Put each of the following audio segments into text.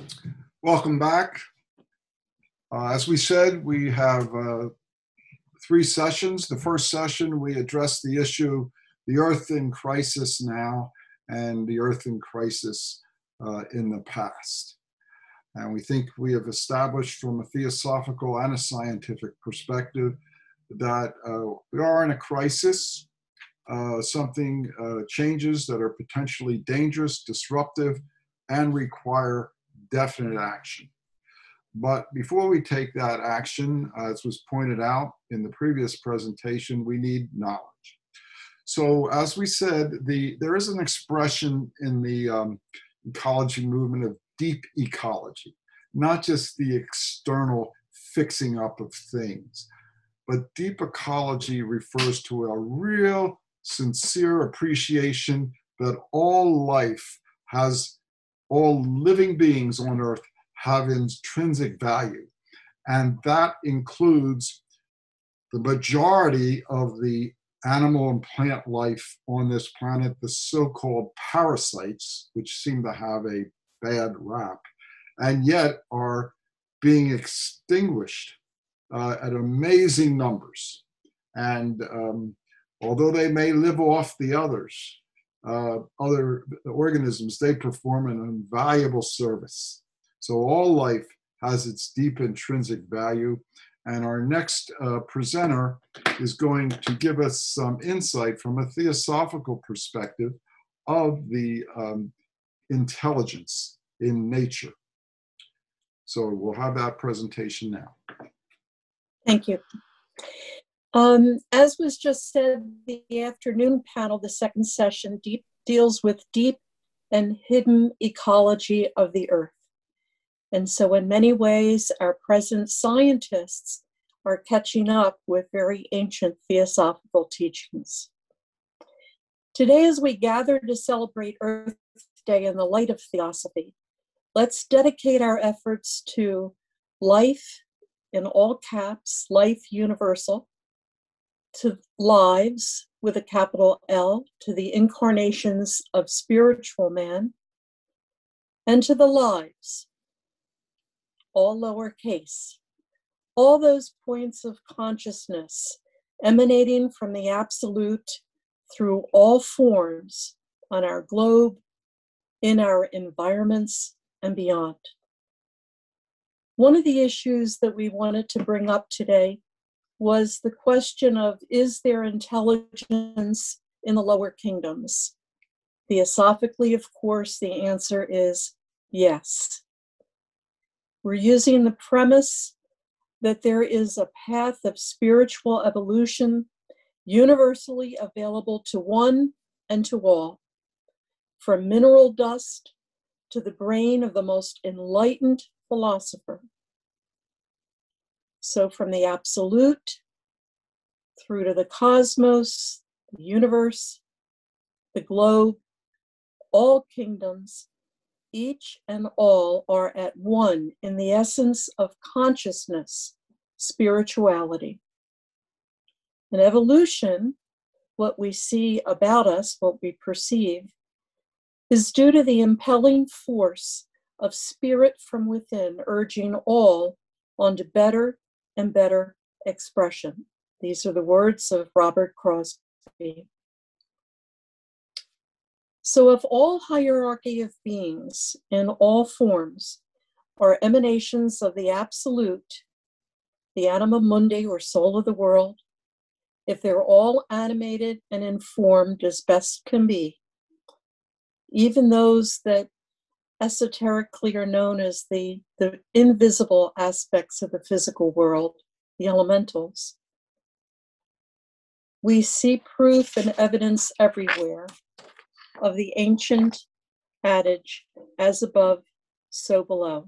Welcome back. As we said, we have 3 sessions. The first session, we addressed the issue, the Earth in crisis now, and the Earth in crisis in the past. And we think we have established from a theosophical and a scientific perspective that we are in a crisis. Something changes that are potentially dangerous, disruptive, and require definite action. But before we take that action, as was pointed out in the previous presentation, we need knowledge. So as we said, there is an expression in the ecology movement of deep ecology, not just the external fixing up of things, but deep ecology refers to a real sincere appreciation that all life has, all living beings on Earth have intrinsic value. And that includes the majority of the animal and plant life on this planet, the so-called parasites, which seem to have a bad rap, and yet are being extinguished at amazing numbers. And although they may live off the others, other organisms, they perform an invaluable service. So all life has its deep intrinsic value. And our next presenter is going to give us some insight from a theosophical perspective of the intelligence in nature. So we'll have that presentation now. Thank you. As was just said, the afternoon panel, the second session, deals with deep and hidden ecology of the Earth. And so in many ways, our present scientists are catching up with very ancient theosophical teachings. Today, as we gather to celebrate Earth Day in the light of theosophy, let's dedicate our efforts to life, in all caps, life universal, to lives with a capital L, to the incarnations of spiritual man, and to the lives, all lowercase, all those points of consciousness emanating from the absolute through all forms on our globe, in our environments, and beyond. One of the issues that we wanted to bring up today was the question of, is there intelligence in the lower kingdoms? Theosophically, of course, the answer is yes. We're using the premise that there is a path of spiritual evolution universally available to one and to all, from mineral dust to the brain of the most enlightened philosopher. So from the absolute through to the cosmos, the universe, the globe, all kingdoms, each and all are at one in the essence of consciousness, spirituality. In evolution, what we see about us, what we perceive, is due to the impelling force of spirit from within, urging all onto better and better expression. These are the words of Robert Crosby. So if all hierarchy of beings in all forms are emanations of the absolute, the anima mundi or soul of the world, if they're all animated and informed as best can be, even those that esoterically are known as the invisible aspects of the physical world, the elementals. We see proof and evidence everywhere of the ancient adage, as above, so below.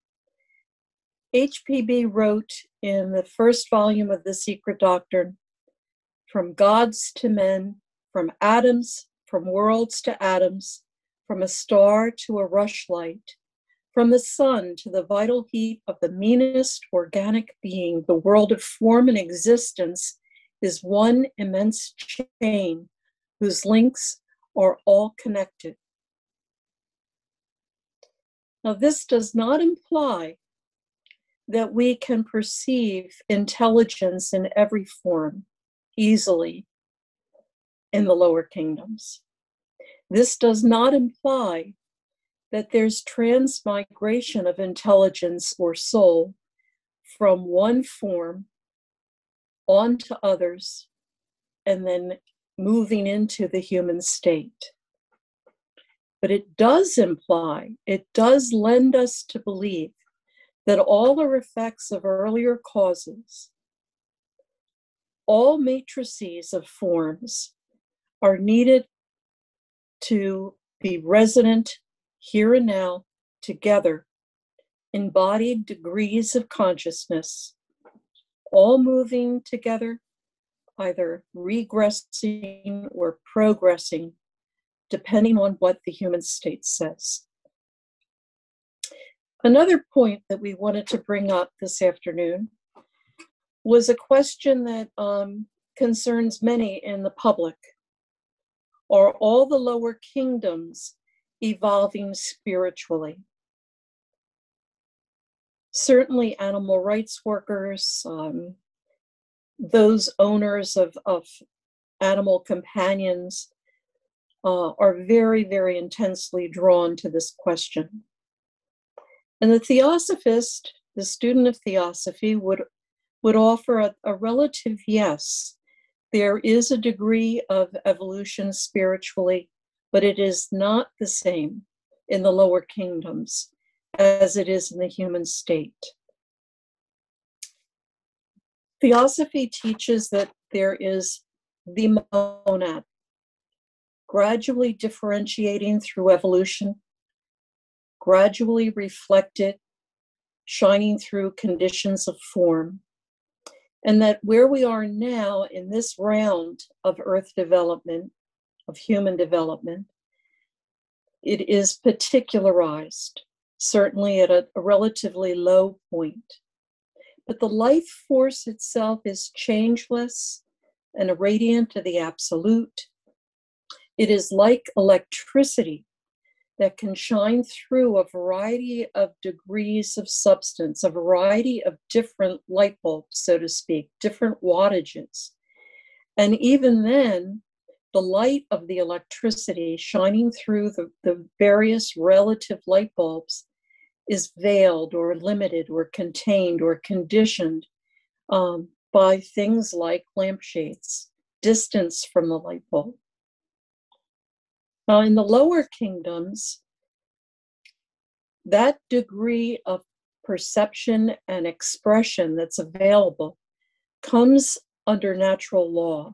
HPB wrote in the first volume of The Secret Doctrine, from gods to men, from atoms, from worlds to atoms, from a star to a rushlight, from the sun to the vital heat of the meanest organic being, the world of form and existence is one immense chain whose links are all connected. Now, this does not imply that we can perceive intelligence in every form easily in the lower kingdoms. This does not imply that there's transmigration of intelligence or soul from one form onto others and then moving into the human state. But it does imply, it does lend us to believe that all are effects of earlier causes. All matrices of forms are needed to be resonant here and now together, embodied degrees of consciousness, all moving together, either regressing or progressing, depending on what the human state says. Another point that we wanted to bring up this afternoon was a question that concerns many in the public. Are all the lower kingdoms evolving spiritually? Certainly animal rights workers, those owners of animal companions are very, very intensely drawn to this question. And the theosophist, the student of theosophy, would offer a relative yes. There is a degree of evolution spiritually, but it is not the same in the lower kingdoms as it is in the human state. Theosophy teaches that there is the monad, gradually differentiating through evolution, gradually reflected, shining through conditions of form, and that where we are now in this round of Earth development, of human development, it is particularized, certainly at a relatively low point. But the life force itself is changeless and a radiant of the absolute. It is like electricity that can shine through a variety of degrees of substance, a variety of different light bulbs, so to speak, different wattages. And even then, the light of the electricity shining through the various relative light bulbs is veiled or limited or contained or conditioned by things like lampshades, distance from the light bulb. Now, in the lower kingdoms, that degree of perception and expression that's available comes under natural law,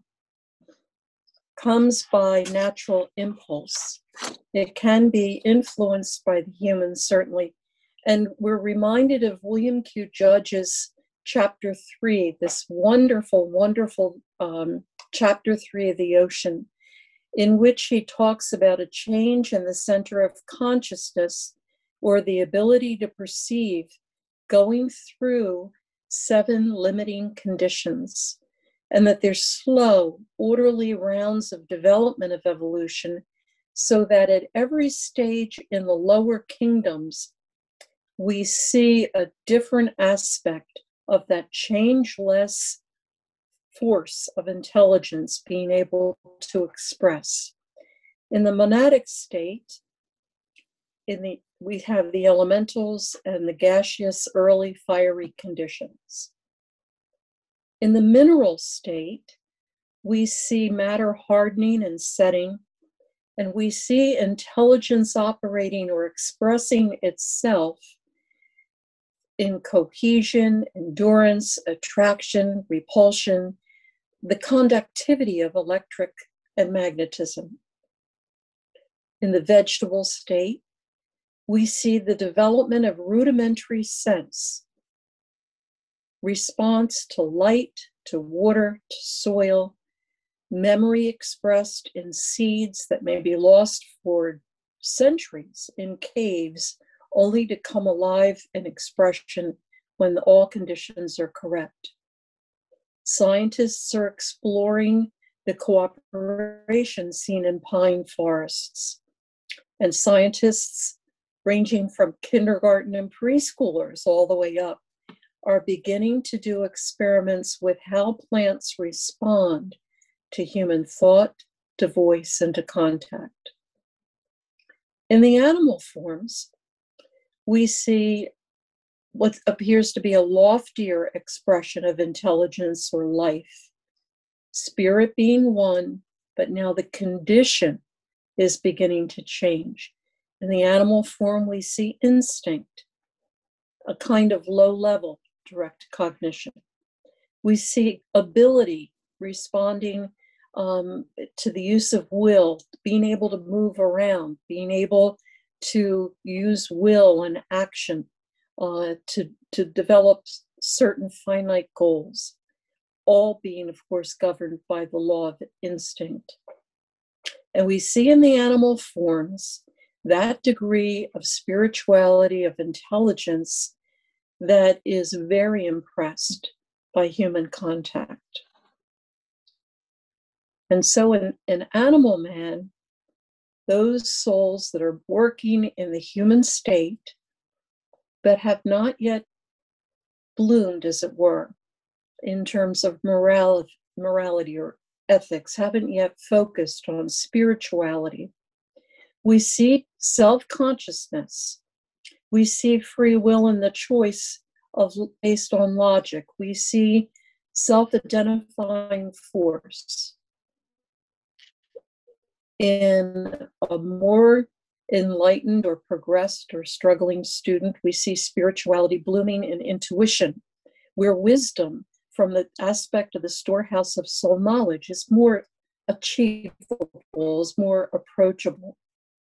comes by natural impulse. It can be influenced by the humans, certainly. And we're reminded of William Q. Judge's chapter 3, this wonderful, wonderful chapter 3 of The Ocean, in which he talks about a change in the center of consciousness or the ability to perceive going through 7 limiting conditions, and that there's slow, orderly rounds of development of evolution, so that at every stage in the lower kingdoms, we see a different aspect of that changeless force of intelligence being able to express. In the monadic state, we have the elementals and the gaseous early fiery conditions. In the mineral state, we see matter hardening and setting, and we see intelligence operating or expressing itself in cohesion, endurance, attraction, repulsion, the conductivity of electric and magnetism. In the vegetable state, we see the development of rudimentary sense, response to light, to water, to soil, memory expressed in seeds that may be lost for centuries in caves, only to come alive in expression when all conditions are correct. Scientists are exploring the cooperation seen in pine forests, and scientists ranging from kindergarten and preschoolers all the way up, are beginning to do experiments with how plants respond to human thought, to voice, and to contact. In the animal forms, we see what appears to be a loftier expression of intelligence or life. Spirit being one, but now the condition is beginning to change. In the animal form, we see instinct, a kind of low-level direct cognition. We see ability, responding to the use of will, being able to move around, being able to use will and action to develop certain finite goals, all being, of course, governed by the law of instinct. And we see in the animal forms that degree of spirituality, of intelligence, that is very impressed by human contact. And so in animal man, those souls that are working in the human state, but have not yet bloomed, as it were, in terms of morality or ethics, haven't yet focused on spirituality. We see self-consciousness. We see free will in the choice based on logic. We see self-identifying force. In a more enlightened or progressed or struggling student, we see spirituality blooming in intuition, where wisdom from the aspect of the storehouse of soul knowledge is more achievable, is more approachable.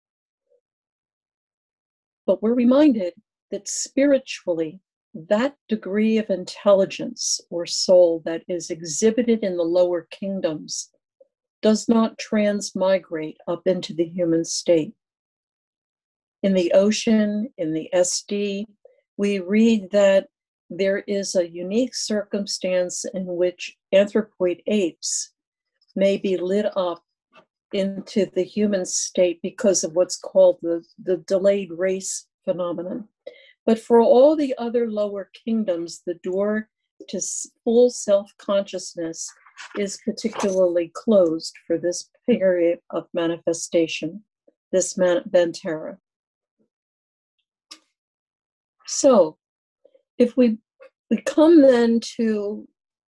But we're reminded that spiritually, that degree of intelligence or soul that is exhibited in the lower kingdoms does not transmigrate up into the human state. In the ocean, in the SD, we read that there is a unique circumstance in which anthropoid apes may be lit up into the human state because of what's called the delayed race phenomenon. But for all the other lower kingdoms, the door to full self-consciousness is particularly closed for this period of manifestation, this Vantara. So if we come then to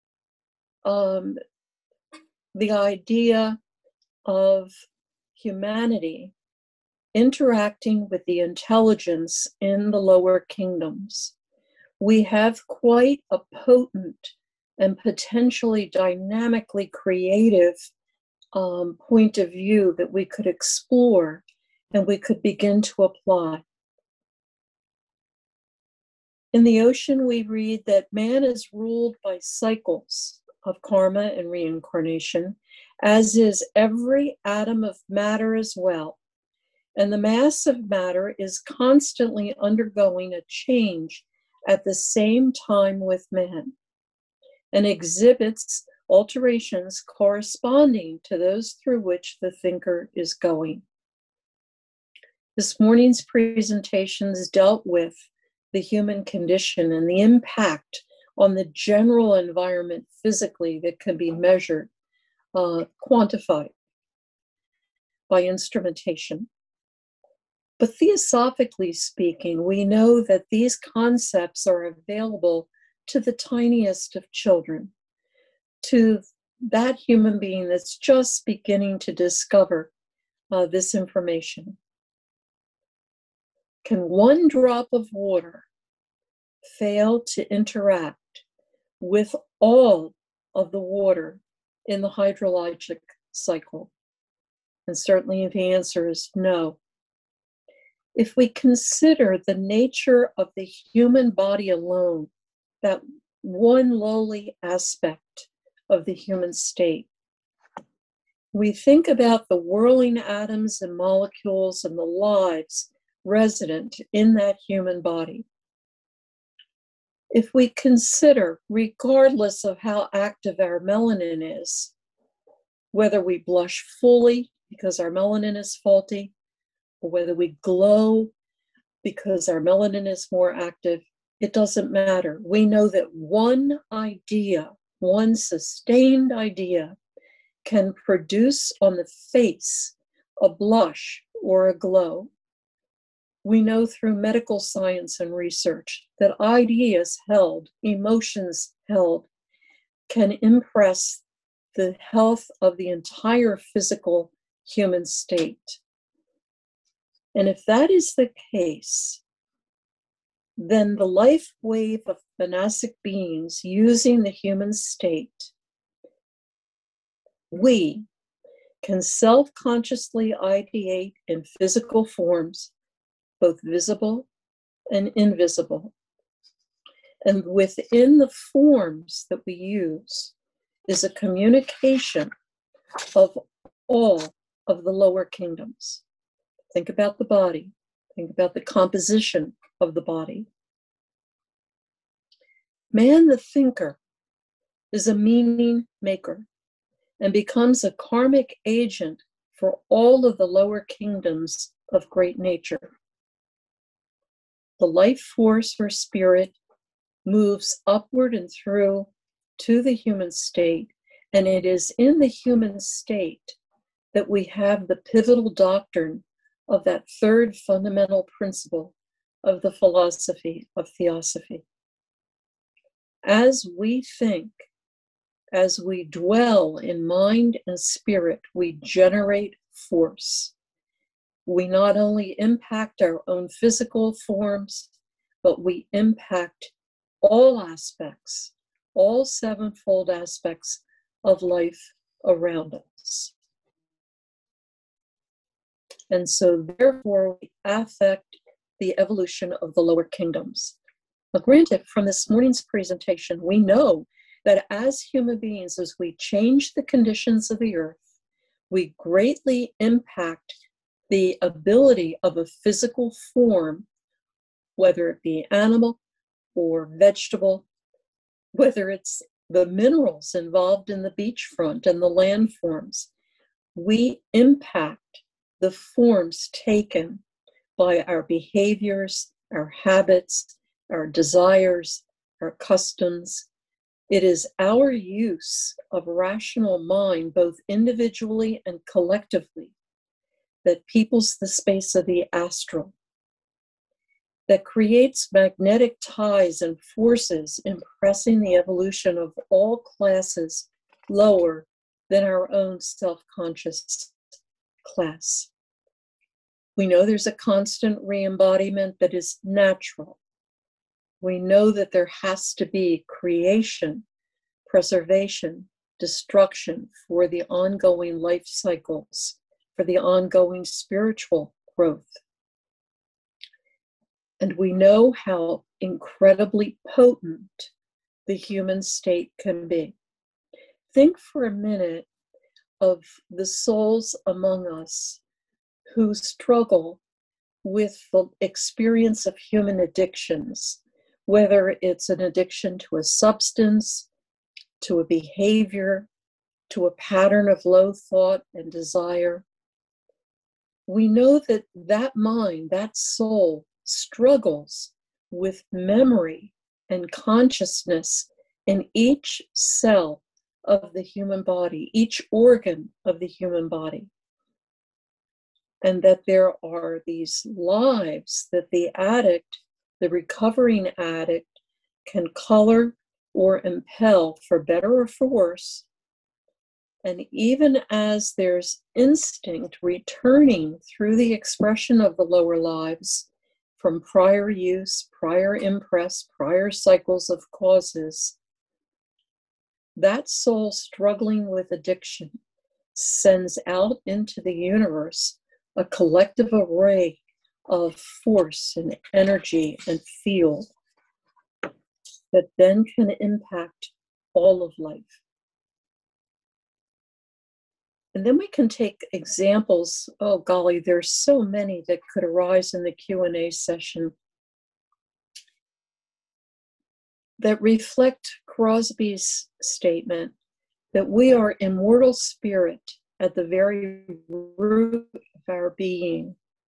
the idea of humanity interacting with the intelligence in the lower kingdoms, we have quite a potent and potentially dynamically creative point of view that we could explore and we could begin to apply. In the ocean, we read that man is ruled by cycles of karma and reincarnation, as is every atom of matter as well. And the mass of matter is constantly undergoing a change at the same time with man, and exhibits alterations corresponding to those through which the thinker is going. This morning's presentations dealt with the human condition and the impact on the general environment physically that can be measured, quantified by instrumentation. But theosophically speaking, we know that these concepts are available to the tiniest of children, to that human being that's just beginning to discover this information. Can one drop of water fail to interact with all of the water in the hydrologic cycle? And certainly the answer is no. If we consider the nature of the human body alone, that one lowly aspect of the human state, we think about the whirling atoms and molecules and the lives resident in that human body. If we consider, regardless of how active our melanin is, whether we blush fully because our melanin is faulty, or whether we glow because our melanin is more active. It doesn't matter. We know that one idea, one sustained idea, can produce on the face a blush or a glow. We know through medical science and research that ideas held, emotions held, can impress the health of the entire physical human state. And if that is the case, then the life wave of monastic beings using the human state, we can self-consciously ideate in physical forms, both visible and invisible. And within the forms that we use is a communication of all of the lower kingdoms. Think about the body. Think about the composition of the body. Man, the thinker, is a meaning maker and becomes a karmic agent for all of the lower kingdoms of great nature. The life force or spirit moves upward and through to the human state, and it is in the human state that we have the pivotal doctrine of that third fundamental principle of the philosophy of theosophy. As we think, as we dwell in mind and spirit, we generate force. We not light impact our own physical forms, but we impact all aspects, all sevenfold aspects of life around us. And so therefore we affect the evolution of the lower kingdoms. Now, granted, from this morning's presentation, we know that as human beings, as we change the conditions of the earth, we greatly impact the ability of a physical form, whether it be animal or vegetable, whether it's the minerals involved in the beachfront and the landforms. We impact the forms taken by our behaviors, our habits, our desires, our customs. It is our use of rational mind, both individually and collectively, that peoples the space of the astral, that creates magnetic ties and forces impressing the evolution of all classes lower than our own self-conscious class. We know there's a constant re-embodiment that is natural. We know that there has to be creation, preservation, destruction for the ongoing life cycles, for the ongoing spiritual growth. And we know how incredibly potent the human state can be. Think for a minute of the souls among us who struggle with the experience of human addictions, whether it's an addiction to a substance, to a behavior, to a pattern of low thought and desire. We know that that mind, that soul, struggles with memory and consciousness in each cell of the human body, each organ of the human body. And that there are these lives that the addict, the recovering addict, can color or impel for better or for worse. And even as there's instinct returning through the expression of the lower lives from prior use, prior impress, prior cycles of causes, that soul struggling with addiction sends out into the universe a collective array of force and energy and field that then can impact all of life. And then we can take examples. Oh golly, there's so many that could arise in the Q&A session that reflect Crosby's statement that we are immortal spirit at the very root of our being.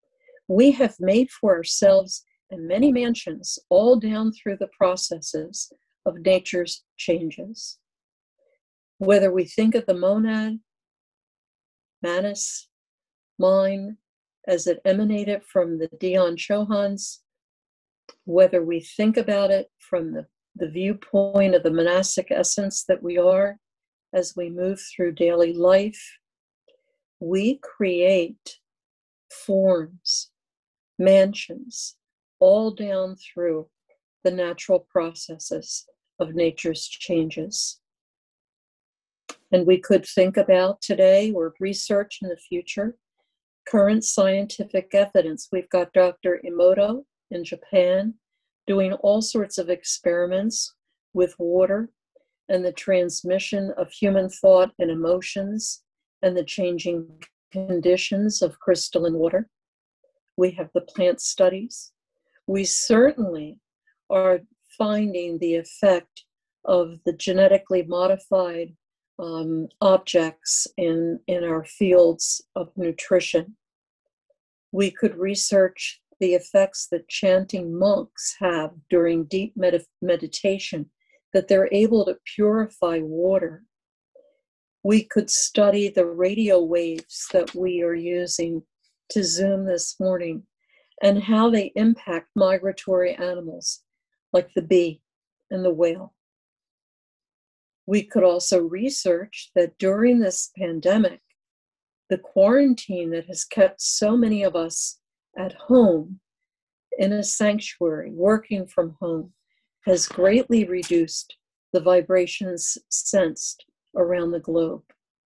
We have made for ourselves and many mansions all down through the processes of nature's changes. Whether we think of the monad, manas, mind, as it emanated from the Dhyan Chohans, whether we think about it from the viewpoint of the monastic essence that we are as we move through daily life, we create forms, mansions, all down through the natural processes of nature's changes. And we could think about today or research in the future current scientific evidence. We've got Dr. Emoto in Japan doing all sorts of experiments with water and the transmission of human thought and emotions and the changing conditions of crystalline water. We have the plant studies. We certainly are finding the effect of the genetically modified objects in our fields of nutrition. We could research the effects that chanting monks have during deep meditation, that they're able to purify water. We could study the radio waves that we are using to Zoom this morning and how they impact migratory animals like the bee and the whale. We could also research that during this pandemic, the quarantine that has kept so many of us at home in a sanctuary, working from home, has greatly reduced the vibrations sensed around the globe.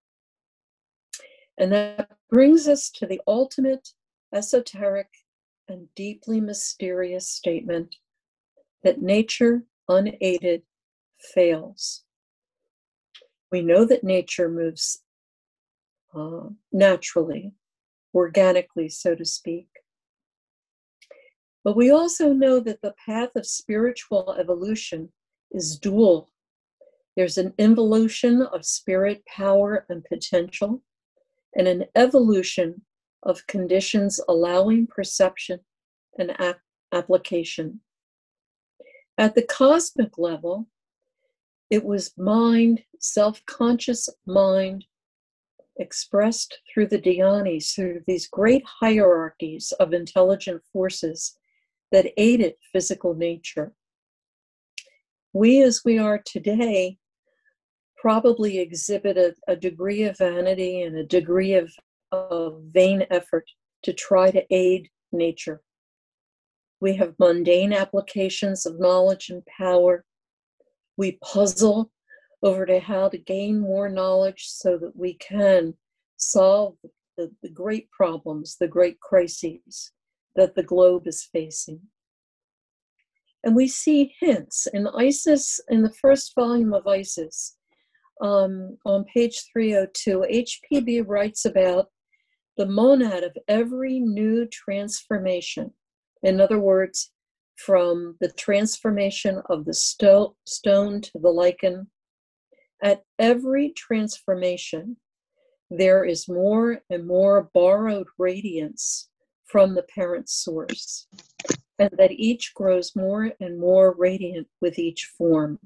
And that brings us to the ultimate esoteric and deeply mysterious statement that nature unaided fails. We know that nature moves naturally, organically, so to speak. But we also know that the path of spiritual evolution is dual. There's an involution of spirit, power, and potential, and an evolution of conditions allowing perception and application. At the cosmic level, it was mind, self-conscious mind, expressed through the dhyanis, through these great hierarchies of intelligent forces that aided physical nature. We, as we are today, probably exhibit a degree of vanity and a degree of vain effort to try to aid nature. We have mundane applications of knowledge and power. We puzzle over to how to gain more knowledge so that we can solve the great problems, the great crises that the globe is facing. And we see hints in Isis, in the first volume of Isis, on page 302, HPB writes about the monad of every new transformation. In other words, from the transformation of the stone to the lichen, at every transformation, there is more and more borrowed radiance from the parent source, and that each grows more and more radiant with each form.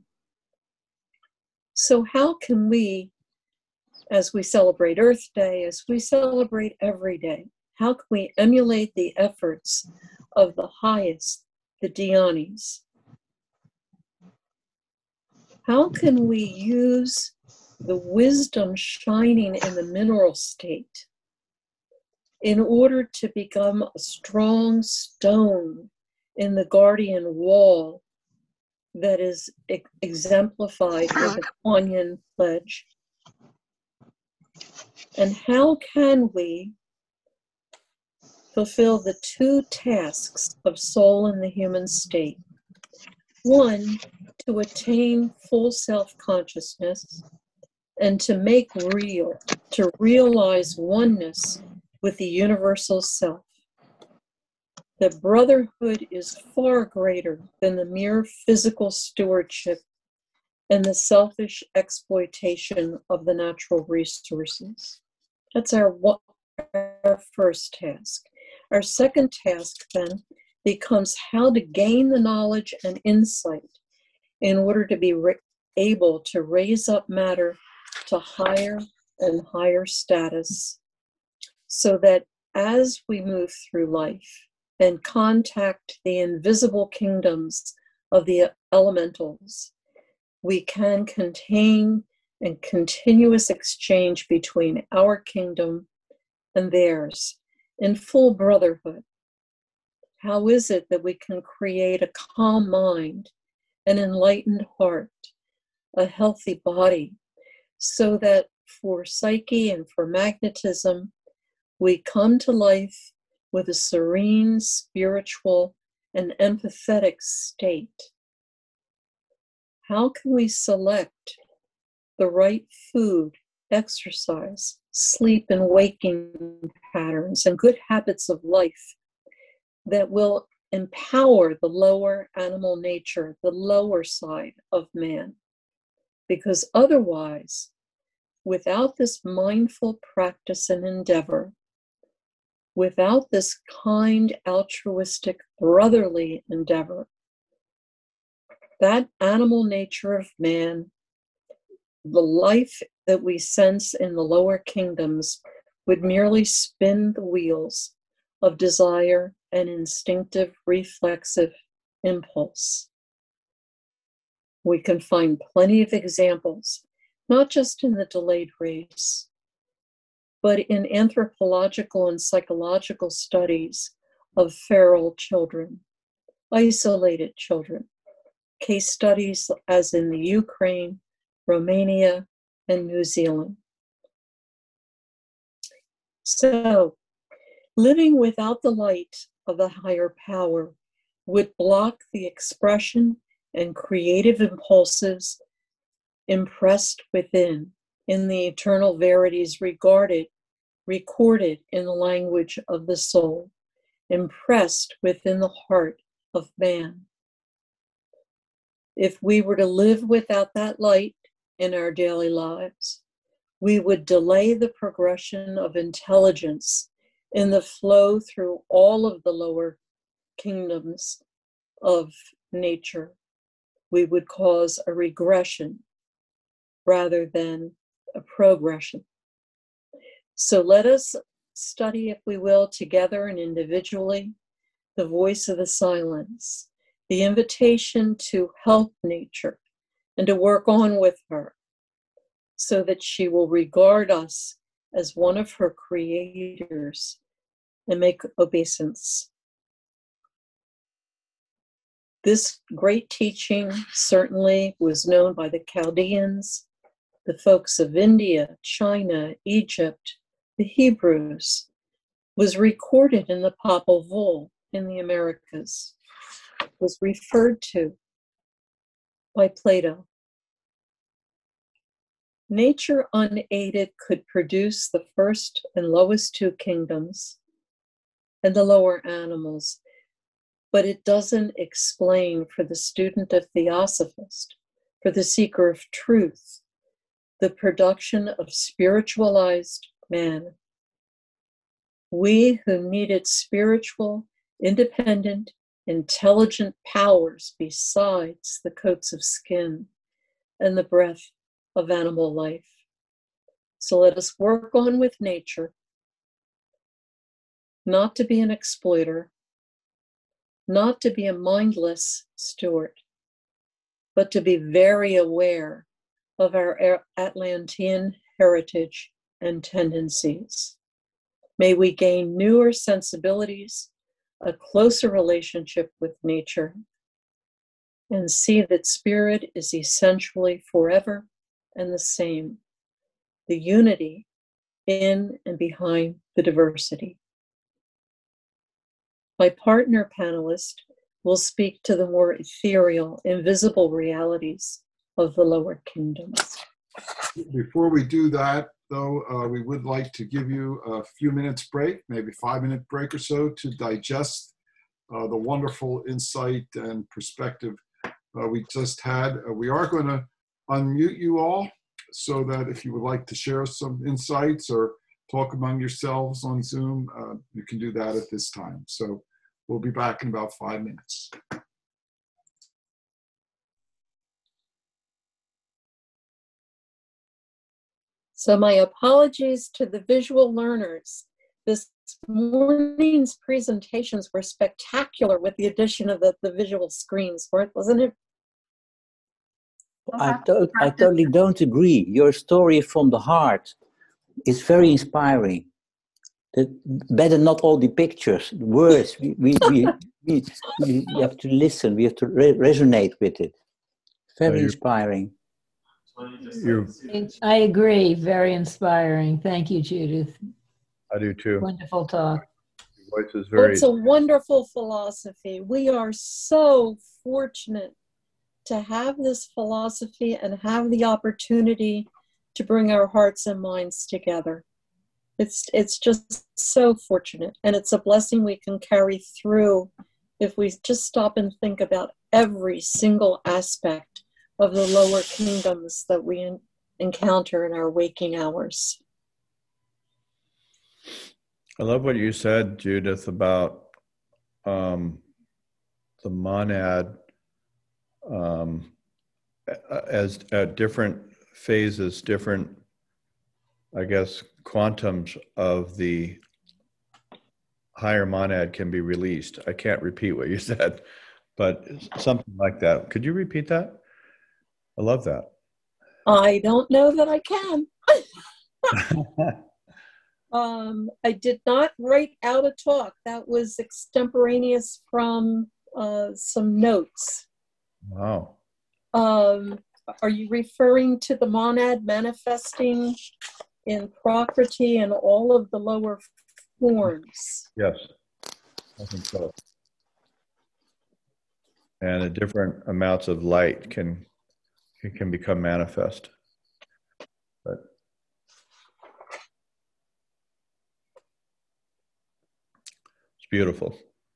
So how can we, as we celebrate Earth Day, as we celebrate every day, how can we emulate the efforts of the highest, the dhyanis? How can we use the wisdom shining in the mineral state in order to become a strong stone in the guardian wall that is exemplified with the Kuan Yin pledge? And how can we fulfill the two tasks of soul in the human state? One, to attain full self-consciousness and to make real, to realize oneness with the universal self. That brotherhood is far greater than the mere physical stewardship and the selfish exploitation of the natural resources. That's our first task. Our second task then becomes how to gain the knowledge and insight in order to be able to raise up matter to higher and higher status, so that as we move through life and contact the invisible kingdoms of the elementals, we can contain and continuous exchange between our kingdom and theirs in full brotherhood. How is it that we can create a calm mind, an enlightened heart, a healthy body, so that for psyche and for magnetism, we come to life with a serene, spiritual, and empathetic state? How can we select the right food, exercise, sleep and waking patterns, and good habits of life that will empower the lower animal nature, the lower side of man? Because otherwise, without this mindful practice and endeavor, without this kind, altruistic, brotherly endeavor, that animal nature of man, the life that we sense in the lower kingdoms, would merely spin the wheels of desire and instinctive, reflexive impulse. We can find plenty of examples, not just in the delayed race, but in anthropological and psychological studies of feral children, isolated children, case studies as in the Ukraine, Romania, and New Zealand. So, living without the light of the higher power would block the expression and creative impulses impressed within in the eternal verities recorded in the language of the soul, impressed within the heart of man. If we were to live without that light in our daily lives, we would delay the progression of intelligence in the flow through all of the lower kingdoms of nature. We would cause a regression rather than a progression. So let us study, if we will, together and individually, the voice of the silence, the invitation to help nature and to work on with her so that she will regard us as one of her creators and make obeisance. This great teaching certainly was known by the Chaldeans, the folks of India, China, Egypt, the Hebrews, was recorded in the Popol Vuh in the Americas, was referred to by Plato. Nature unaided could produce the first and lowest two kingdoms and the lower animals, but it doesn't explain for the student of Theosophist, for the seeker of truth, the production of spiritualized man. We who needed spiritual, independent, intelligent powers besides the coats of skin and the breath of animal life. So let us work on with nature, not to be an exploiter, not to be a mindless steward, but to be very aware of our Atlantean heritage and tendencies. May we gain newer sensibilities, a closer relationship with nature, and see that spirit is essentially forever and the same, the unity in and behind the diversity. My partner panelist will speak to the more ethereal, invisible realities of the lower kingdoms. Before we do that, though, we would like to give you a few minutes break, maybe 5-minute break or so, to digest the wonderful insight and perspective we just had. We are going to unmute you all so that if you would like to share some insights or talk among yourselves on Zoom, you can do that at this time. So we'll be back in about 5 minutes. So my apologies to the visual learners. This morning's presentations were spectacular with the addition of the visual screens, wasn't it? I totally don't agree. Your story from the heart is very inspiring. Better not all the pictures, words. We have to listen. We have to resonate with it. Very inspiring. I agree. Very inspiring. Thank you, Judith. I do too. Wonderful talk. Your voice is very. It's a wonderful philosophy. We are so fortunate to have this philosophy and have the opportunity to bring our hearts and minds together. It's just so fortunate, and it's a blessing we can carry through if we just stop and think about every single aspect of the lower kingdoms that we encounter in our waking hours. I love what you said, Judith, about the monad as at different phases, different, I guess, quantums of the higher monad can be released. I can't repeat what you said, but something like that. Could you repeat that? I love that. I don't know that I can. I did not write out a talk. That was extemporaneous from some notes. Wow. Are you referring to the monad manifesting in Prakriti and all of the lower forms? Yes, I think so. And the different amounts of light can become manifest. But it's beautiful.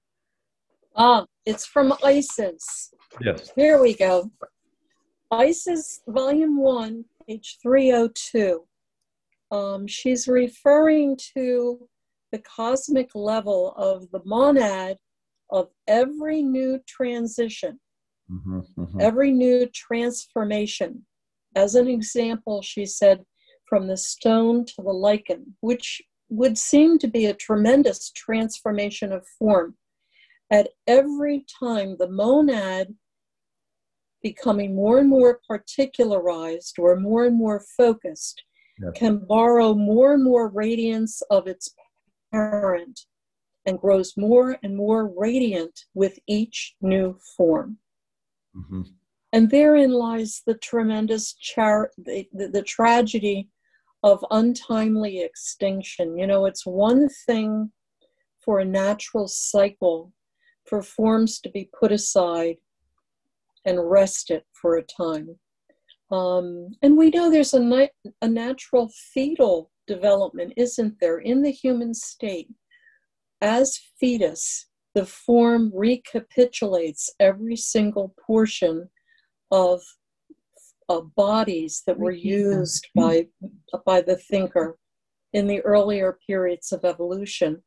It's from Isis. Yes. Here we go. Isis, Volume 1, page 302. She's referring to the cosmic level of the monad of every new transition, every new transformation. As an example, she said, from the stone to the lichen, which would seem to be a tremendous transformation of form. At every time, the monad becoming more and more particularized or more and more focused, can borrow more and more radiance of its parent and grows more and more radiant with each new form. And therein lies the tremendous the tragedy of untimely extinction. You know, it's one thing for a natural cycle for forms to be put aside and rested for a time. And we know there's a natural fetal development, isn't there, in the human state. As fetus, the form recapitulates every single portion of bodies that were used by the thinker in the earlier periods of evolution.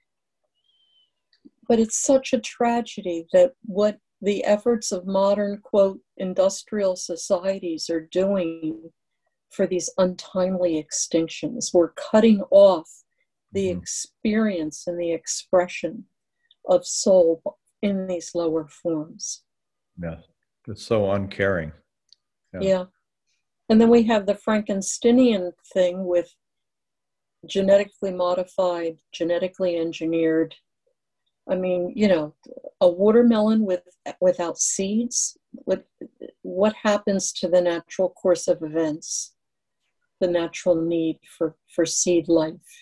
But it's such a tragedy that what the efforts of modern, quote, industrial societies are doing for these untimely extinctions. We're cutting off the experience and the expression of soul in these lower forms. Yeah, it's so uncaring. Yeah. And then we have the Frankensteinian thing with genetically modified, genetically engineered. I mean, you know, a watermelon without seeds, what happens to the natural course of events, the natural need for seed life?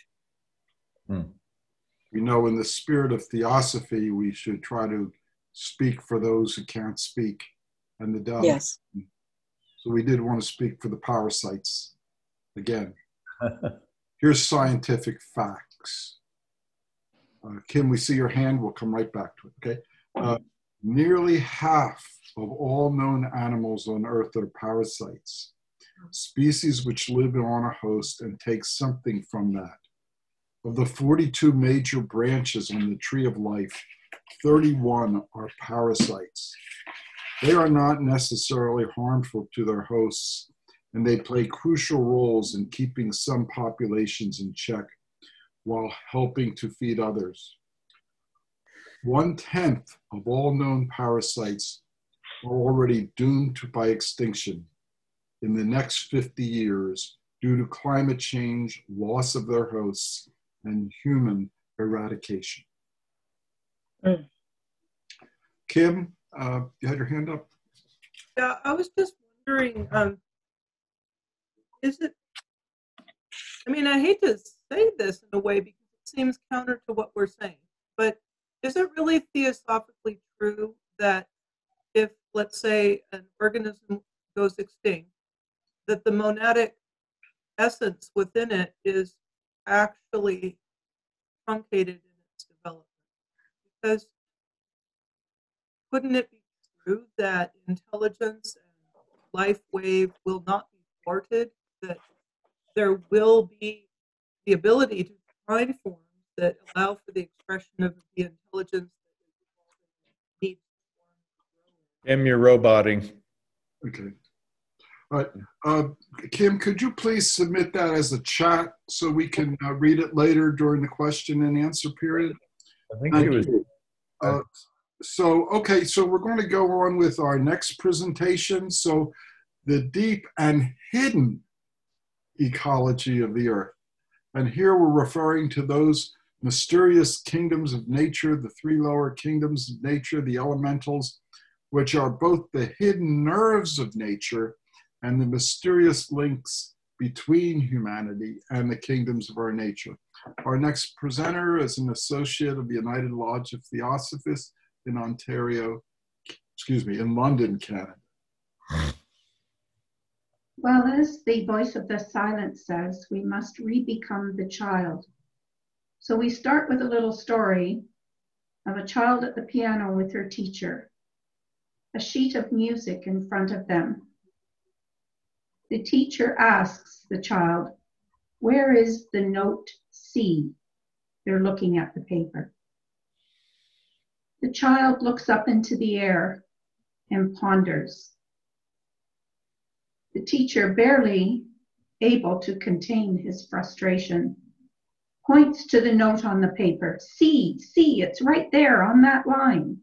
You know, in the spirit of theosophy, we should try to speak for those who can't speak and the dumb. Yes. So we did want to speak for the parasites again. Here's scientific facts. Kim, we see your hand. We'll come right back to it, okay? Nearly half of all known animals on Earth are parasites, species which live on a host and take something from that. Of the 42 major branches on the tree of life, 31 are parasites. They are not necessarily harmful to their hosts, and they play crucial roles in keeping some populations in check while helping to feed others. 1/10 of all known parasites are already doomed by extinction in the next 50 years due to climate change, loss of their hosts, and human eradication. Mm. Kim, you had your hand up? Yeah, I was just wondering, is it, I mean, I hate to say this in a way because it seems counter to what we're saying, but is it really theosophically true that if, let's say, an organism goes extinct, that the monadic essence within it is actually truncated in its development? Because couldn't it be true that intelligence and life wave will not be thwarted, that there will be the ability to find forms that allow for the expression of the intelligence that needs to Kim, you're roboting. Okay. All right. Kim, could you please submit that as a chat so we can read it later during the question and answer period? I think he was. So we're going to go on with our next presentation. So the deep and hidden ecology of the earth. And here we're referring to those mysterious kingdoms of nature, the three lower kingdoms of nature, the elementals, which are both the hidden nerves of nature and the mysterious links between humanity and the kingdoms of our nature. Our next presenter is an associate of the United Lodge of Theosophists in London, Canada. Well, as the voice of the silence says, we must re-become the child. So we start with a little story of a child at the piano with her teacher, a sheet of music in front of them. The teacher asks the child, "Where is the note C?" They're looking at the paper. The child looks up into the air and ponders. The teacher, barely able to contain his frustration, points to the note on the paper. "See, it's right there on that line."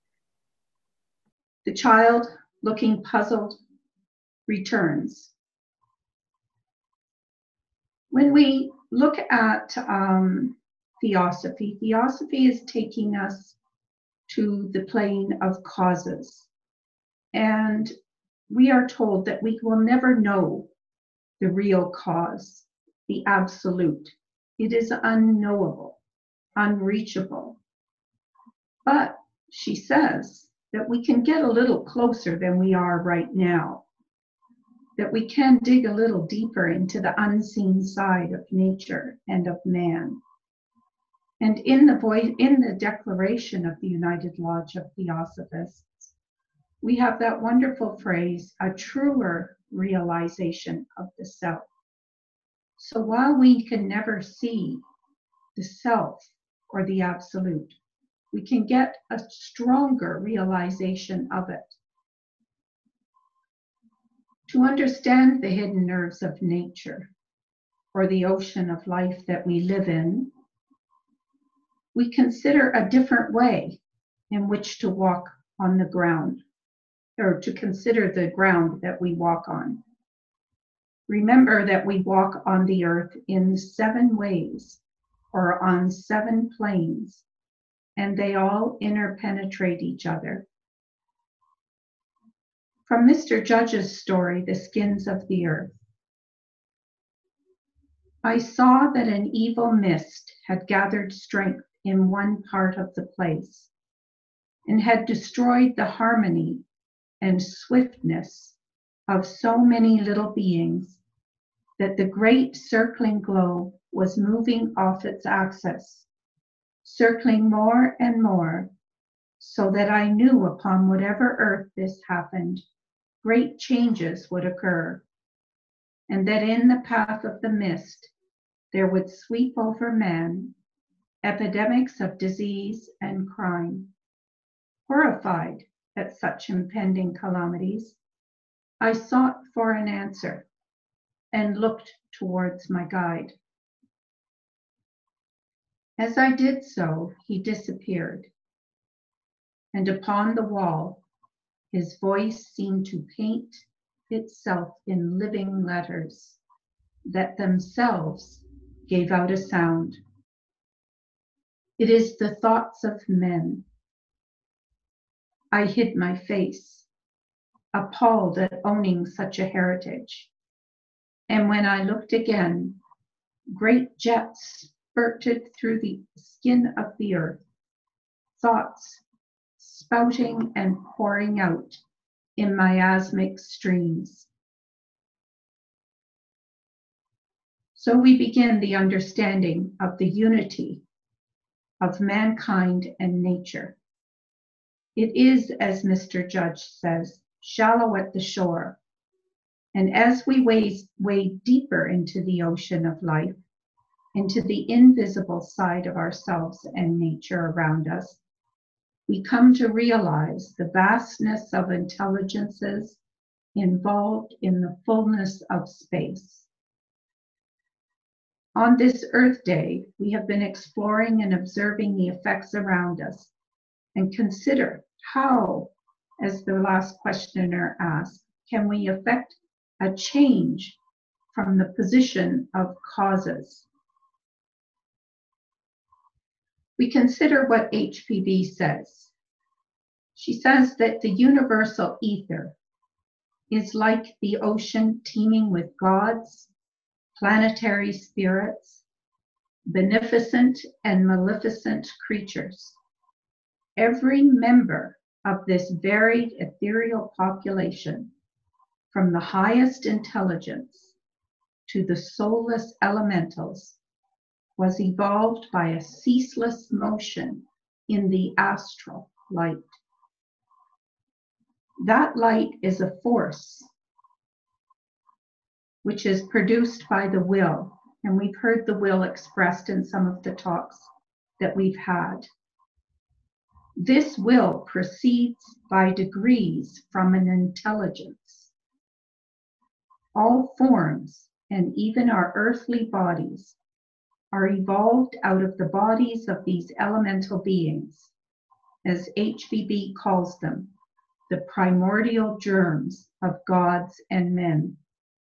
The child, looking puzzled, returns. When we look at theosophy, theosophy is taking us to the plane of causes. And we are told that we will never know the real cause, the absolute. It is unknowable, unreachable. But she says that we can get a little closer than we are right now, that we can dig a little deeper into the unseen side of nature and of man. And in the Declaration of the United Lodge of Theosophists, we have that wonderful phrase, a truer realization of the self. So while we can never see the self or the absolute, we can get a stronger realization of it. To understand the hidden nerves of nature, or the ocean of life that we live in, we consider a different way in which to walk on the ground, or to consider the ground that we walk on. Remember that we walk on the earth in 7 ways, or on 7 planes, and they all interpenetrate each other. From Mr. Judge's story, The Skins of the Earth. I saw that an evil mist had gathered strength in one part of the place, and had destroyed the harmony and swiftness of so many little beings that the great circling globe was moving off its axis, circling more and more, so that I knew upon whatever earth this happened, great changes would occur, and that in the path of the mist there would sweep over man epidemics of disease and crime. Horrified at such impending calamities, I sought for an answer and looked towards my guide. As I did so, he disappeared, and upon the wall, his voice seemed to paint itself in living letters that themselves gave out a sound. It is the thoughts of men. I hid my face, appalled at owning such a heritage. And when I looked again, great jets spurted through the skin of the earth, thoughts spouting and pouring out in miasmic streams. So we begin the understanding of the unity of mankind and nature. It is, as Mr. Judge says, shallow at the shore. And as we wade deeper into the ocean of life, into the invisible side of ourselves and nature around us, we come to realize the vastness of intelligences involved in the fullness of space. On this Earth Day, we have been exploring and observing the effects around us and consider how, as the last questioner asked, can we affect a change from the position of causes? We consider what HPB says. She says that the universal ether is like the ocean teeming with gods, planetary spirits, beneficent and maleficent creatures. Every member of this varied ethereal population, from the highest intelligence to the soulless elementals, was evolved by a ceaseless motion in the astral light. That light is a force which is produced by the will, and we've heard the will expressed in some of the talks that we've had. This will proceeds by degrees from an intelligence. All forms, and even our earthly bodies, are evolved out of the bodies of these elemental beings, as HPB calls them, the primordial germs of gods and men.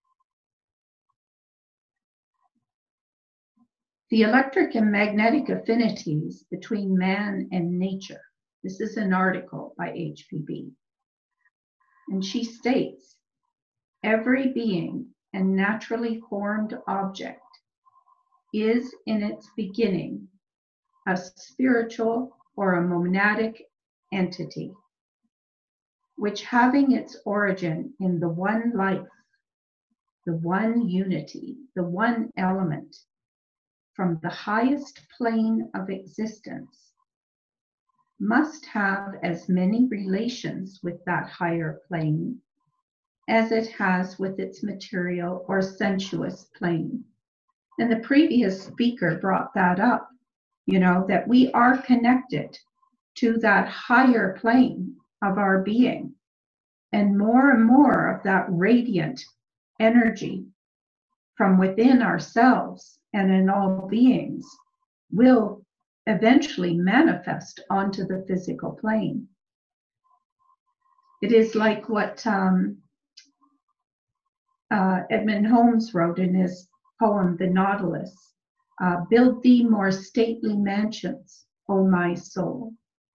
The electric and magnetic affinities between man and nature. This is an article by HPB. And she states, every being and naturally formed object is in its beginning a spiritual or a monadic entity, which having its origin in the one life, the one unity, the one element, from the highest plane of existence, must have as many relations with that higher plane as it has with its material or sensuous plane. And the previous speaker brought that up, that we are connected to that higher plane of our being. And more of that radiant energy from within ourselves and in all beings will eventually manifest onto the physical plane. It is like what Edmund Holmes wrote in his poem, The Nautilus, build thee more stately mansions, O my soul.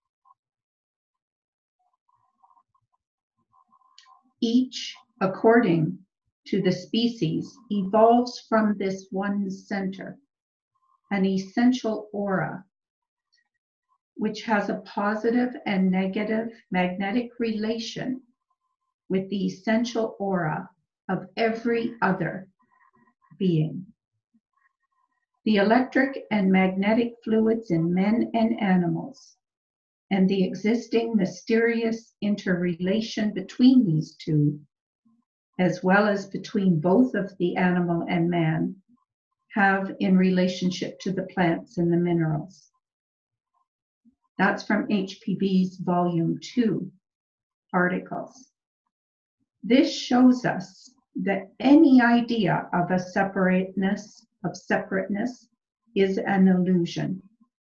Each, according to the species, evolves from this one center, an essential aura, which has a positive and negative magnetic relation with the essential aura of every other being. The electric and magnetic fluids in men and animals, and the existing mysterious interrelation between these two, as well as between both of the animal and man, have in relationship to the plants and the minerals. That's from HPB's Volume 2 articles. This shows us that any idea of a separateness is an illusion.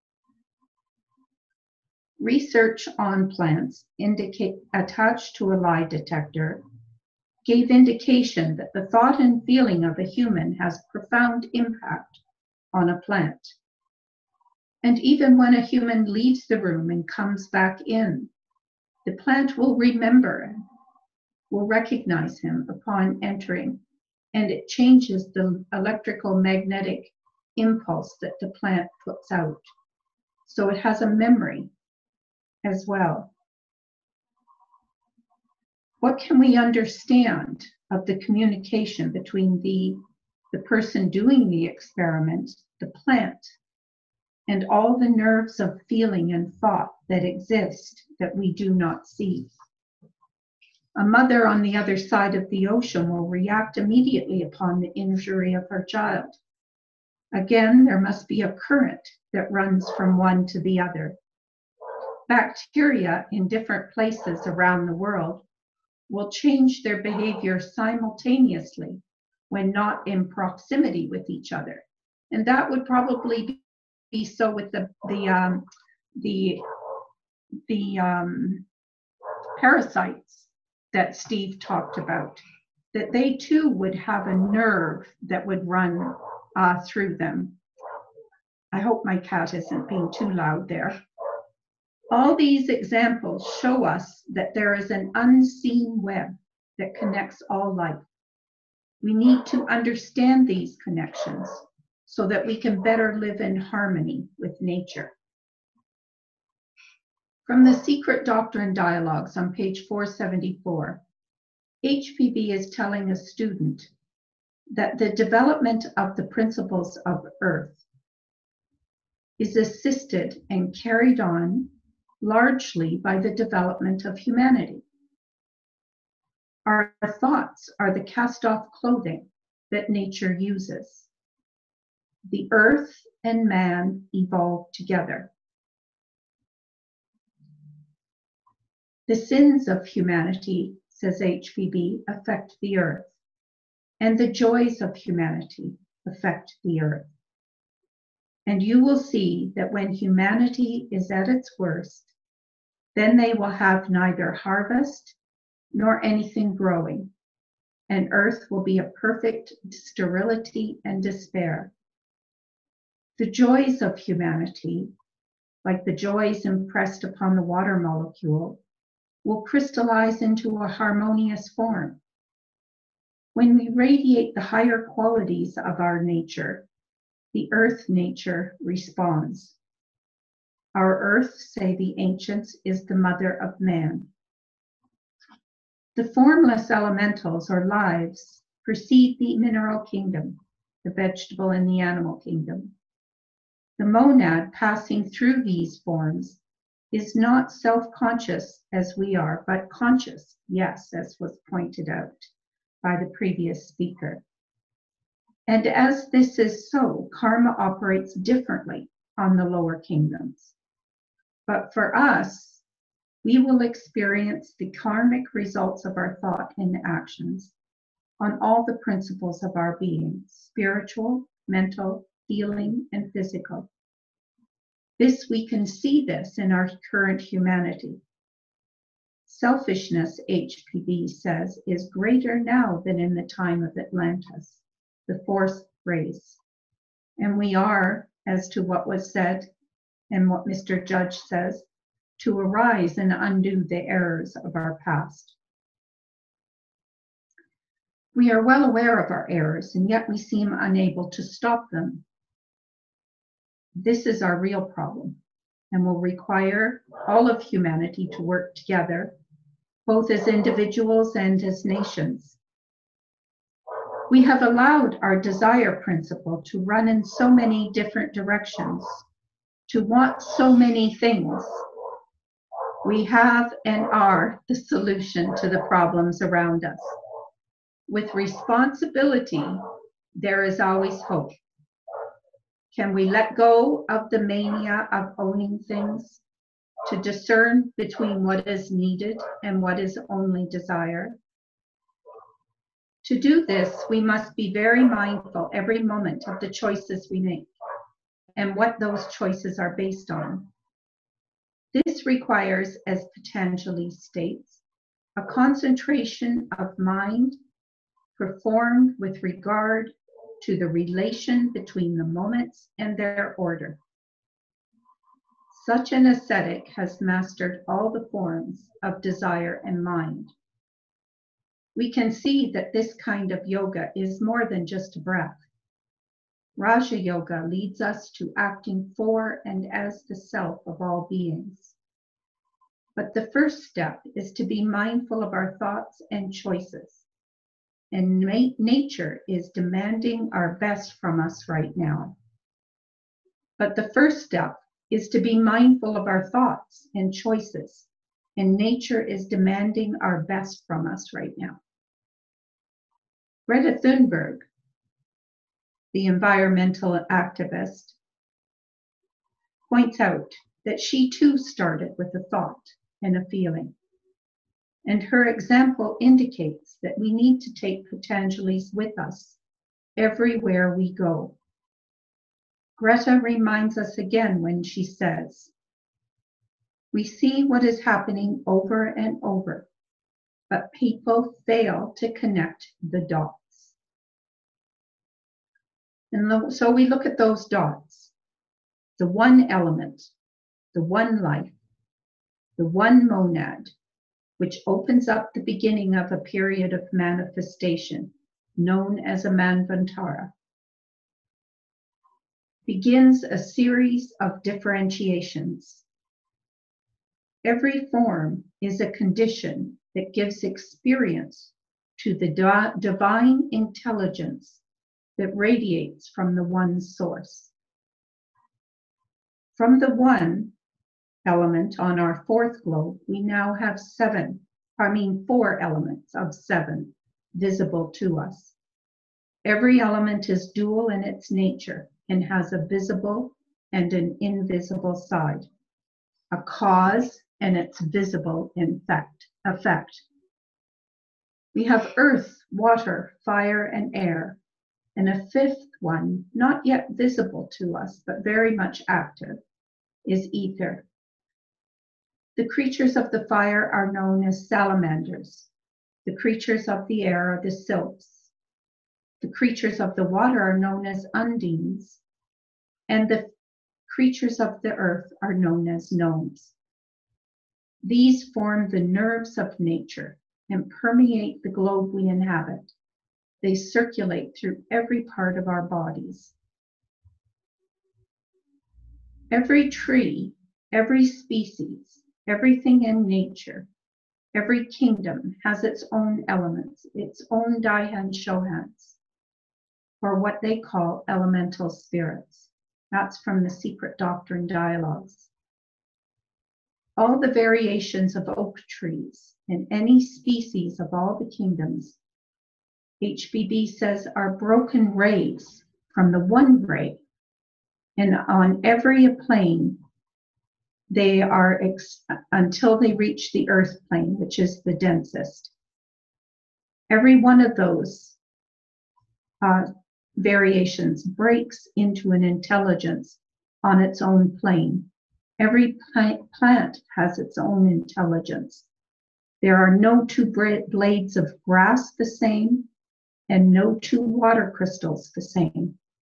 Research on plants attached to a lie detector gave indication that the thought and feeling of a human has profound impact on a plant. And even when a human leaves the room and comes back in, the plant will remember, will recognize him upon entering, and it changes the electrical magnetic impulse that the plant puts out. So it has a memory as well. What can we understand of the communication between the person doing the experiment, the plant, and all the nerves of feeling and thought that exist that we do not see? A mother on the other side of the ocean will react immediately upon the injury of her child. Again, there must be a current that runs from one to the other. Bacteria in different places around the world will change their behavior simultaneously when not in proximity with each other. And that would probably be so with the parasites that Steve talked about, that they too would have a nerve that would run through them. I hope my cat isn't being too loud there. All these examples show us that there is an unseen web that connects all life. We need to understand these connections so that we can better live in harmony with nature. From the Secret Doctrine Dialogues on page 474, HPB is telling a student that the development of the principles of Earth is assisted and carried on largely by the development of humanity. Our thoughts are the cast-off clothing that nature uses. The earth and man evolved together. The sins of humanity, says HPB, affect the earth, and the joys of humanity affect the earth. And you will see that when humanity is at its worst, then they will have neither harvest nor anything growing, and earth will be a perfect sterility and despair. The joys of humanity, like the joys impressed upon the water molecule, will crystallize into a harmonious form. When we radiate the higher qualities of our nature, the earth nature responds. Our earth, say the ancients, is the mother of man. The formless elementals or lives precede the mineral kingdom, the vegetable and the animal kingdom. The monad passing through these forms is not self-conscious as we are, but conscious, yes, as was pointed out by the previous speaker. And as this is so, karma operates differently on the lower kingdoms. But for us, we will experience the karmic results of our thought and actions on all the principles of our being, spiritual, mental, healing, and physical. We can see this in our current humanity. Selfishness, HPB says, is greater now than in the time of Atlantis, the fourth race. And we are, as to what was said and what Mr. Judge says, to arise and undo the errors of our past. We are well aware of our errors, and yet we seem unable to stop them. This is our real problem, and will require all of humanity to work together, both as individuals and as nations. We have allowed our desire principle to run in so many different directions, to want so many things. We have and are the solution to the problems around us. With responsibility, there is always hope. Can we let go of the mania of owning things to discern between what is needed and what is only desire? To do this, we must be very mindful every moment of the choices we make and what those choices are based on. This requires, as Patanjali states, a concentration of mind performed with regard to the relation between the moments and their order. Such an ascetic has mastered all the forms of desire and mind. We can see that this kind of yoga is more than just a breath. Raja Yoga leads us to acting for and as the self of all beings. But the first step is to be mindful of our thoughts and choices. And nature is demanding our best from us right now. But the first step is to be mindful of our thoughts and choices. And nature is demanding our best from us right now. Greta Thunberg, the environmental activist, points out that she too started with a thought and a feeling. And her example indicates that we need to take Patanjali's with us everywhere we go. Greta reminds us again when she says, "We see what is happening over and over, but people fail to connect the dots." And so we look at those dots, the one element, the one life, the one monad, which opens up the beginning of a period of manifestation known as a Manvantara, begins a series of differentiations. Every form is a condition that gives experience to the divine intelligence that radiates from the one source. From the one element on our fourth globe, we now have 4 elements of 7 visible to us. Every element is dual in its nature and has a visible and an invisible side, a cause and its visible effect. We have earth, water, fire, and air, and a 5th one, not yet visible to us, but very much active, is ether. The creatures of the fire are known as salamanders. The creatures of the air are the sylphs. The creatures of the water are known as undines. And the creatures of the earth are known as gnomes. These form the nerves of nature and permeate the globe we inhabit. They circulate through every part of our bodies. Every tree, every species, everything in nature, every kingdom has its own elements, its own Daihan Shohans, or what they call elemental spirits. That's from the Secret Doctrine Dialogues. All the variations of oak trees and any species of all the kingdoms, HBB says, are broken rays from the one ray. And on every plane, they are until they reach the earth plane, which is the densest. Every one of those variations breaks into an intelligence on its own plane. Every plant has its own intelligence. There are no 2 blades of grass the same, and no 2 water crystals the same.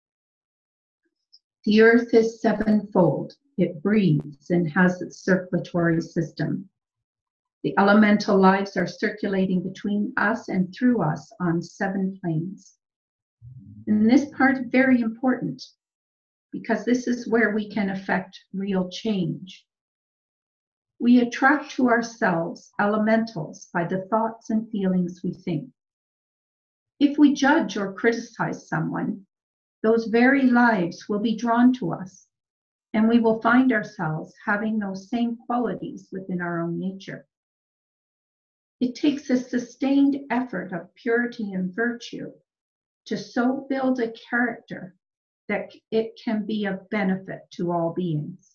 The earth is 7-fold. It breathes and has its circulatory system. The elemental lives are circulating between us and through us on 7 planes. And this part is very important because this is where we can affect real change. We attract to ourselves elementals by the thoughts and feelings we think. If we judge or criticize someone, those very lives will be drawn to us, and we will find ourselves having those same qualities within our own nature. It takes a sustained effort of purity and virtue to so build a character that it can be of benefit to all beings.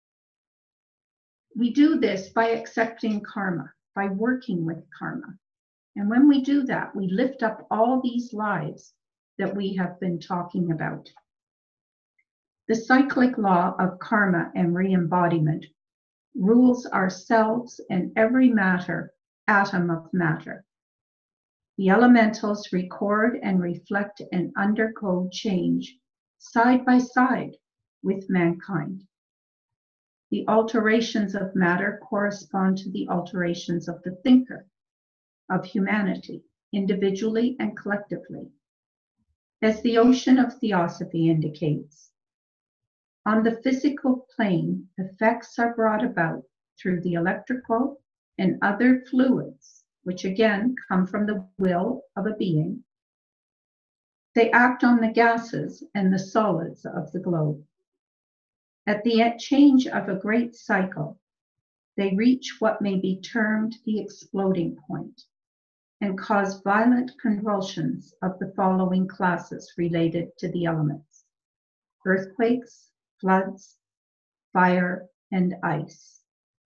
We do this by accepting karma, by working with karma. And when we do that, we lift up all these lives that we have been talking about. The cyclic law of karma and re-embodiment rules ourselves and every atom of matter. The elementals record and reflect and undergo change side by side with mankind. The alterations of matter correspond to the alterations of the thinker, of humanity, individually and collectively. As the ocean of theosophy indicates, on the physical plane, effects are brought about through the electrical and other fluids, which again come from the will of a being. They act on the gases and the solids of the globe. At the change of a great cycle, they reach what may be termed the exploding point and cause violent convulsions of the following classes related to the elements: earthquakes, floods, fire, and ice.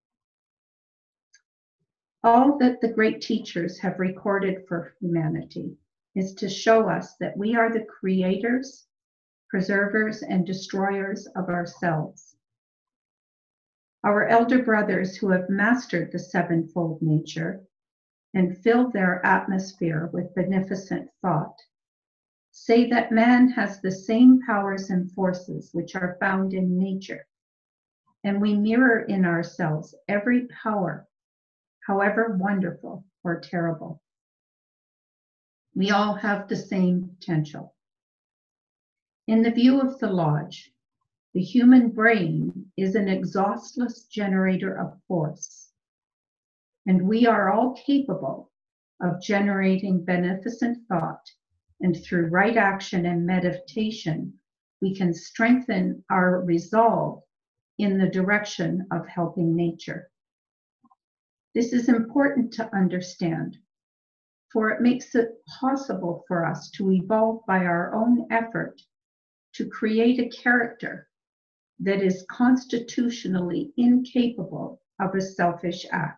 All that the great teachers have recorded for humanity is to show us that we are the creators, preservers, and destroyers of ourselves. Our elder brothers who have mastered the sevenfold nature and filled their atmosphere with beneficent thought say that man has the same powers and forces which are found in nature, and we mirror in ourselves every power, however wonderful or terrible. We all have the same potential. In the view of the Lodge, the human brain is an exhaustless generator of force, and we are all capable of generating beneficent thought, and through right action and meditation, we can strengthen our resolve in the direction of helping nature. This is important to understand, for it makes it possible for us to evolve by our own effort to create a character that is constitutionally incapable of a selfish act.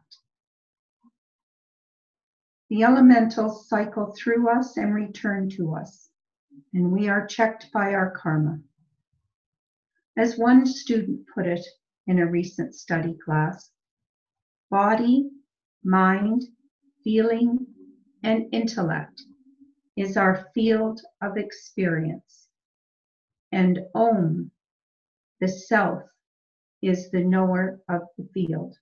The elementals cycle through us and return to us, and we are checked by our karma. As one student put it in a recent study class, body, mind, feeling, and intellect is our field of experience, and Om, the self, is the knower of the field.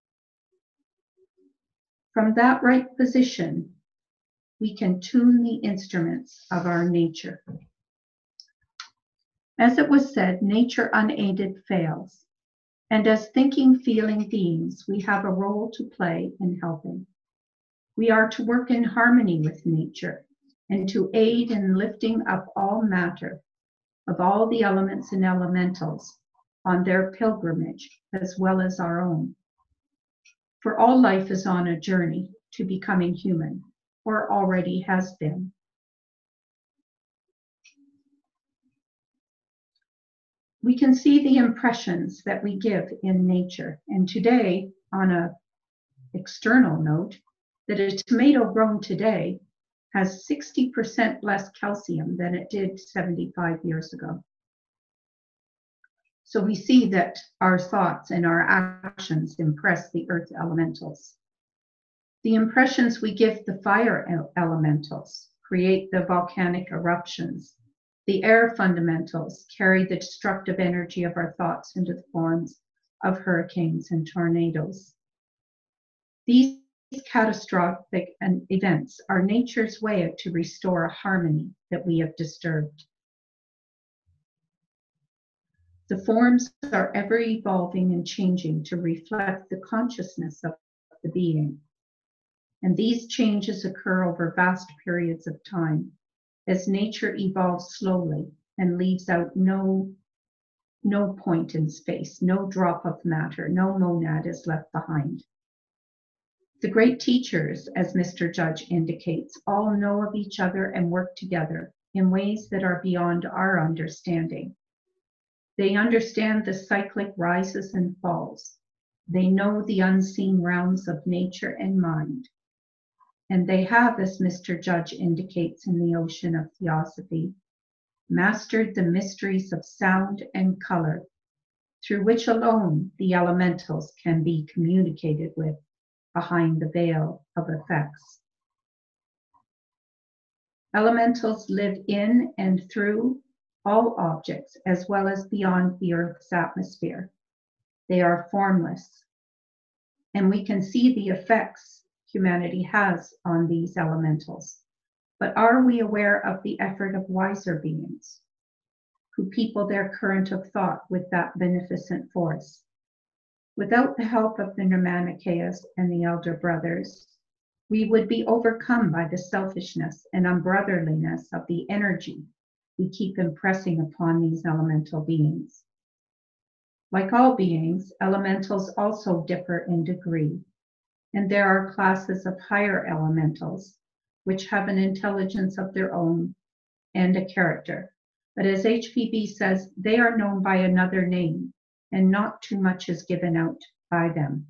From that right position, we can tune the instruments of our nature. As it was said, nature unaided fails, and as thinking, feeling beings, we have a role to play in helping. We are to work in harmony with nature and to aid in lifting up all matter of all the elements and elementals on their pilgrimage as well as our own. For all life is on a journey to becoming human, or already has been. We can see the impressions that we give in nature, and today, on an external note, that a tomato grown today has 60% less calcium than it did 75 years ago. So we see that our thoughts and our actions impress the earth elementals. The impressions we give the fire elementals create the volcanic eruptions. The air fundamentals carry the destructive energy of our thoughts into the forms of hurricanes and tornadoes. These catastrophic events are nature's way to restore a harmony that we have disturbed. The forms are ever evolving and changing to reflect the consciousness of the being. And these changes occur over vast periods of time as nature evolves slowly and leaves out no point in space, no drop of matter, no monad is left behind. The great teachers, as Mr. Judge indicates, all know of each other and work together in ways that are beyond our understanding. They understand the cyclic rises and falls. They know the unseen realms of nature and mind. And they have, as Mr. Judge indicates in the Ocean of Theosophy, mastered the mysteries of sound and color, through which alone the elementals can be communicated with behind the veil of effects. Elementals live in and through all objects, as well as beyond the Earth's atmosphere. They are formless, and we can see the effects humanity has on these elementals. But are we aware of the effort of wiser beings who people their current of thought with that beneficent force? Without the help of the Nirmanakayas and the Elder Brothers, we would be overcome by the selfishness and unbrotherliness of the energy we keep impressing upon these elemental beings. Like all beings, elementals also differ in degree, and there are classes of higher elementals which have an intelligence of their own and a character. But as HPB says, they are known by another name, and not too much is given out by them.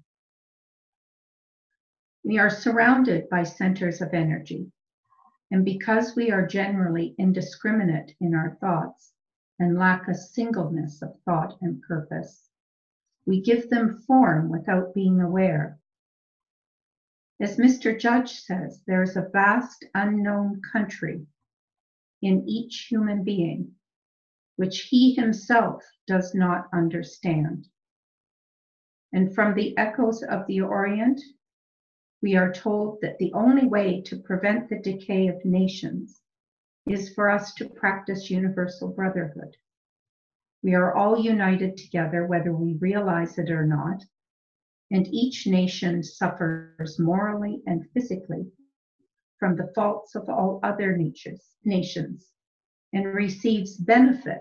We are surrounded by centers of energy, and because we are generally indiscriminate in our thoughts and lack a singleness of thought and purpose, we give them form without being aware. As Mr. Judge says, there is a vast unknown country in each human being, which he himself does not understand. And from the echoes of the Orient, we are told that the only way to prevent the decay of nations is for us to practice universal brotherhood. We are all united together, whether we realize it or not, and each nation suffers morally and physically from the faults of all other nations and receives benefit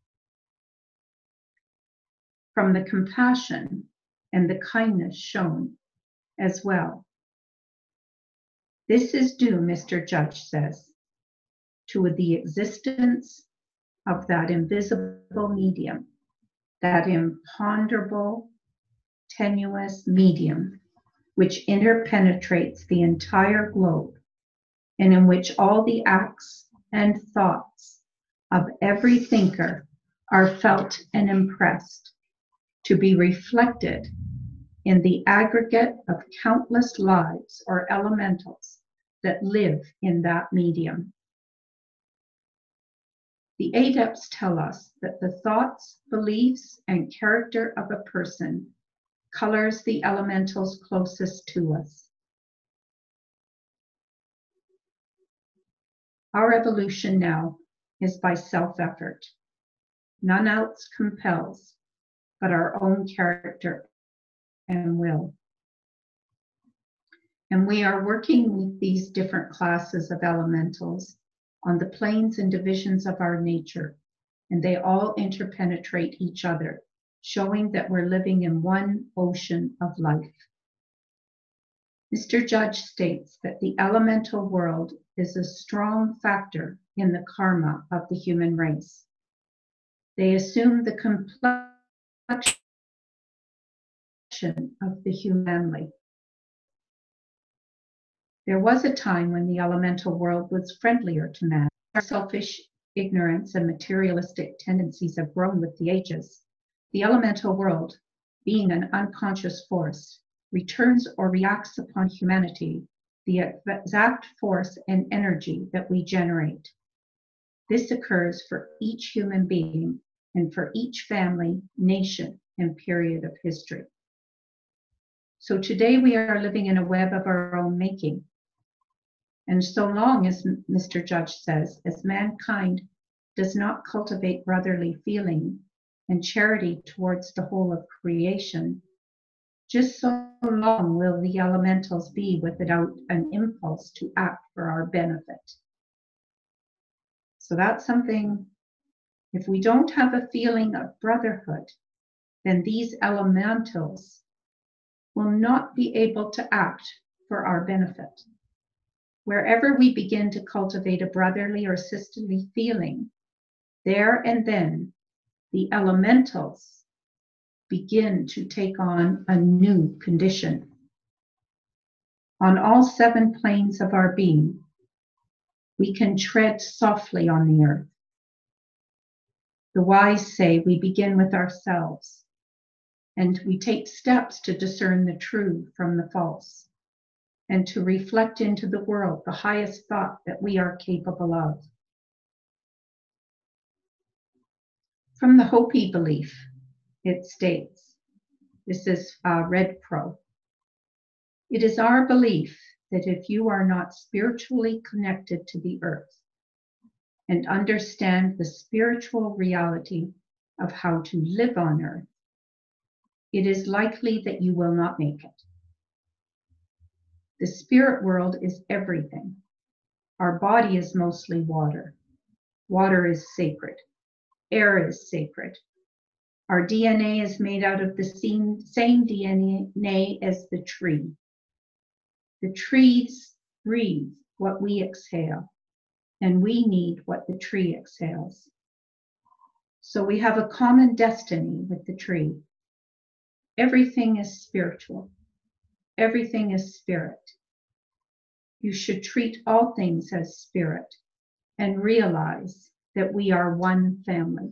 from the compassion and the kindness shown as well. This is due, Mr. Judge says, to the existence of that invisible medium, that imponderable, tenuous medium, which interpenetrates the entire globe, and in which all the acts and thoughts of every thinker are felt and impressed, to be reflected in the aggregate of countless lives or elementals that live in that medium. The adepts tell us that the thoughts, beliefs, and character of a person colors the elementals closest to us. Our evolution now is by self-effort. None else compels but our own character and will. And we are working with these different classes of elementals on the planes and divisions of our nature, and they all interpenetrate each other, showing that we're living in one ocean of life. Mr. Judge states that the elemental world is a strong factor in the karma of the human race. They assume the complexion of the human family. There was a time when the elemental world was friendlier to man. Our selfish ignorance and materialistic tendencies have grown with the ages. The elemental world, being an unconscious force, returns or reacts upon humanity the exact force and energy that we generate. This occurs for each human being and for each family, nation, and period of history. So today we are living in a web of our own making. And so long as, Mr. Judge says, as mankind does not cultivate brotherly feeling and charity towards the whole of creation, just so long will the elementals be without an impulse to act for our benefit. So that's something, if we don't have a feeling of brotherhood, then these elementals will not be able to act for our benefit. Wherever we begin to cultivate a brotherly or sisterly feeling, there and then the elementals begin to take on a new condition. On all 7 planes of our being, we can tread softly on the earth. The wise say we begin with ourselves, and we take steps to discern the true from the false, and to reflect into the world the highest thought that we are capable of. From the Hopi belief, it states, this is Red Pro, it is our belief that if you are not spiritually connected to the earth and understand the spiritual reality of how to live on earth, it is likely that you will not make it. The spirit world is everything. Our body is mostly water. Water is sacred. Air is sacred. Our DNA is made out of the same DNA as the tree. The trees breathe what we exhale, and we need what the tree exhales. So we have a common destiny with the tree. Everything is spiritual. Everything is spirit. You should treat all things as spirit and realize that we are one family.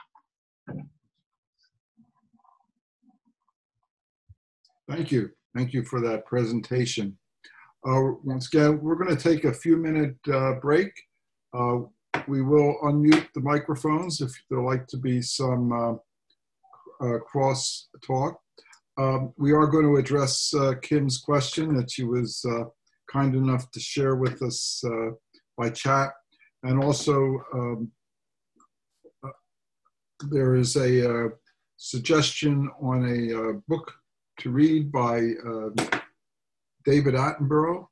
Thank you. Thank you for that presentation. Once again, we're going to take a few-minute break. We will unmute the microphones if there'd like to be some cross talk. We are going to address Kim's question that she was kind enough to share with us by chat. And also, there is a suggestion on a book to read by David Attenborough.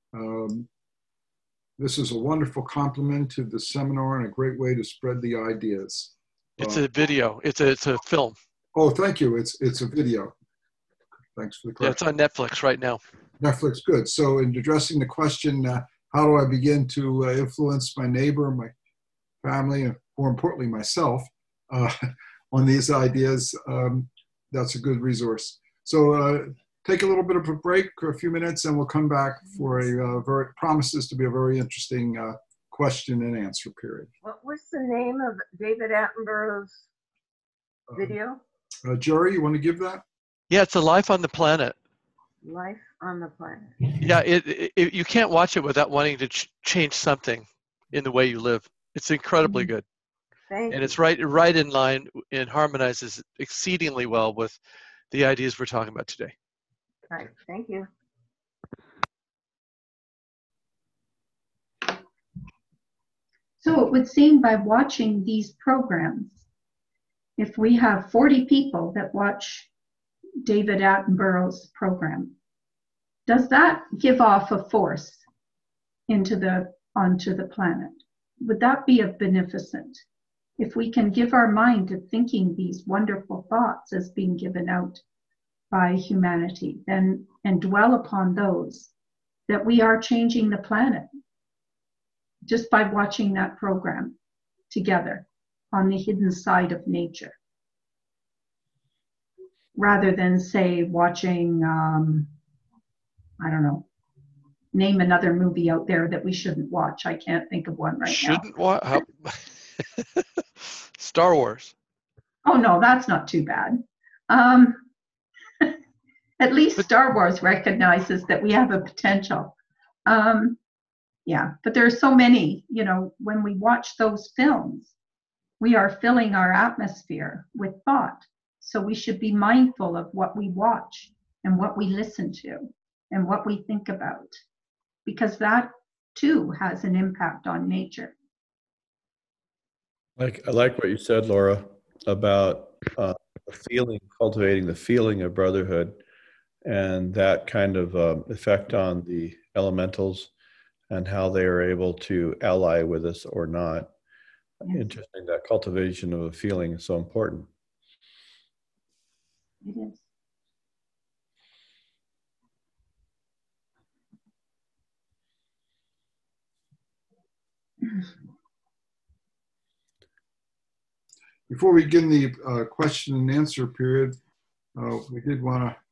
This is a wonderful compliment to the seminar and a great way to spread the ideas. It's a video. It's a film. Oh, thank you. It's a video. Thanks for the correction. Yeah, it's on Netflix right now. Netflix, good. So in addressing the question, how do I begin to influence my neighbor, my family, and more importantly, myself, on these ideas, that's a good resource. So take a little bit of a break for a few minutes, and we'll come back for a promises to be a very interesting question and answer period. What was the name of David Attenborough's video? Jerry, you want to give that? Yeah, it's a Life on the Planet. Life on the Planet. Yeah, you can't watch it without wanting to change something in the way you live. It's incredibly good. Thank you. It's right in line and harmonizes exceedingly well with the ideas we're talking about today. Right. Thank you. So it would seem by watching these programs, if we have 40 people that watch David Attenborough's program, does that give off a force onto the planet? Would that be a beneficent? If we can give our mind to thinking these wonderful thoughts as being given out by humanity, then and dwell upon those, that we are changing the planet just by watching that program together on the hidden side of nature, rather than say watching I don't know, name another movie out there that we shouldn't watch. I can't think of one right now. Shouldn't watch? Star Wars. Oh no, that's not too bad. At least Star Wars recognizes that we have a potential. Yeah, but there are so many, when we watch those films, we are filling our atmosphere with thought. So we should be mindful of what we watch and what we listen to and what we think about, because that too has an impact on nature. I like what you said, Laura, about cultivating the feeling of brotherhood and that kind of effect on the elementals and how they are able to ally with us or not. Yes. Interesting, that cultivation of a feeling is so important. It is. Before we begin the question and answer period, we did want to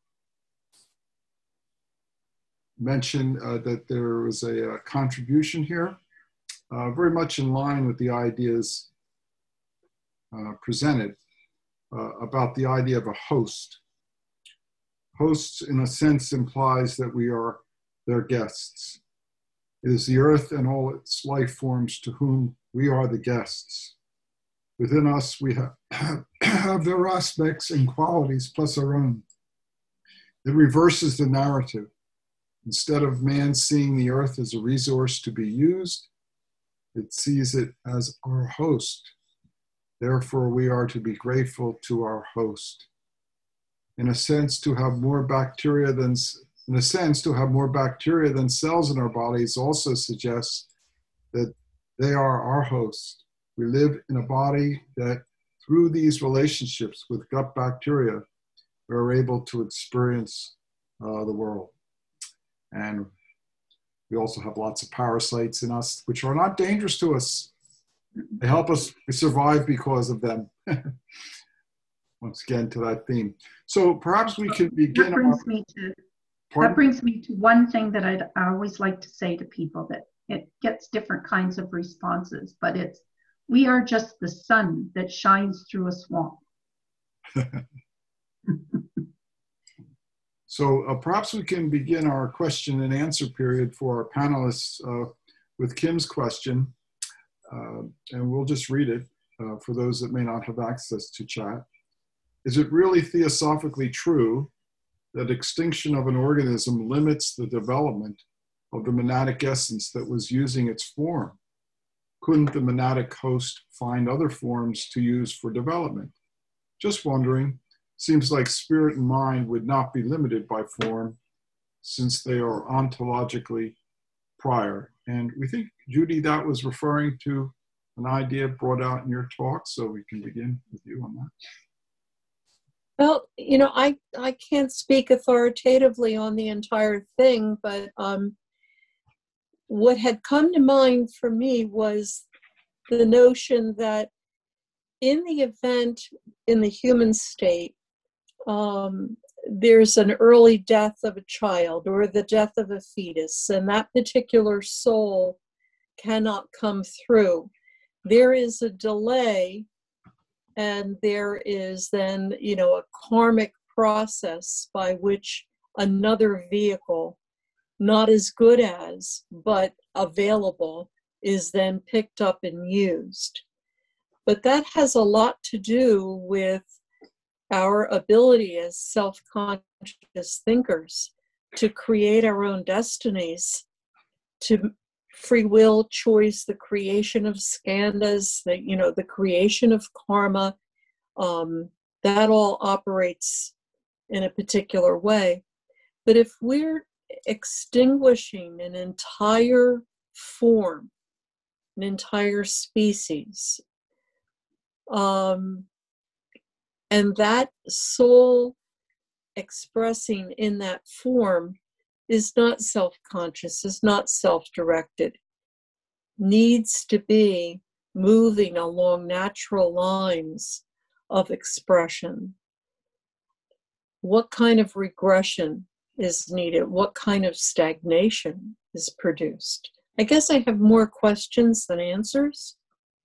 mention that there was a contribution here, very much in line with the ideas presented about the idea of a host. Hosts, in a sense, implies that we are their guests. It is the earth and all its life forms to whom we are the guests. Within us, we have their aspects and qualities plus our own. It reverses the narrative. Instead of man seeing the earth as a resource to be used, it sees it as our host. Therefore, we are to be grateful to our host. In a sense, to have more bacteria than cells in our bodies also suggests that they are our host. We live in a body that, through these relationships with gut bacteria, we're able to experience the world. And we also have lots of parasites in us, which are not dangerous to us. They help us survive because of them. Once again, to that theme. So perhaps we can begin. That brings me to one thing that I always like to say to people, that it gets different kinds of responses, but it's, we are just the sun that shines through a swamp. So perhaps we can begin our question and answer period for our panelists with Kim's question. And we'll just read it for those that may not have access to chat. Is it really theosophically true that extinction of an organism limits the development of the monadic essence that was using its form? Couldn't the monadic host find other forms to use for development? Just wondering. Seems like spirit and mind would not be limited by form, since they are ontologically prior. And we think, Judy, that was referring to an idea brought out in your talk, so we can begin with you on that. Well, you know, I can't speak authoritatively on the entire thing, but what had come to mind for me was the notion that in the event in the human state, there's an early death of a child or the death of a fetus, and that particular soul cannot come through. There is a delay, and there is then, you know, a karmic process by which another vehicle, not as good as, but available, is then picked up and used. But that has a lot to do with our ability as self-conscious thinkers to create our own destinies, to free will, choice, the creation of skandhas, the creation of karma, that all operates in a particular way. But if we're extinguishing an entire form, an entire species, and that soul expressing in that form is not self-conscious, is not self-directed, needs to be moving along natural lines of expression. What kind of regression is needed? What kind of stagnation is produced? I guess I have more questions than answers.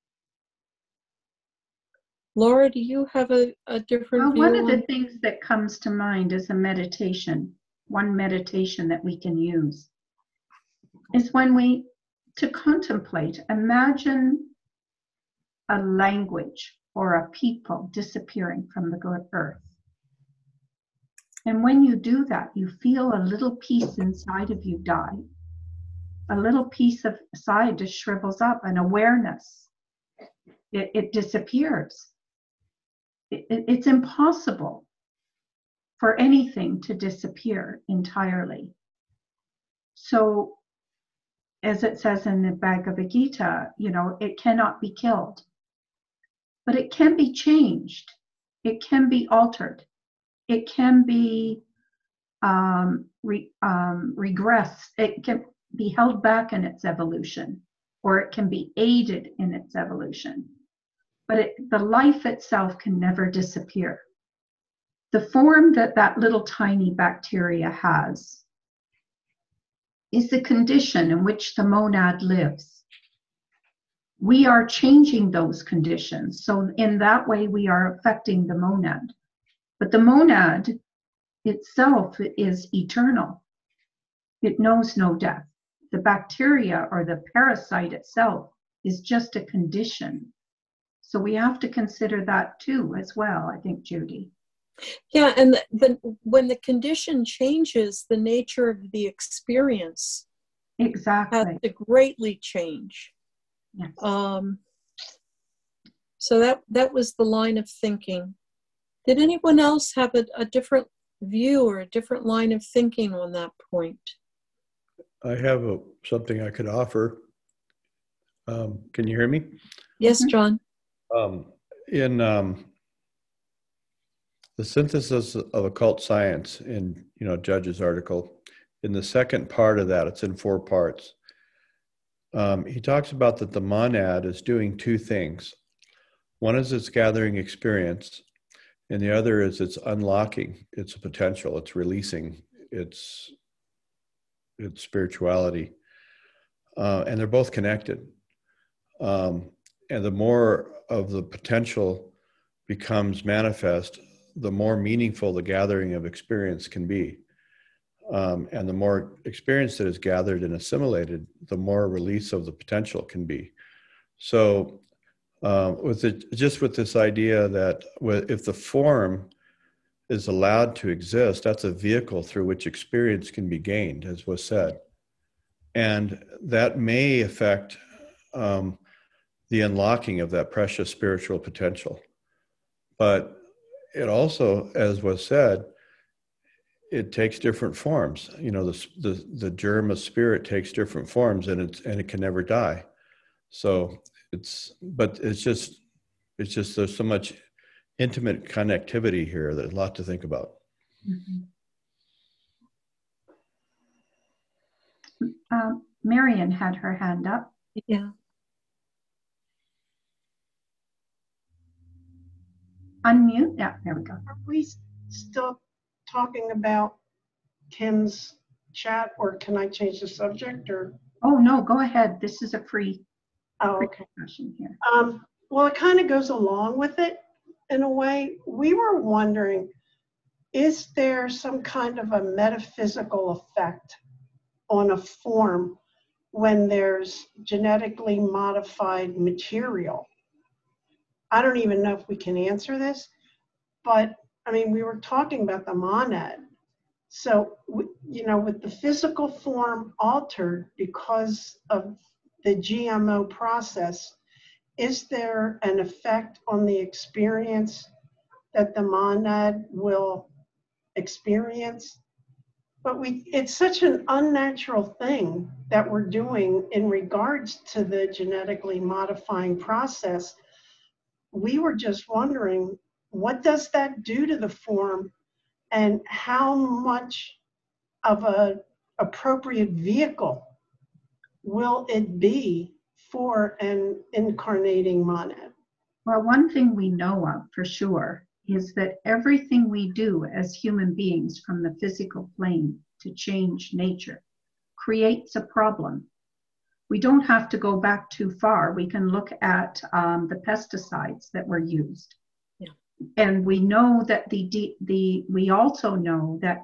Laura, do you have a different view? One of the things that comes to mind is a meditation. One meditation that we can use is to contemplate, imagine a language or a people disappearing from the earth. And when you do that, you feel a little piece inside of you die. A little piece of side just shrivels up, an awareness. It disappears. It's impossible for anything to disappear entirely. So, as it says in the Bhagavad Gita, it cannot be killed, but it can be changed. It can be altered. It can be regressed. It can be held back in its evolution. or it can be aided in its evolution. But the life itself can never disappear. The form that that little tiny bacteria has is the condition in which the monad lives. We are changing those conditions. So in that way, we are affecting the monad. But the monad itself is eternal. It knows no death. The bacteria or the parasite itself is just a condition. So we have to consider that too as well, I think, Judy. Yeah, and when the condition changes, the nature of the experience Exactly. has to greatly change. Yes. So that was the line of thinking. Did anyone else have a different view or a different line of thinking on that point? I have something I could offer. Can you hear me? Yes, John. In the synthesis of occult science, in Judge's article, in the second part of that, it's in 4 parts. He talks about that the monad is doing 2 things. One is it's gathering experience, and the other is it's unlocking its potential. It's releasing its spirituality, and they're both connected. And the more of the potential becomes manifest, the more meaningful the gathering of experience can be. And the more experience that is gathered and assimilated, the more release of the potential can be. So with this idea that if the form is allowed to exist, that's a vehicle through which experience can be gained, as was said. And that may affect the unlocking of that precious spiritual potential. But it also, as was said, it takes different forms. The germ of spirit takes different forms, and it can never die. So it's just there's so much intimate connectivity here. There's a lot to think about. Mm-hmm. Marion had her hand up. Yeah. Unmute. Yeah, there we go. Are we still talking about Kim's chat, or can I change the subject? Or oh no, go ahead. This is a free discussion here. Well, it kind of goes along with it in a way. We were wondering, is there some kind of a metaphysical effect on a form when there's genetically modified material? I don't even know if we can answer this, but I mean, we were talking about the monad. So, with the physical form altered because of the GMO process, is there an effect on the experience that the monad will experience? But it's such an unnatural thing that we're doing in regards to the genetically modifying process. We were just wondering, what does that do to the form, and how much of an appropriate vehicle will it be for an incarnating monad? Well, one thing we know of for sure is that everything we do as human beings from the physical plane to change nature creates a problem. We don't have to go back too far. We can look at the pesticides that were used. Yeah. And we know that we also know that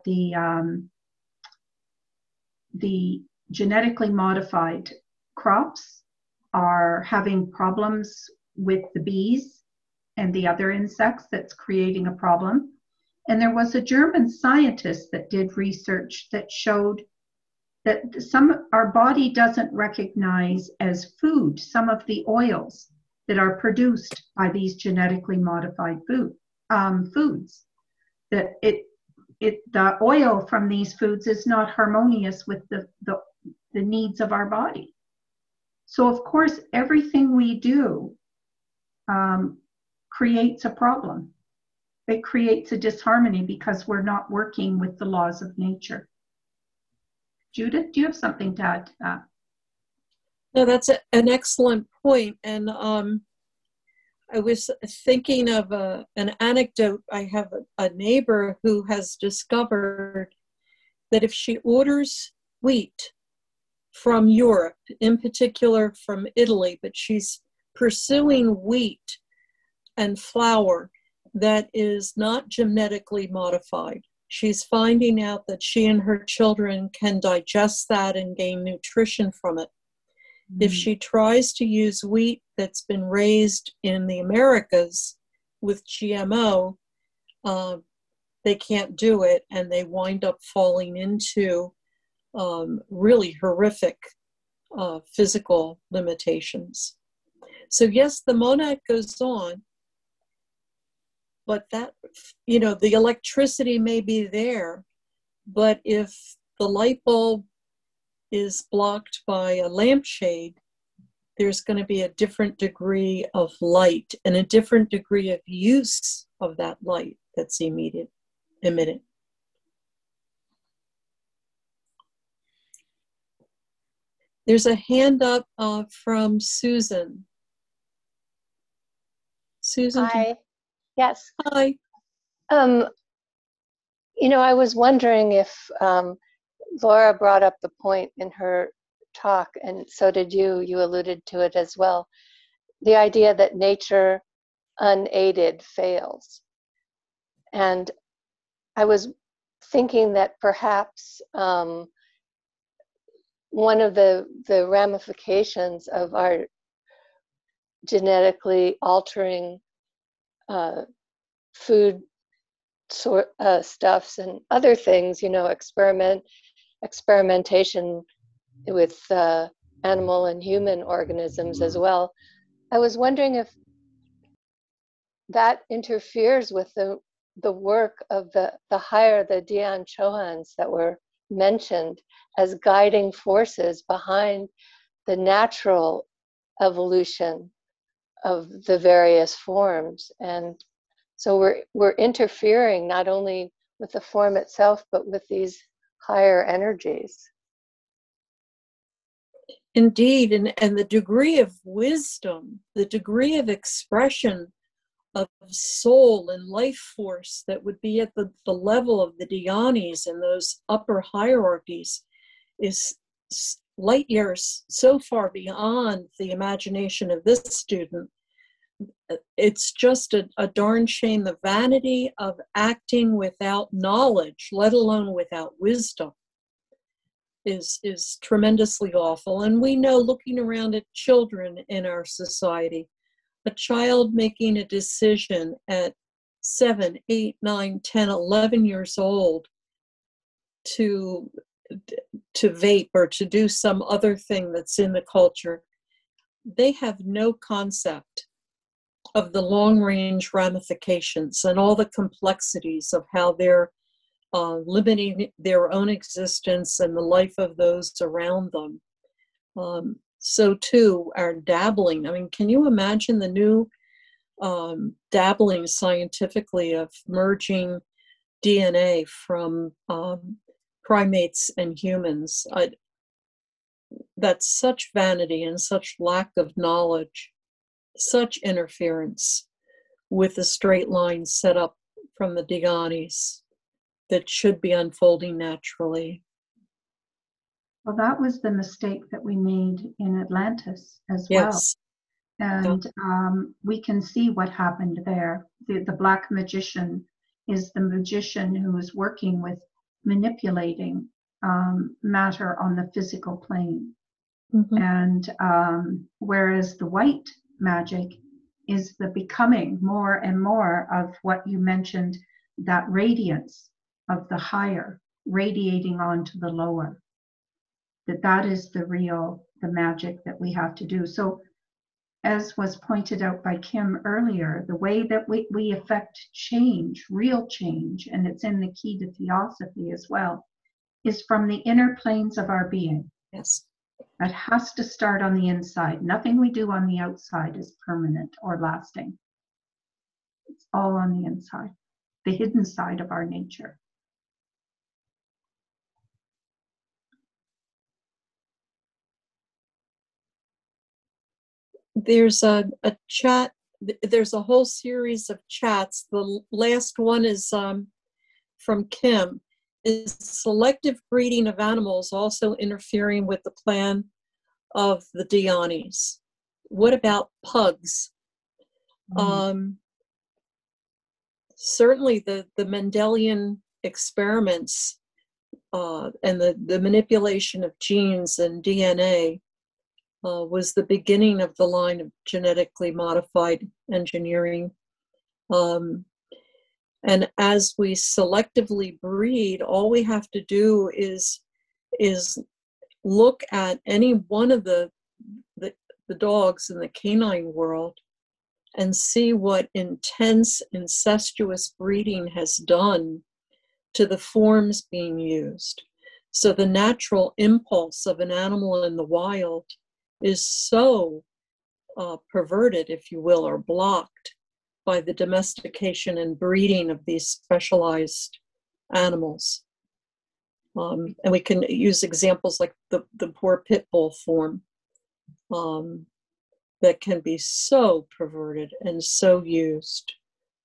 the genetically modified crops are having problems with the bees and the other insects that's creating a problem. And there was a German scientist that did research that showed that our body doesn't recognize as food some of the oils that are produced by these genetically modified foods. That the oil from these foods is not harmonious with the needs of our body. So of course, everything we do creates a problem. It creates a disharmony because we're not working with the laws of nature. Judith, do you have something to add to that? No, that's an excellent point. And I was thinking of an anecdote. I have a neighbor who has discovered that if she orders wheat from Europe, in particular from Italy, but she's pursuing wheat and flour that is not genetically modified. She's finding out that she and her children can digest that and gain nutrition from it. If she tries to use wheat that's been raised in the Americas with GMO, they can't do it, and they wind up falling into really horrific physical limitations. So yes, the monad goes on, but that, you know, the electricity may be there, but if the light bulb is blocked by a lampshade, there's going to be a different degree of light and a different degree of use of that light that's emitted. There's a hand up from Susan. Susan? Hi. Yes. Hi. You know, I was wondering if Laura brought up the point in her talk, and so did you. You alluded to it as well. The idea that nature unaided fails. And I was thinking that perhaps one of the ramifications of our genetically altering food stuffs and other things, you know, experimentation with animal and human organisms as well. I was wondering if that interferes with the work of the higher, the Dhyan Chohans that were mentioned as guiding forces behind the natural evolution of the various forms. And so we're interfering not only with the form itself, but with these higher energies. Indeed, and the degree of wisdom, the degree of expression of soul and life force that would be at the level of the Dhyanis and those upper hierarchies is light years so far beyond the imagination of this student. It's just a darn shame, the vanity of acting without knowledge, let alone without wisdom, is tremendously awful. And we know, looking around at children in our society, a child making a decision at 7, 8, 9, 10, 11 years old to vape or to do some other thing that's in the culture, they have no concept of the long-range ramifications and all the complexities of how they're limiting their own existence and the life of those around them. So too, our dabbling. I mean, can you imagine the new dabbling scientifically of merging DNA from primates and humans? That's such vanity and such lack of knowledge, such interference with the straight line set up from the Dhyanis that should be unfolding naturally. Well, that was the mistake that we made in Atlantis as Yes. well. And we can see what happened there. The black magician is the magician who is working with manipulating matter on the physical plane. Mm-hmm. And whereas the white magic is the becoming more and more of what you mentioned, that radiance of the higher radiating onto the lower. That is the magic that we have to do. So as was pointed out by Kim earlier, the way that we affect change, real change, and it's in the key to theosophy as well, is from the inner planes of our being. Yes. That has to start on the inside. Nothing we do on the outside is permanent or lasting. It's all on the inside, the hidden side of our nature. There's a chat, there's a whole series of chats. The last one is from Kim. Is selective breeding of animals also interfering with the plan of the Dionys? What about pugs? Certainly the Mendelian experiments and the manipulation of genes and DNA was the beginning of the line of genetically modified engineering. And as we selectively breed, all we have to do is look at any one of the dogs in the canine world and see what intense incestuous breeding has done to the forms being used. So the natural impulse of an animal in the wild is so perverted, if you will, or blocked by the domestication and breeding of these specialized animals. And we can use examples like the poor pit bull form that can be so perverted and so used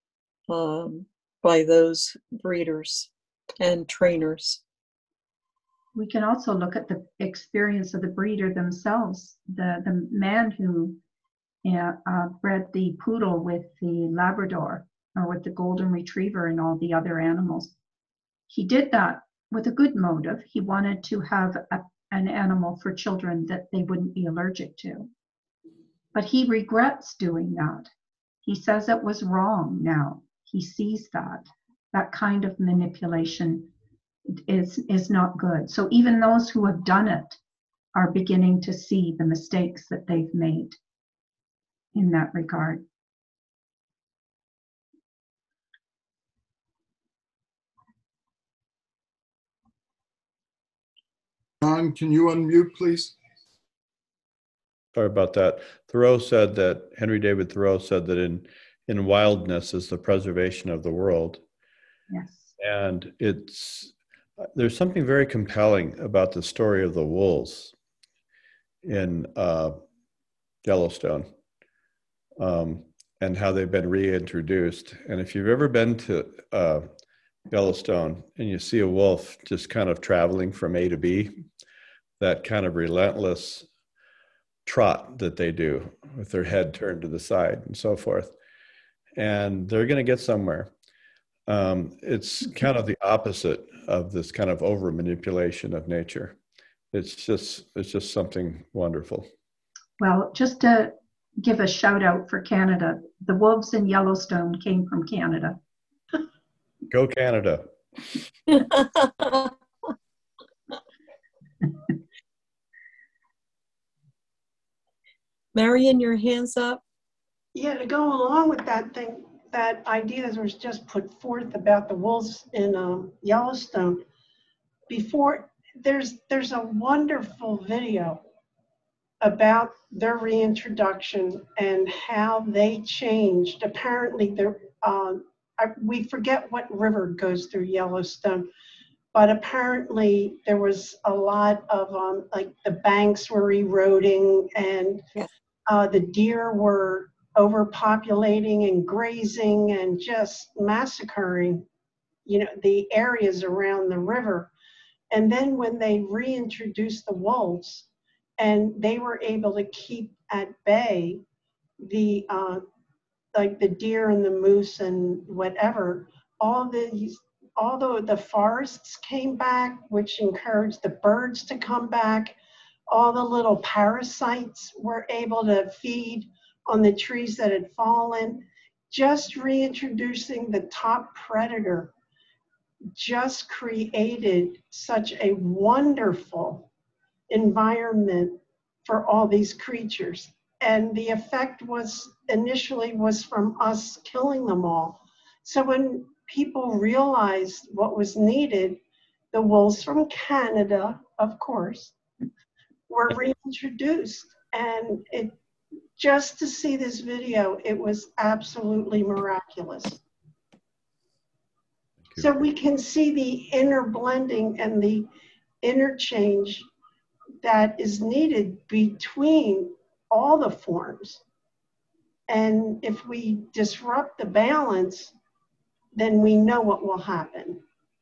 by those breeders and trainers. We can also look at the experience of the breeder themselves. The man who bred the poodle with the Labrador or with the golden retriever and all the other animals, he did that with a good motive. He wanted to have an animal for children that they wouldn't be allergic to. But he regrets doing that. He says it was wrong now. He sees that kind of manipulation is not good. So even those who have done it are beginning to see the mistakes that they've made in that regard. John, can you unmute, please? Sorry about that. Henry David Thoreau said that in wildness is the preservation of the world. Yes. And there's something very compelling about the story of the wolves in Yellowstone and how they've been reintroduced. And if you've ever been to Yellowstone and you see a wolf just kind of traveling from A to B, that kind of relentless trot that they do with their head turned to the side and so forth, and they're going to get somewhere. It's kind of the opposite of this kind of over manipulation of nature. It's just something wonderful. Well, just to give a shout out for Canada, the wolves in Yellowstone came from Canada. Go Canada. Marion, your hand's up. Yeah, to go along with that thing, that idea that was just put forth about the wolves in Yellowstone, before there's a wonderful video about their reintroduction and how they changed. Apparently, we forget what river goes through Yellowstone, but apparently there was a lot of like the banks were eroding and the deer were overpopulating and grazing and just massacring, the areas around the river. And then when they reintroduced the wolves and they were able to keep at bay the like the deer and the moose and whatever, although the forests came back, which encouraged the birds to come back, all the little parasites were able to feed on the trees that had fallen. Just reintroducing the top predator just created such a wonderful environment for all these creatures. And the effect initially was from us killing them all. So when people realized what was needed, the wolves from Canada, of course, were reintroduced. And just to see this video, it was absolutely miraculous. So we can see the inner blending and the interchange that is needed between all the forms. And if we disrupt the balance, then we know what will happen.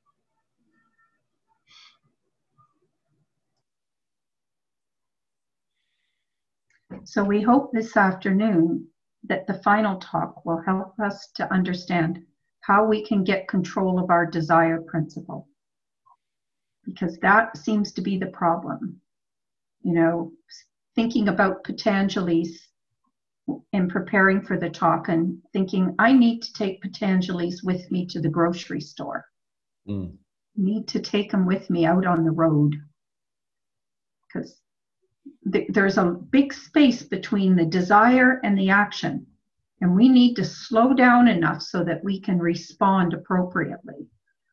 So we hope this afternoon that the final talk will help us to understand how we can get control of our desire principle. Because that seems to be the problem. You know, thinking about Patanjali's and preparing for the talk and thinking, I need to take Patanjali's with me to the grocery store. Need to take them with me out on the road. Because there's a big space between the desire and the action. And we need to slow down enough so that we can respond appropriately.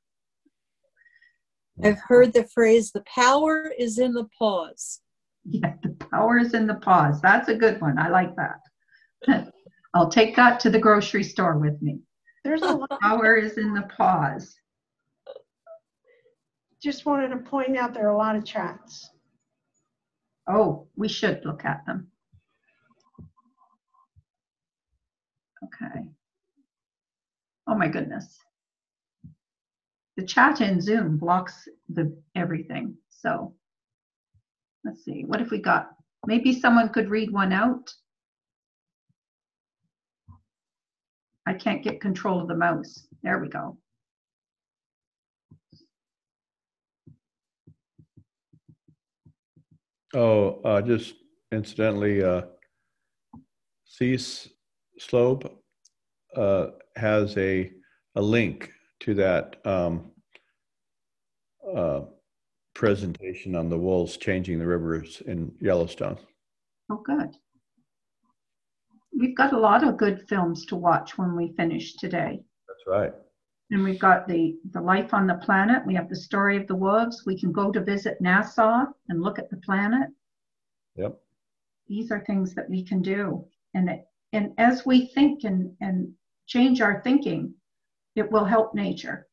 I've heard the phrase, the power is in the pause. Yeah, the power is in the pause. That's a good one. I like that. I'll take that to the grocery store with me. There's a lot. Power is in the pause. Just wanted to point out there are a lot of chats. Oh, we should look at them. Okay. Oh my goodness. The chat in Zoom blocks everything. So let's see. What have we got? Maybe someone could read one out. I can't get control of the mouse. There we go. Oh, just incidentally, Cease Slope has a link to that presentation on the wolves changing the rivers in Yellowstone. Oh, good. We've got a lot of good films to watch when we finish today. That's right. And we've got the life on the planet. We have the story of the wolves. We can go to visit NASA and look at the planet. Yep. These are things that we can do. And as we think and change our thinking, it will help nature.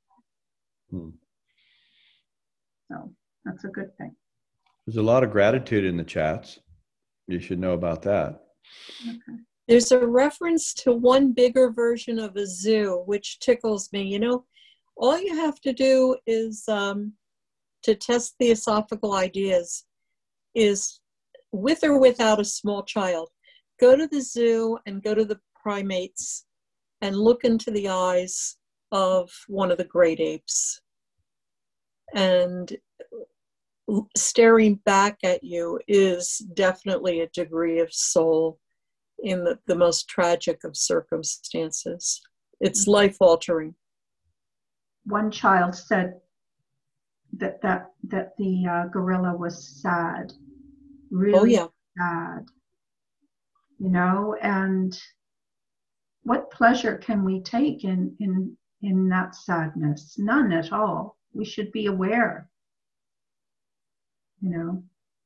So that's a good thing. There's a lot of gratitude in the chats. You should know about that. Okay. There's a reference to one bigger version of a zoo, which tickles me. You know, all you have to do is to test theosophical ideas is with or without a small child. Go to the zoo and go to the primates and look into the eyes of one of the great apes. And staring back at you is definitely a degree of soul in the most tragic of circumstances. It's life-altering. One child said that the gorilla was sad, really sad, you know, and what pleasure can we take in that sadness? None at all. We should be aware, you know.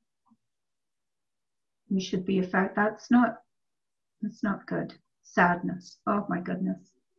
We should be that's not good. Sadness. Oh my goodness.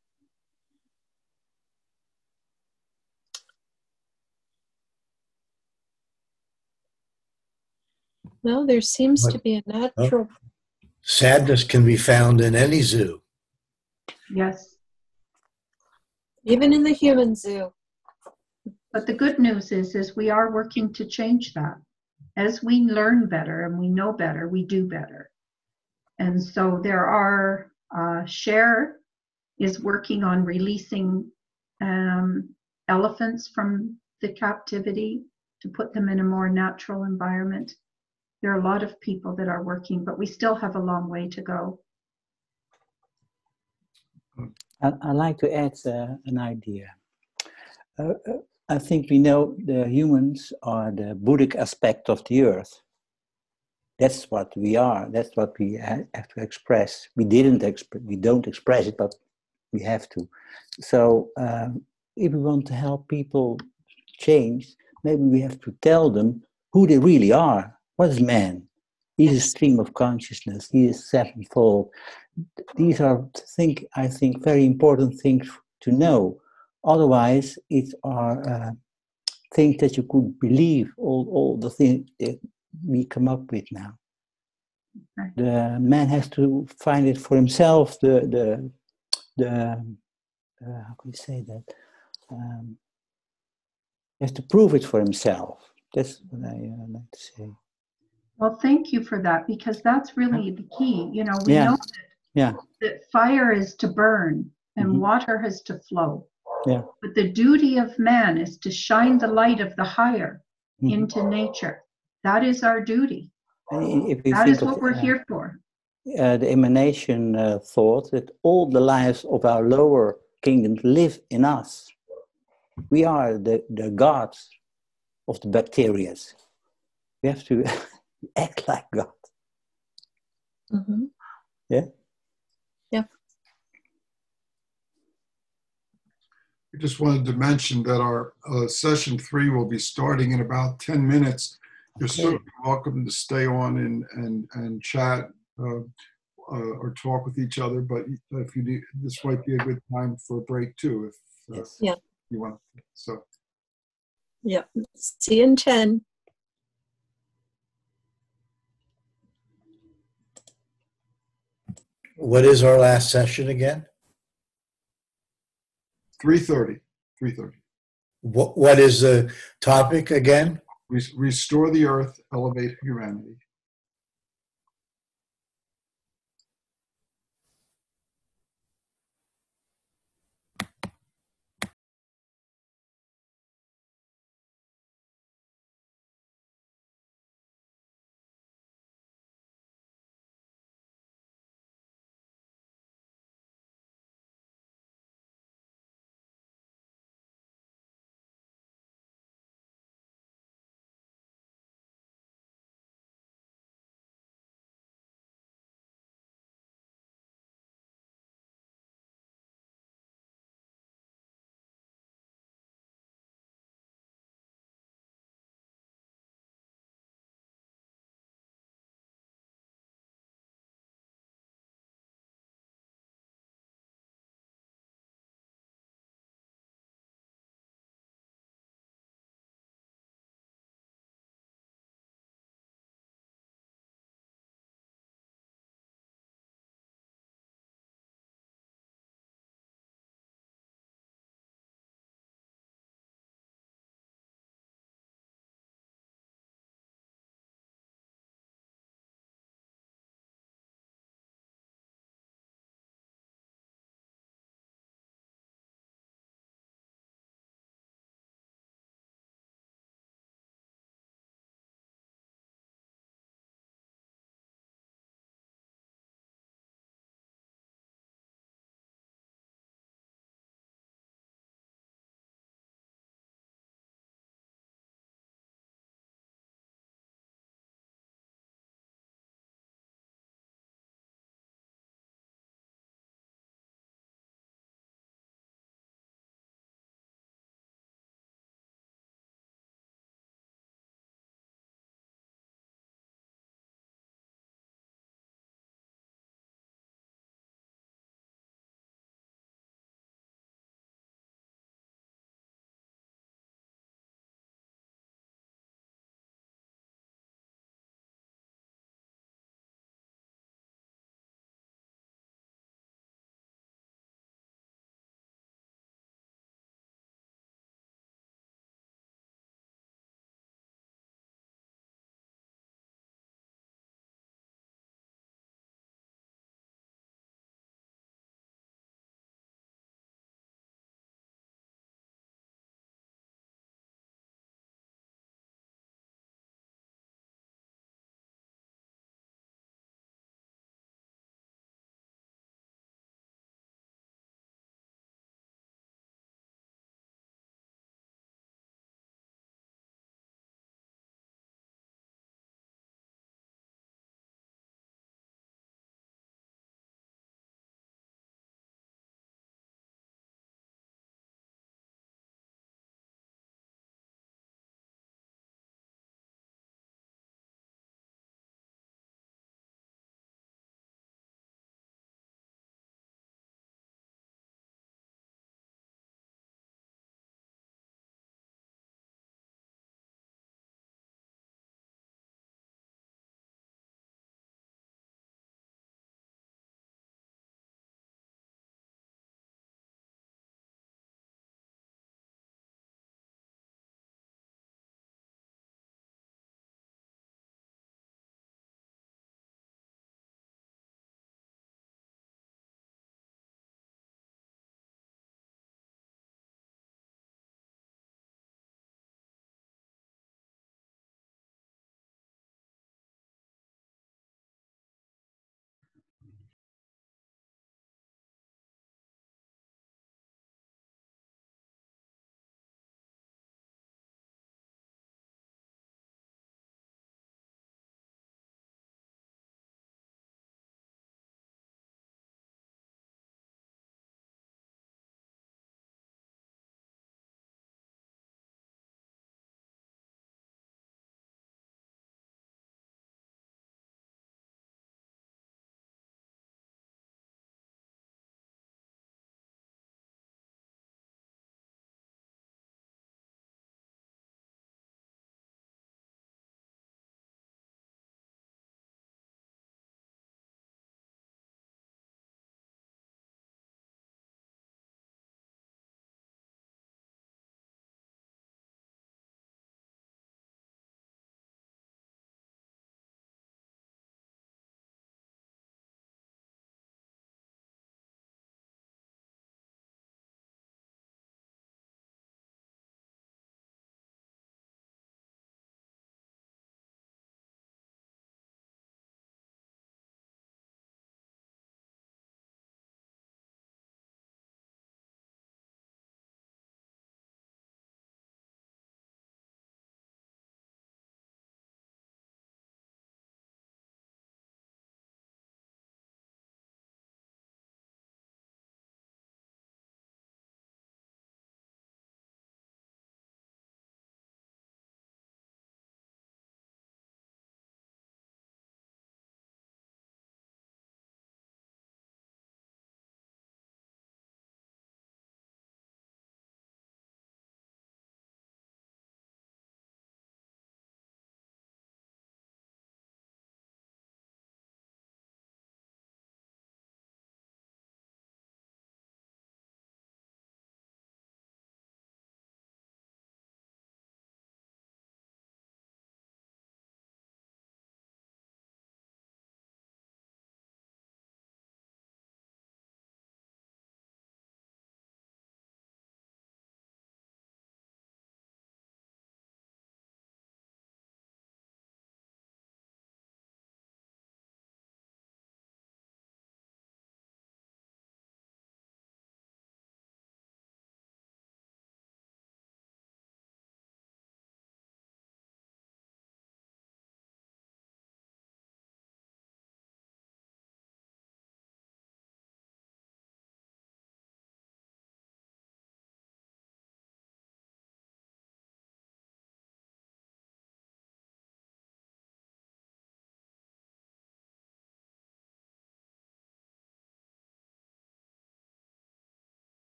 No, there seems to be a natural. Sadness can be found in any zoo. Yes. Even in the human zoo. But the good news is we are working to change that. As we learn better and we know better, we do better. And so there are, Cher is working on releasing elephants from the captivity to put them in a more natural environment. There are a lot of people that are working, but we still have a long way to go. I'd like to add an idea. I think we know the humans are the Buddhic aspect of the earth. That's what we are. That's what we have to express. We don't express it, but we have to. So if we want to help people change, maybe we have to tell them who they really are. What is man? He is a stream of consciousness. He is sevenfold. These are, I think, very important things to know. Otherwise, it are things that you could believe, all the things that we come up with now. The man has to find it for himself. How can you say that? He has to prove it for himself. That's what I like to say. Well, thank you for that, because that's really the key. You know, we Yeah. know Yeah. that fire is to burn and Mhm. water has to flow. Yeah. But the duty of man is to shine the light of the higher Mhm. into nature. That is our duty. And if you That think is what we're here for. the emanation thought that all the lives of our lower kingdoms live in us. We are the gods of the bacteria. We have to act like God. Mm-hmm. Yeah? Yeah. I just wanted to mention that our session 3 will be starting in about 10 minutes. You're certainly welcome to stay on and chat or talk with each other, but if you need, this might be a good time for a break too, if Yes. Yeah. you want. So. Yeah. See you in 10. What is our last session again? 3:30. 3:30. What is the topic again? Restore the earth, elevate humanity.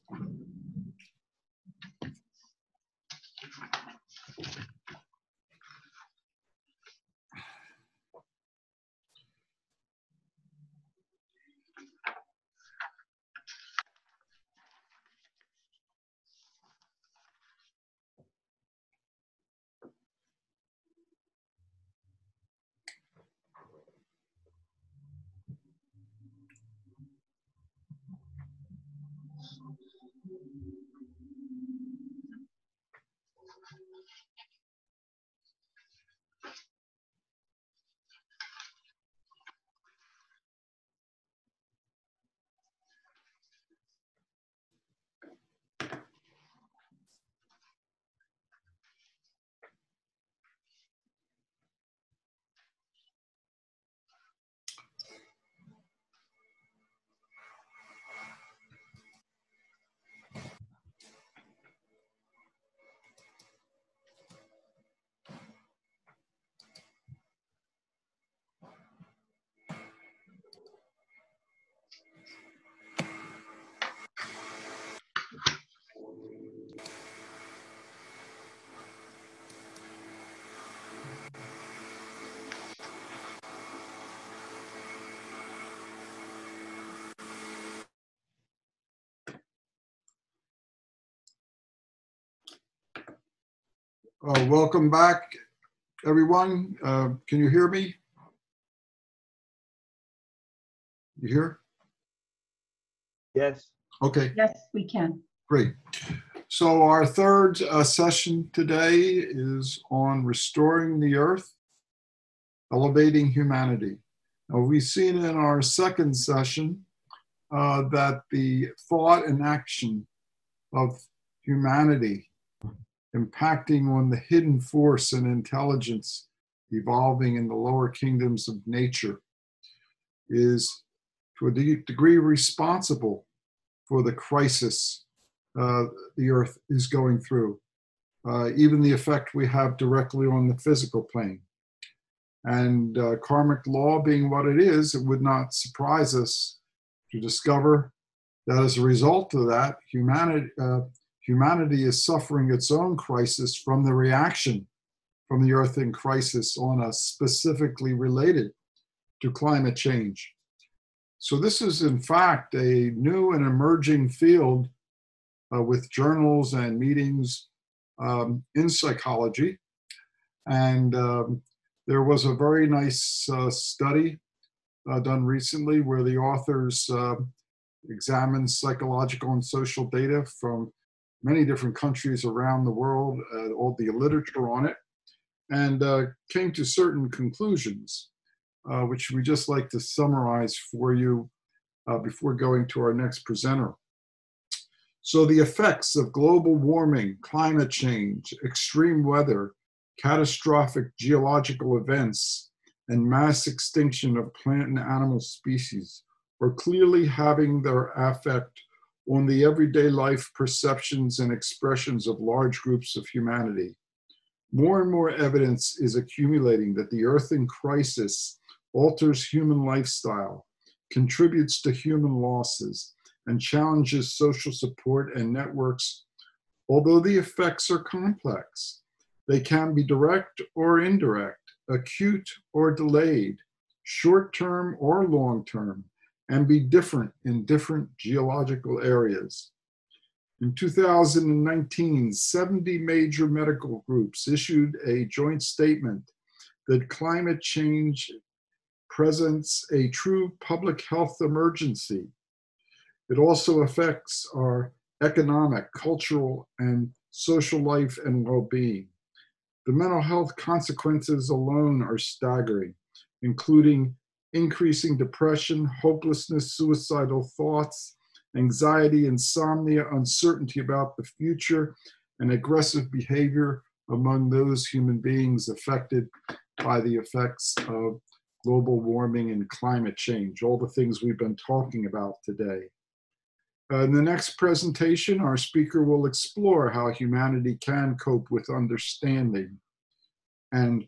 Welcome back, everyone. Can you hear me? You hear? Yes. Okay, Yes, we can. great. So our third session today is on restoring the earth, elevating humanity. Now, we've seen in our second session that the thought and action of humanity impacting on the hidden force and intelligence evolving in the lower kingdoms of nature is to a degree responsible for the crisis the earth is going through, even the effect we have directly on the physical plane. And karmic law being what it is, it would not surprise us to discover that as a result of that, humanity is suffering its own crisis from the reaction from the earth in crisis on us, specifically related to climate change. So this is in fact a new and emerging field with journals and meetings in psychology. And there was a very nice study done recently where the authors examined psychological and social data from many different countries around the world, all the literature on it, and came to certain conclusions, which we just like to summarize for you before going to our next presenter. So the effects of global warming, climate change, extreme weather, catastrophic geological events, and mass extinction of plant and animal species are clearly having their effect on the everyday life perceptions and expressions of large groups of humanity. More and more evidence is accumulating that the earth in crisis alters human lifestyle, contributes to human losses, and challenges social support and networks. Although the effects are complex, they can be direct or indirect, acute or delayed, short-term or long-term, and be different in different geological areas. In 2019, 70 major medical groups issued a joint statement that climate change presents a true public health emergency. It also affects our economic, cultural, and social life and well-being. The mental health consequences alone are staggering, including increasing depression, hopelessness, suicidal thoughts, anxiety, insomnia, uncertainty about the future, and aggressive behavior among those human beings affected by the effects of global warming and climate change, all the things we've been talking about today. In the next presentation, our speaker will explore how humanity can cope with understanding and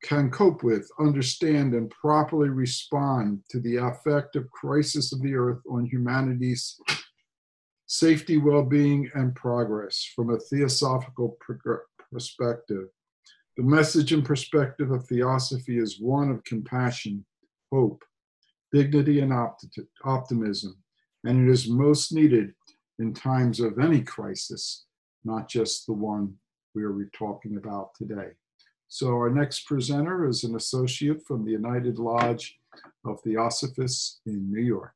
understand, and properly respond to the effect of crisis of the earth on humanity's safety, well-being, and progress from a theosophical perspective. The message and perspective of theosophy is one of compassion, hope, dignity, and optimism, and it is most needed in times of any crisis, not just the one we are talking about today. So our next presenter is an associate from the United Lodge of Theosophists in New York.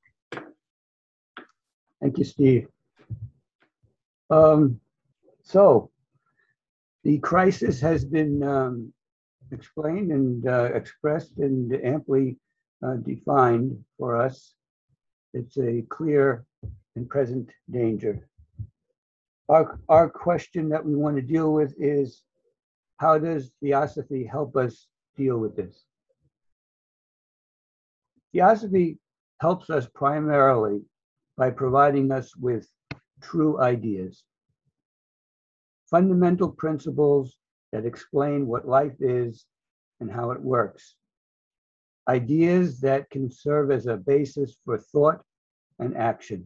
Thank you, Steve. So the crisis has been explained and expressed and amply defined for us. It's a clear and present danger. Our question that we want to deal with is, how does Theosophy help us deal with this? Theosophy helps us primarily by providing us with true ideas, fundamental principles that explain what life is and how it works, ideas that can serve as a basis for thought and action.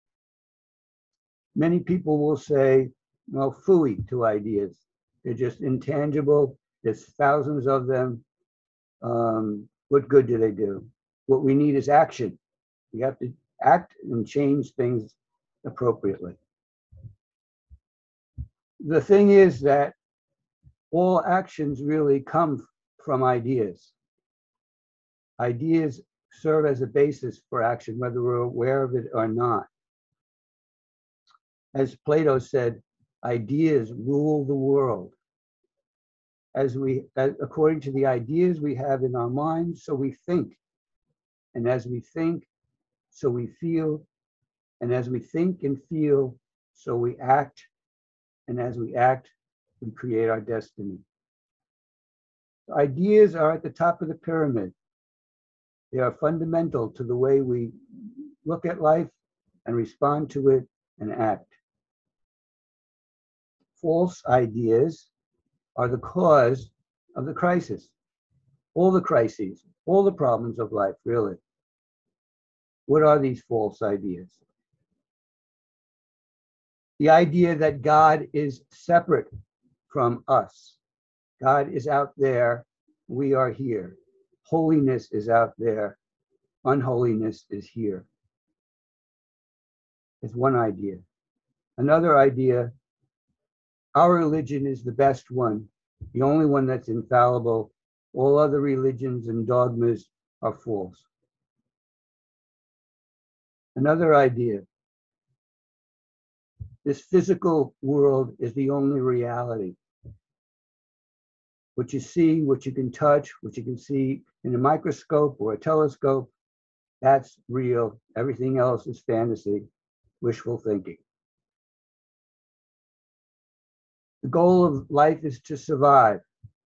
Many people will say, well, phooey to ideas. They're just intangible. There's thousands of them. What good do they do? What we need is action. We have to act and change things appropriately. The thing is that all actions really come from ideas. Ideas serve as a basis for action, whether we're aware of it or not. As Plato said, ideas rule the world. According to the ideas we have in our minds, so we think. And as we think, so we feel. And as we think and feel, so we act. And as we act, we create our destiny. Ideas are at the top of the pyramid. They are fundamental to the way we look at life and respond to it and act. False ideas are the cause of the crisis. All the crises, all the problems of life, really. What are these false ideas? The idea that God is separate from us. God is out there, we are here. Holiness is out there, unholiness is here. It's one idea. Another idea, our religion is the best one, the only one that's infallible. All other religions and dogmas are false. Another idea, this physical world is the only reality. What you see, what you can touch, what you can see in a microscope or a telescope, that's real. Everything else is fantasy, wishful thinking. The goal of life is to survive,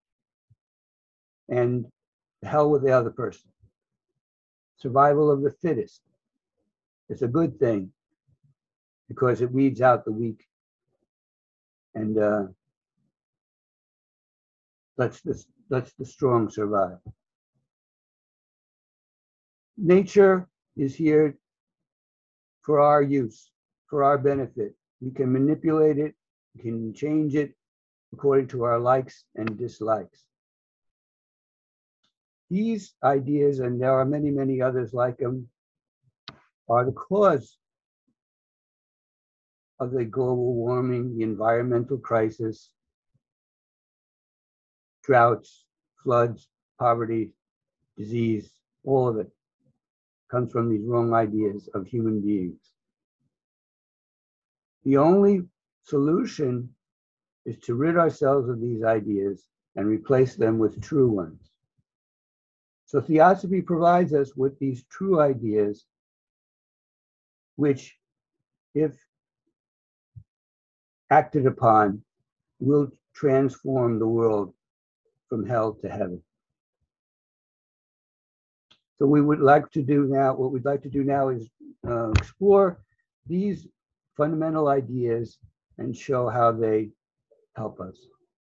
and the hell with the other person. Survival of the fittest. It's a good thing because it weeds out the weak and lets the strong survive. Nature is here for our use, for our benefit. We can manipulate it, we can change it according to our likes and dislikes. These ideas, and there are many, many others like them, are the cause of the global warming, the environmental crisis, droughts, floods, poverty, disease, all of it comes from these wrong ideas of human beings. The only solution is to rid ourselves of these ideas and replace them with true ones. So Theosophy provides us with these true ideas, which, if acted upon, will transform the world from hell to heaven. So what we'd like to do now is explore these fundamental ideas and show how they help us.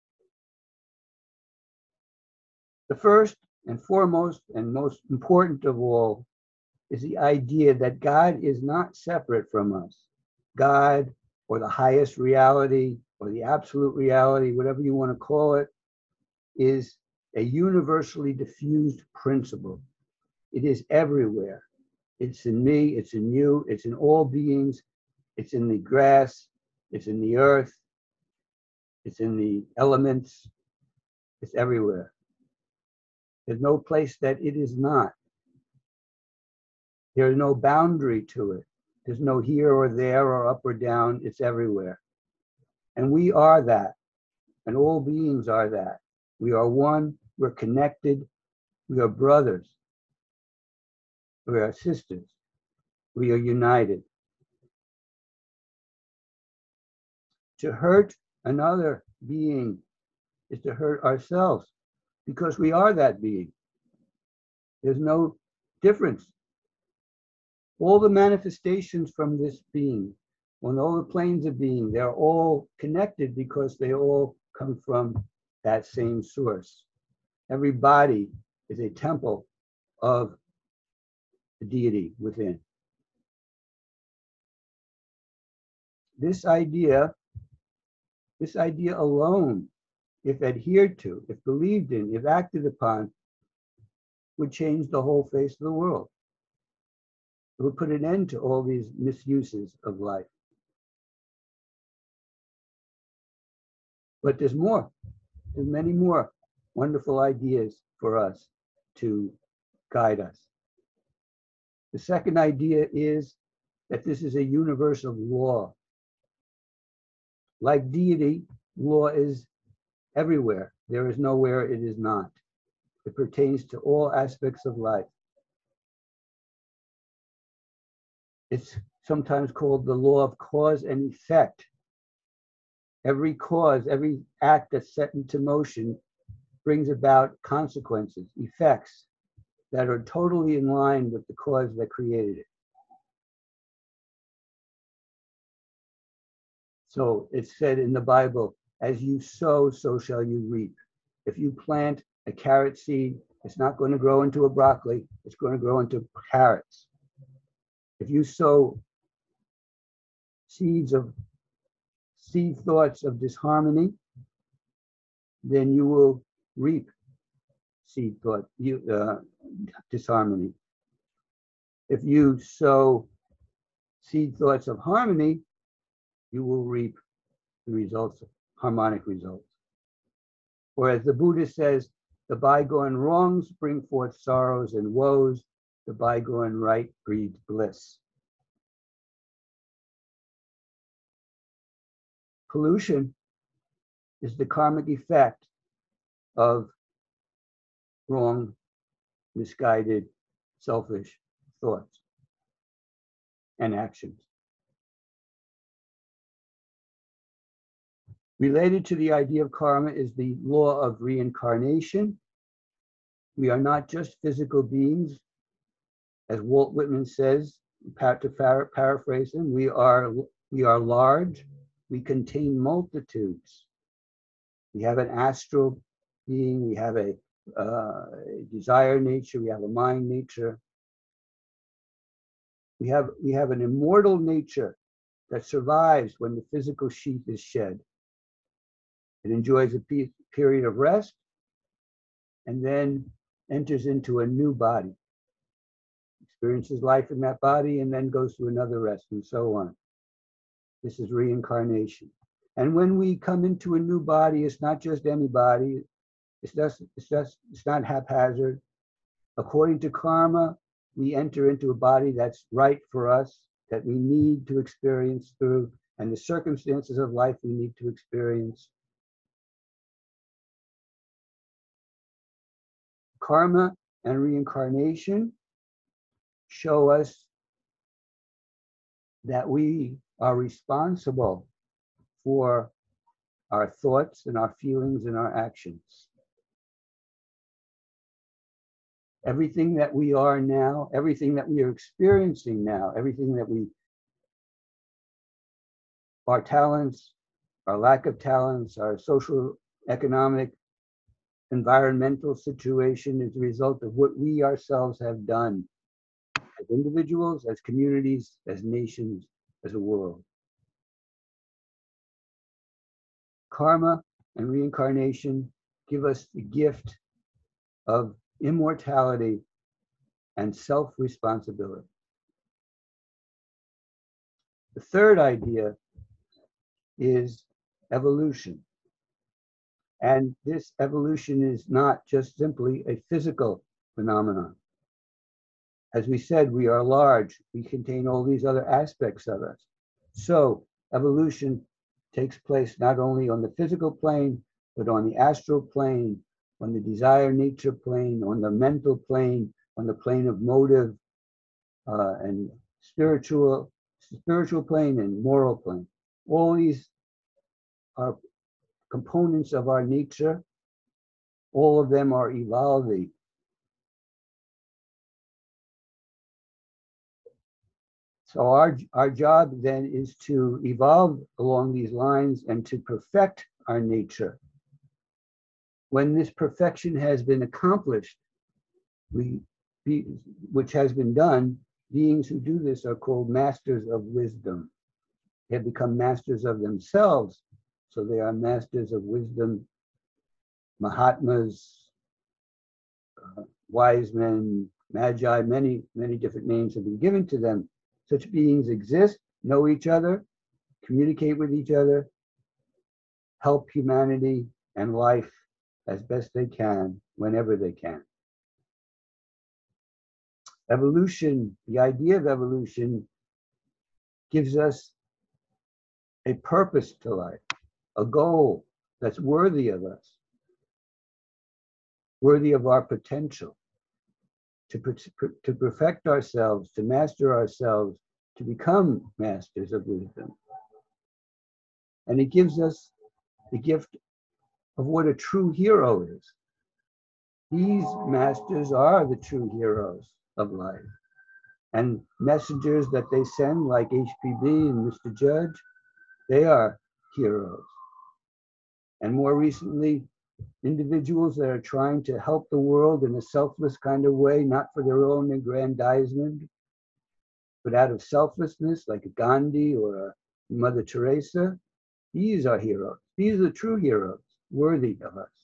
The first and foremost and most important of all is the idea that God is not separate from us. God or the highest reality or the absolute reality, whatever you want to call it, is a universally diffused principle. It is everywhere. It's in me, it's in you, it's in all beings, it's in the grass, it's in the earth, it's in the elements, it's everywhere. There's no place that it is not. There's no boundary to it. There's no here or there or up or down. It's everywhere. And we are that. And all beings are that. We are one. We're connected. We are brothers. We are sisters. We are united. To hurt another being is to hurt ourselves because we are that being. There's no difference. All the manifestations from this being, on all the planes of being, they're all connected because they all come from that same source. Every body is a temple of the deity within. This idea alone, if adhered to, if believed in, if acted upon, would change the whole face of the world. It would put an end to all these misuses of life. But there's more. There's many more wonderful ideas for us to guide us. The second idea is that this is a universal law. Like deity, law is everywhere. There is nowhere it is not. It pertains to all aspects of life. It's sometimes called the law of cause and effect. Every cause, every act that's set into motion brings about consequences, effects that are totally in line with the cause that created it. So it's said in the Bible, as you sow, so shall you reap. If you plant a carrot seed, it's not going to grow into a broccoli, it's going to grow into carrots. If you sow seed thoughts of disharmony, then you will reap disharmony. If you sow seed thoughts of harmony, you will reap the results, harmonic results. Or as the Buddha says, the bygone wrongs bring forth sorrows and woes, the bygone right breeds bliss. Pollution is the karmic effect of wrong, misguided, selfish thoughts and actions. Related to the idea of karma is the law of reincarnation. We are not just physical beings. As Walt Whitman says, to paraphrase him, we are large. We contain multitudes. We have an astral being. We have a desire nature. We have a mind nature. We have an immortal nature that survives when the physical sheath is shed. It enjoys a period of rest and then enters into a new body, experiences life in that body and then goes to another rest and so on. This is reincarnation. And when we come into a new body, it's not just any body. It's not haphazard. According to karma, we enter into a body that's right for us, that we need to experience through, and the circumstances of life we need to experience. Karma and reincarnation show us that we are responsible for our thoughts and our feelings and our actions. Everything that we are now, everything that we are experiencing now, everything that our talents, our lack of talents, our social, economic, environmental situation is a result of what we ourselves have done as individuals, as communities, as nations, as a world. Karma and reincarnation give us the gift of immortality and self-responsibility. The third idea is evolution. And this evolution is not just simply a physical phenomenon. As we said, we are large. We contain all these other aspects of us. So evolution takes place not only on the physical plane, but on the astral plane, on the desire nature plane, on the mental plane, on the plane of motive, and spiritual plane and moral plane. All these are components of our nature. All of them are evolving. So our job then is to evolve along these lines and to perfect our nature. When this perfection has been accomplished, which has been done, beings who do this are called masters of wisdom. They have become masters of themselves, so they are masters of wisdom, Mahatmas, wise men, magi, many different names have been given to them. Such beings exist, know each other, communicate with each other, help humanity and life as best they can, whenever they can. Evolution, the idea of evolution, gives us a purpose to life, a goal that's worthy of us, worthy of our potential, to perfect ourselves, to master ourselves, to become masters of wisdom. And it gives us the gift of what a true hero is. These masters are the true heroes of life. And messengers that they send, like HPB and Mr. Judge, they are heroes. And more recently, individuals that are trying to help the world in a selfless kind of way, not for their own aggrandizement, but out of selflessness, like a Gandhi or a Mother Teresa. These are heroes. These are the true heroes, worthy of us.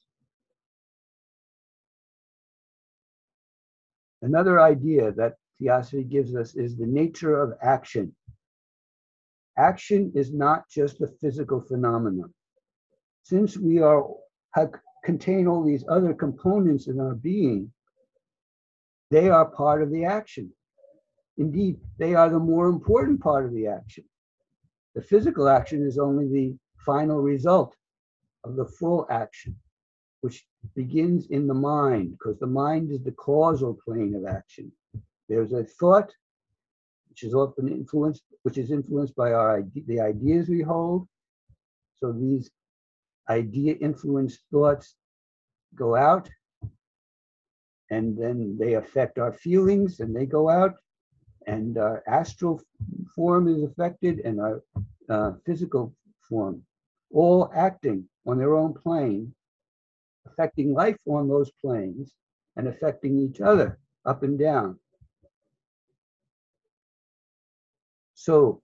Another idea that Theosophy gives us is the nature of action. Action is not just a physical phenomenon. Since we contain all these other components in our being, they are part of the action. Indeed, they are the more important part of the action. The physical action is only the final result of the full action, which begins in the mind, because the mind is the causal plane of action. There's a thought, which is often influenced by the ideas we hold. So these idea-influenced thoughts go out, and then they affect our feelings, and they go out, and our astral form is affected, and our physical form, all acting on their own plane, affecting life on those planes, and affecting each other up and down. So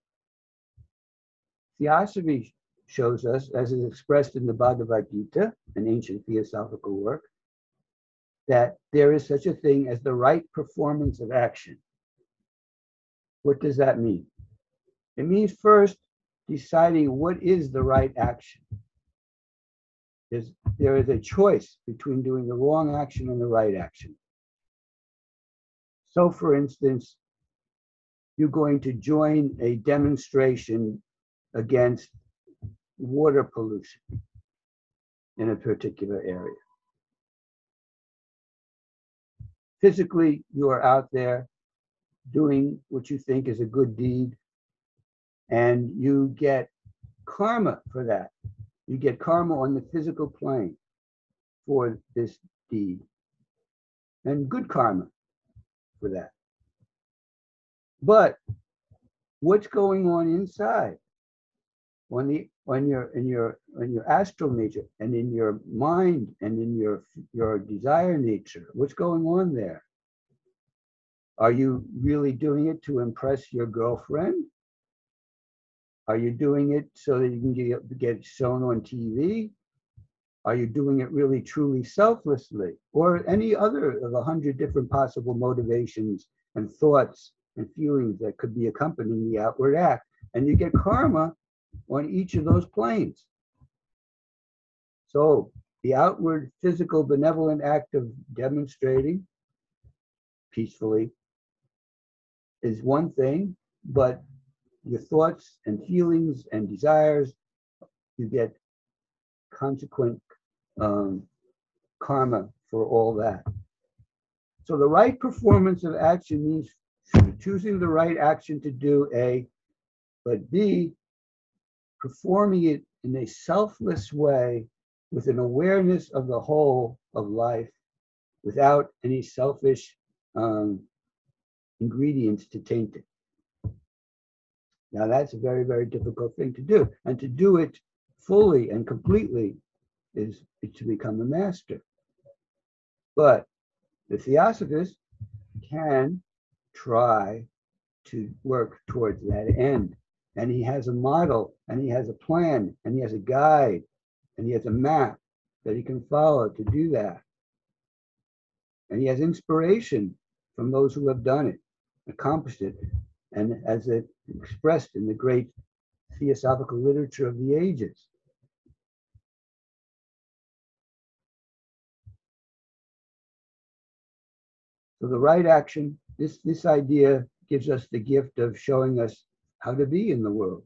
Theosophy shows us, as is expressed in the Bhagavad Gita, an ancient theosophical work, that there is such a thing as the right performance of action. What does that mean? It means first deciding what is the right action. There is a choice between doing the wrong action and the right action. So for instance, you're going to join a demonstration against water pollution in a particular area. Physically, you are out there doing what you think is a good deed, and you get karma for that. You get karma on the physical plane for this deed, and good karma for that. But what's going on inside, in your astral nature, and in your mind, and in your desire nature? What's going on there? Are you really doing it to impress your girlfriend? Are you doing it so that you can get shown on TV? Are you doing it really truly selflessly? Or any other of 100 different possible motivations and thoughts and feelings that could be accompanying the outward act? And you get karma on each of those planes. So the outward physical benevolent act of demonstrating peacefully is one thing, but your thoughts and feelings and desires, you get consequent karma for all that. So the right performance of action means choosing the right action to do A, but B, performing it in a selfless way with an awareness of the whole of life without any selfish ingredients to taint it. Now that's a very, very difficult thing to do. And to do it fully and completely is to become a master. But the theosophist can try to work towards that end. And he has a model, and he has a plan, and he has a guide, and he has a map that he can follow to do that. And he has inspiration from those who have done it, accomplished it, and as it expressed in the great theosophical literature of the ages. So the right action, this idea gives us the gift of showing us how to be in the world.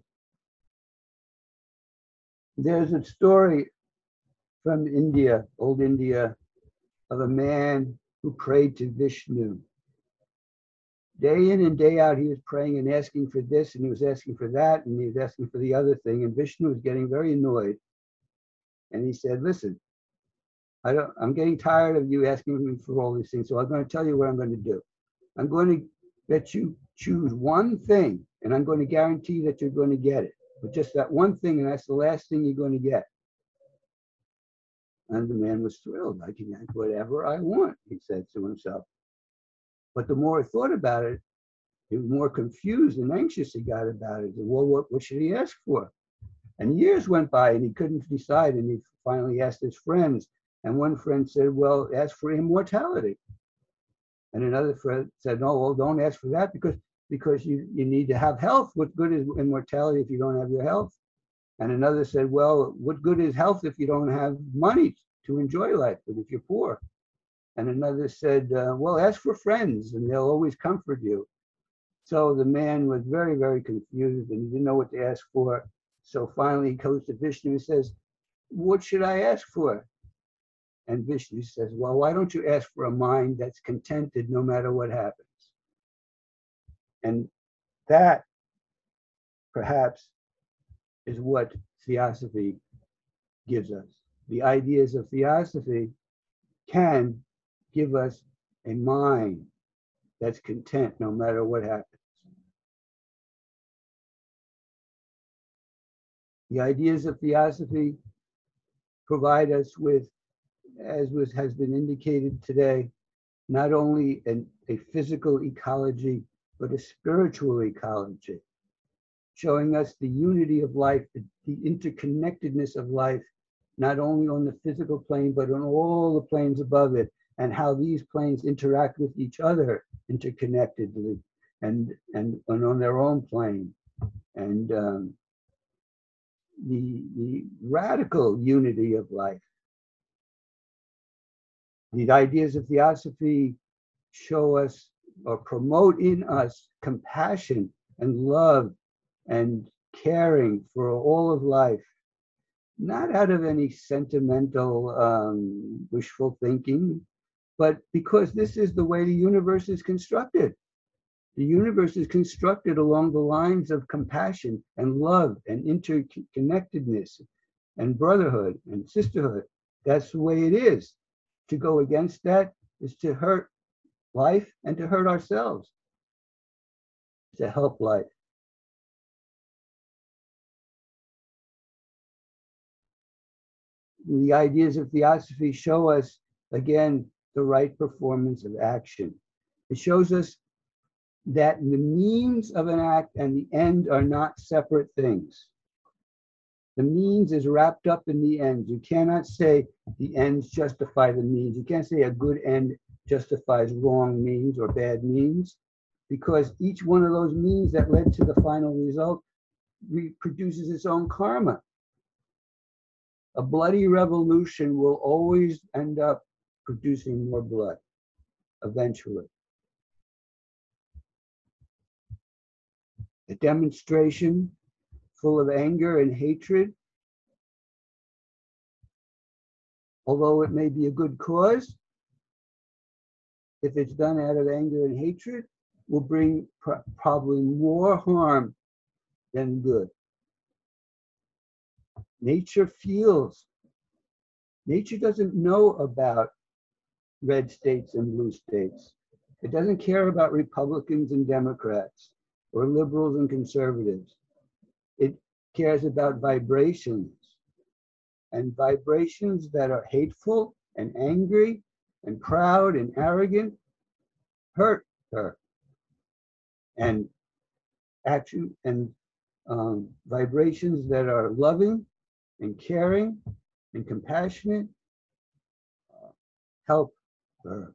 There's a story from India, old India, of a man who prayed to Vishnu. Day in and day out, he was praying and asking for this, and he was asking for that, and he was asking for the other thing, and Vishnu was getting very annoyed. And he said, listen, I'm getting tired of you asking me for all these things, so I'm going to tell you what I'm going to do. I'm going to let you choose one thing, and I'm going to guarantee that you're going to get it. But just that one thing, and that's the last thing you're going to get. And the man was thrilled. I can have whatever I want, he said to himself. But the more he thought about it, the more confused and anxious he got about it. Well, what should he ask for? And years went by, and he couldn't decide, and he finally asked his friends. And one friend said, well, ask for immortality. And another friend said, no, well, don't ask for that because you need to have health. What good is immortality if you don't have your health? And another said, well, what good is health if you don't have money to enjoy life, but if you're poor? And another said, well, ask for friends and they'll always comfort you. So the man was very, very confused and he didn't know what to ask for. So finally he goes to Vishnu and says, what should I ask for? And Vishnu says, well, why don't you ask for a mind that's contented no matter what happens? And that, perhaps, is what theosophy gives us. The ideas of theosophy can give us a mind that's content no matter what happens. The ideas of theosophy provide us with, as has been indicated today, not only a physical ecology, but a spiritual ecology, showing us the unity of life, the interconnectedness of life, not only on the physical plane, but on all the planes above it, and how these planes interact with each other interconnectedly and on their own plane. And the radical unity of life. The ideas of theosophy show us or promote in us compassion and love and caring for all of life, not out of any sentimental wishful thinking, but because this is the way the universe is constructed. The universe is constructed along the lines of compassion and love and interconnectedness and brotherhood and sisterhood. That's the way it is. To go against that is to hurt life and to hurt ourselves, to help life. The ideas of theosophy show us, again, the right performance of action. It shows us that the means of an act and the end are not separate things. The means is wrapped up in the end. You cannot say the ends justify the means. You can't say a good end justifies wrong means or bad means, because each one of those means that led to the final result produces its own karma. A bloody revolution will always end up producing more blood, eventually. A demonstration full of anger and hatred, although it may be a good cause, if it's done out of anger and hatred, will bring probably more harm than good. Nature feels. Nature doesn't know about red states and blue states. It doesn't care about Republicans and Democrats or liberals and conservatives. It cares about vibrations, and vibrations that are hateful and angry and proud and arrogant hurt her. And action and vibrations that are loving and caring and compassionate help her.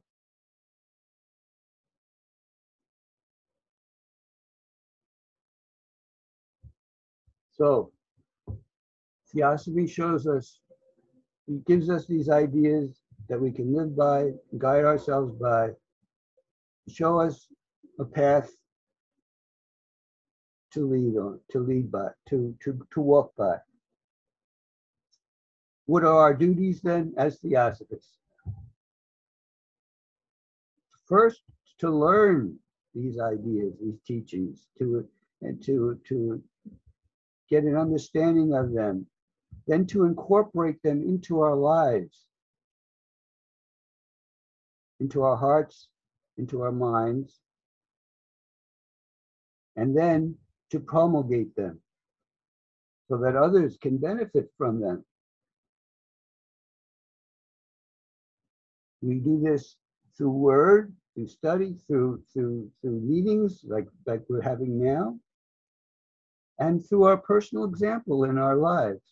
So Theosophy shows us, it gives us these ideas that we can live by, guide ourselves by, show us a path to lead by, to walk by. What are our duties then as Theosophists? First, to learn these ideas, these teachings, to get an understanding of them, then to incorporate them into our lives, into our hearts, into our minds, and then to promulgate them so that others can benefit from them. We do this through word, through study, through meetings like we're having now, and through our personal example in our lives.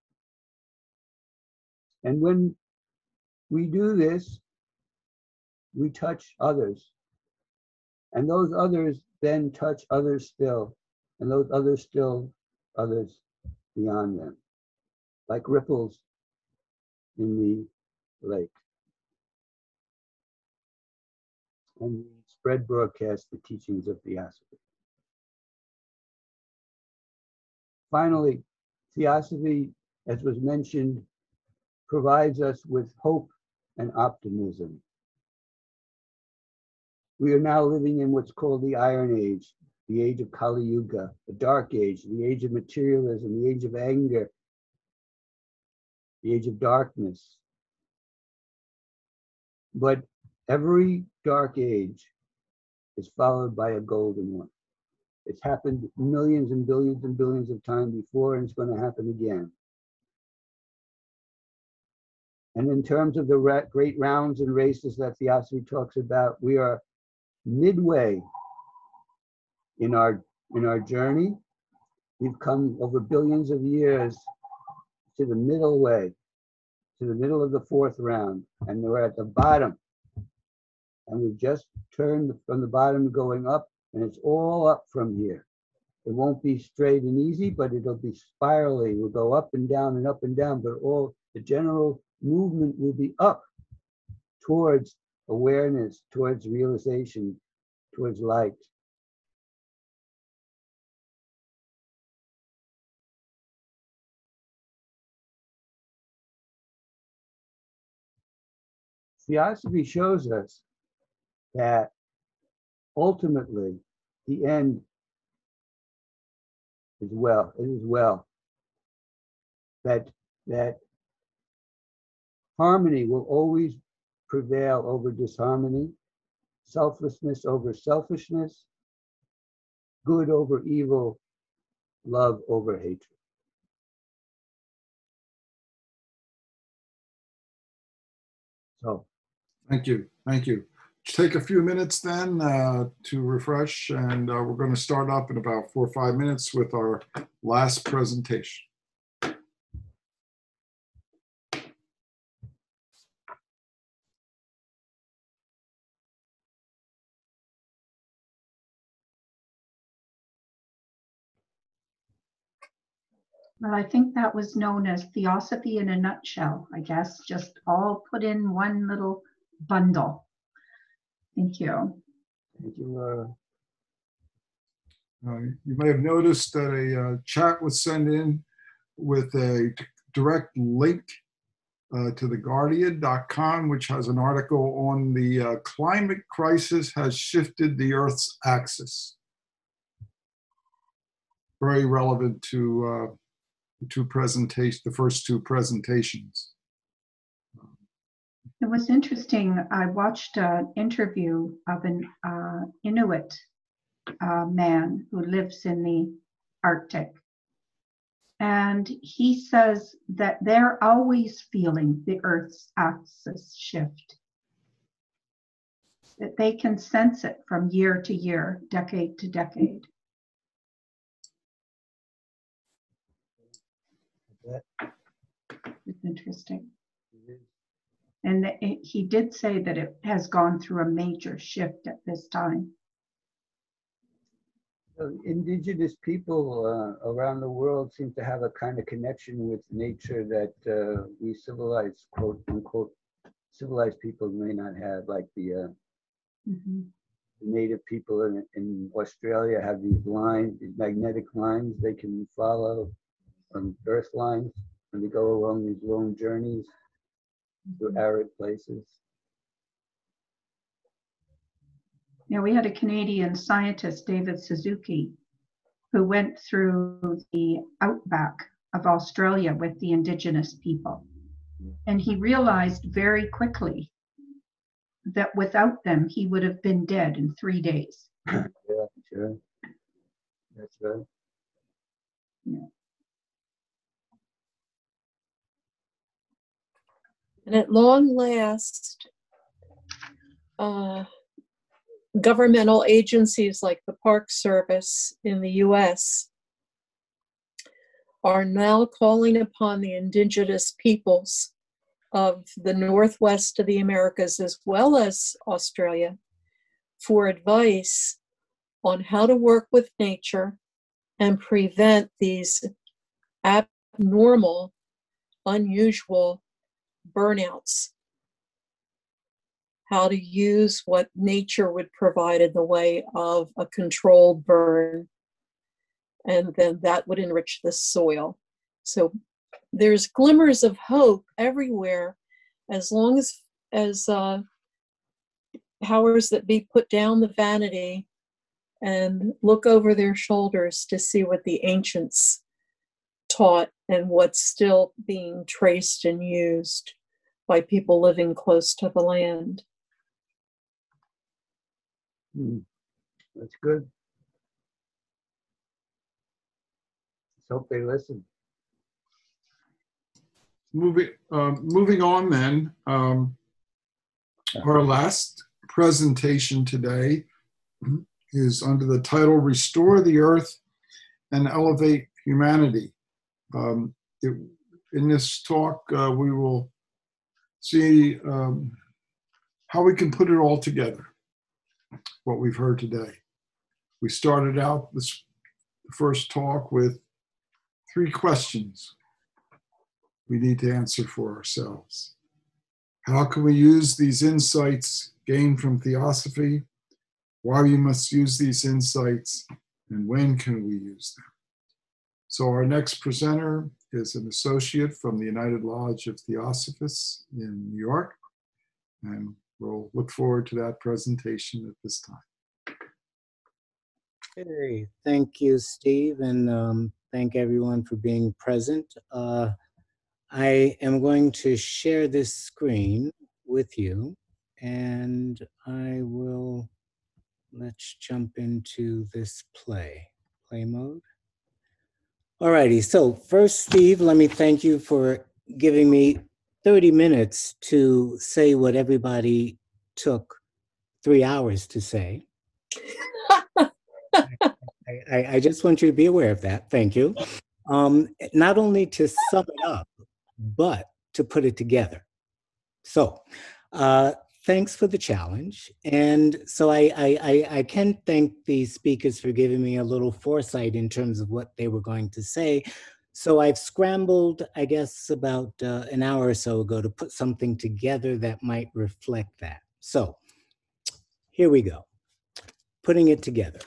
And when we do this, we touch others. And those others then touch others still, and those others still others beyond them, like ripples in the lake. And we spread broadcast the teachings of Theosophy. Finally, Theosophy, as was mentioned, provides us with hope and optimism. We are now living in what's called the Iron Age, the age of Kali Yuga, the dark age, the age of materialism, the age of anger, the age of darkness. But every dark age is followed by a golden one. It's happened millions and billions of times before, and it's going to happen again. And in terms of the great rounds and races that Theosophy talks about, we are midway in our journey. We've come over billions of years to the middle way, to the middle of the fourth round, and we're at the bottom. And we've just turned from the bottom going up, and it's all up from here. It won't be straight and easy, but it'll be spirally. We'll go up and down, but all the general movement will be up towards awareness, towards realization, towards light. Theosophy shows us that ultimately the end is well. It is well. That harmony will always prevail over disharmony, selflessness over selfishness, good over evil, love over hatred. So, Thank you. take a few minutes then to refresh, and we're going to start up in about 4 or 5 minutes with our last presentation. Well, I think that was known as Theosophy in a nutshell, I guess, just all put in one little bundle. Thank you. Thank you, Laura. You may have noticed that a chat was sent in with a direct link to theguardian.com, which has an article on the climate crisis has shifted the Earth's axis. Very relevant to the first two presentations. It was interesting. I watched an interview of an Inuit man who lives in the Arctic. And he says that they're always feeling the Earth's axis shift, that they can sense it from year to year, decade to decade. It's interesting. And he did say that it has gone through a major shift at this time. Indigenous people around the world seem to have a kind of connection with nature that we civilized, quote unquote, civilized people may not have, like the native people in Australia have these lines, these magnetic lines they can follow on earth lines when they go along these long journeys through arid places. You know, we had a Canadian scientist, David Suzuki, who went through the outback of Australia with the indigenous people. And he realized very quickly that without them, he would have been dead in 3 days. Yeah, sure. That's right. Yeah. And at long last, governmental agencies like the Park Service in the US are now calling upon the indigenous peoples of the Northwest of the Americas, as well as Australia, for advice on how to work with nature and prevent these abnormal, unusual burnouts. How to use what nature would provide in the way of a controlled burn, and then that would enrich the soil. So there's glimmers of hope everywhere, as long as powers that be put down the vanity and look over their shoulders to see what the ancients taught and what's still being traced and used by people living close to the land. That's good. Let's hope they listen. Moving on then, our last presentation today is under the title Restore the Earth and Elevate Humanity. In this talk, we will see how we can put it all together, what we've heard today. We started out this first talk with 3 questions we need to answer for ourselves. How can we use these insights gained from theosophy? Why we must use these insights, and when can we use them? So our next presenter is an associate from the United Lodge of Theosophists in New York, and we'll look forward to that presentation at this time. Hey, thank you, Steve, and thank everyone for being present. I am going to share this screen with you, and I will, let's jump into this play mode. Alrighty, so first, Steve, let me thank you for giving me 30 minutes to say what everybody took 3 hours to say. I just want you to be aware of that. Thank you. Not only to sum it up, but to put it together. So, thanks for the challenge. And so I can thank the speakers for giving me a little foresight in terms of what they were going to say. So I've scrambled, I guess, about an hour or so ago to put something together that might reflect that. So here we go, putting it together.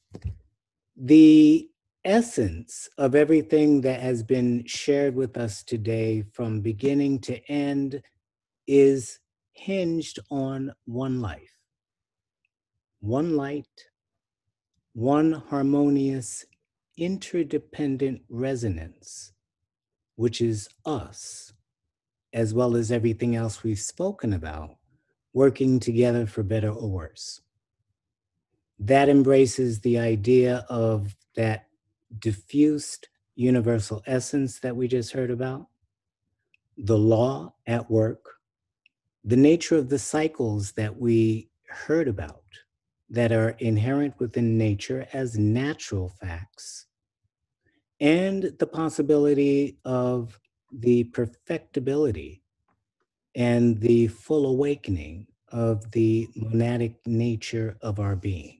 The essence of everything that has been shared with us today from beginning to end is hinged on one life, one light, one harmonious, interdependent resonance, which is us, as well as everything else we've spoken about, working together for better or worse. That embraces the idea of that diffused universal essence that we just heard about, the law at work, the nature of the cycles that we heard about that are inherent within nature as natural facts, and the possibility of the perfectibility and the full awakening of the monadic nature of our being.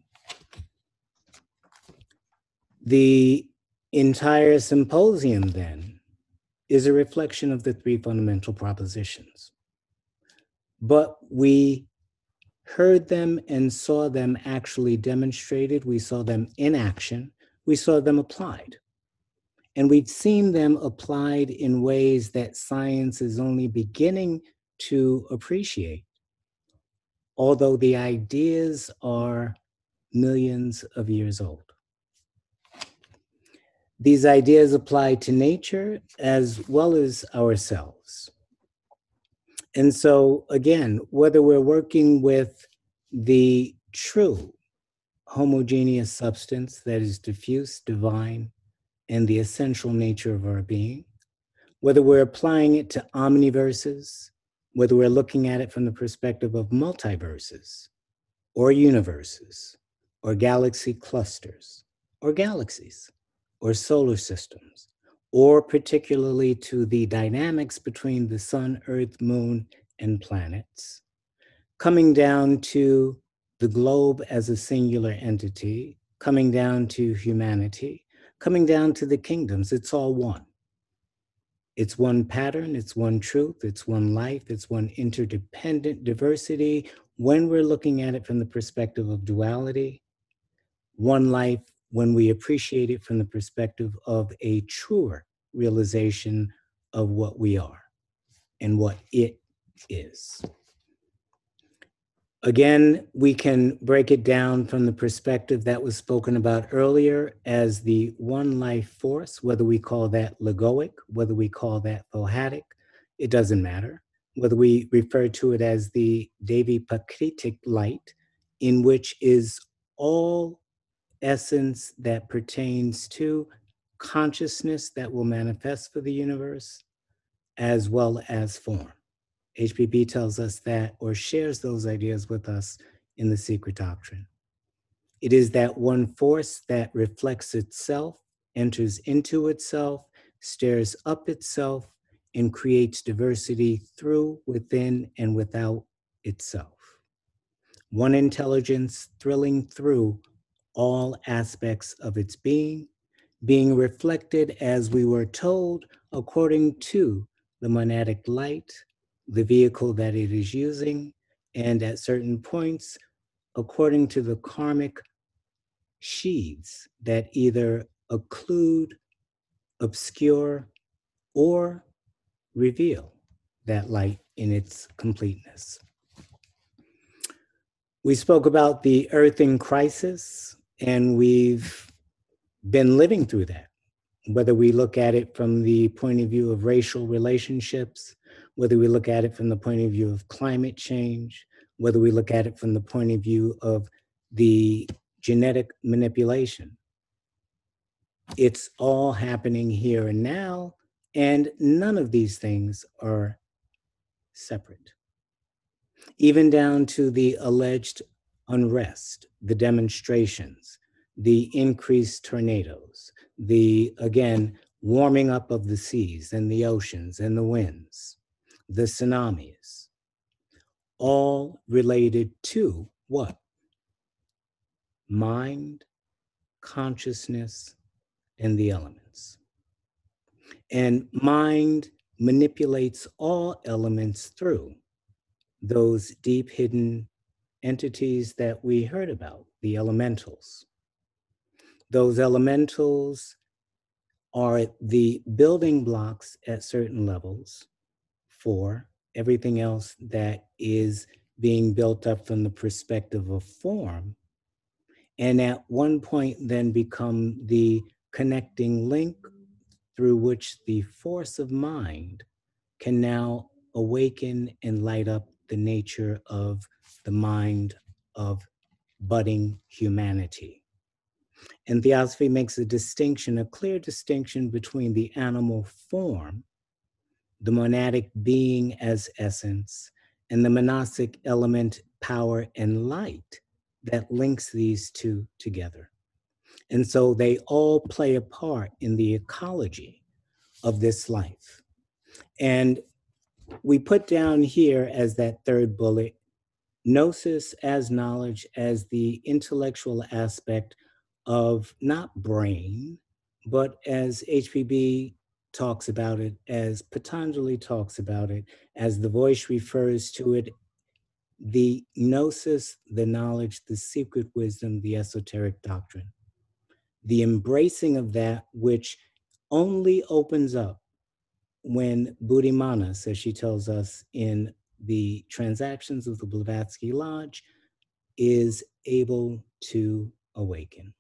The entire symposium then is a reflection of the three fundamental propositions. But we heard them and saw them actually demonstrated. We saw them in action. We saw them applied. And we've seen them applied in ways that science is only beginning to appreciate, although the ideas are millions of years old. These ideas apply to nature as well as ourselves. And so, again, whether we're working with the true homogeneous substance that is diffuse, divine, and the essential nature of our being, whether we're applying it to omniverses, whether we're looking at it from the perspective of multiverses, or universes, or galaxy clusters, or galaxies, or solar systems, or particularly to the dynamics between the sun, earth, moon, and planets, coming down to the globe as a singular entity, coming down to humanity, coming down to the kingdoms. It's all one. It's one pattern, it's one truth, it's one life, it's one interdependent diversity. When we're looking at it from the perspective of duality, one life when we appreciate it from the perspective of a truer realization of what we are and what it is. Again, we can break it down from the perspective that was spoken about earlier as the one life force, whether we call that logoic, whether we call that thohatic, it doesn't matter. Whether we refer to it as the Devi Prakritic light, in which is all essence that pertains to consciousness that will manifest for the universe, as well as form. HPP tells us that, or shares those ideas with us in the Secret Doctrine. It is that one force that reflects itself, enters into itself, stirs up itself, and creates diversity through, within, and without itself. One intelligence thrilling through all aspects of its being reflected, as we were told, according to the monadic light, the vehicle that it is using, and at certain points, according to the karmic sheaths that either occlude, obscure, or reveal that light in its completeness. We spoke about the earth in crisis, and we've been living through that, whether we look at it from the point of view of racial relationships, whether we look at it from the point of view of climate change, whether we look at it from the point of view of the genetic manipulation. It's all happening here and now, and none of these things are separate. Even down to the alleged unrest, the demonstrations, the increased tornadoes, the, again, warming up of the seas and the oceans and the winds, the tsunamis, all related to what? Mind, consciousness, and the elements. And mind manipulates all elements through those deep hidden entities that we heard about, the elementals. Those elementals are the building blocks at certain levels for everything else that is being built up from the perspective of form, and at one point then become the connecting link through which the force of mind can now awaken and light up the nature of the mind of budding humanity. And Theosophy makes a distinction, a clear distinction between the animal form, the monadic being as essence, and the monastic element, power, and light that links these two together. And so they all play a part in the ecology of this life. And we put down here as that third bullet, gnosis as knowledge, as the intellectual aspect of not brain, but as HPB talks about it, as Patanjali talks about it, as the voice refers to it, the gnosis, the knowledge, the secret wisdom, the esoteric doctrine. The embracing of that which only opens up when Buddhimana, as she tells us in the Transactions of the Blavatsky Lodge, is able to awaken.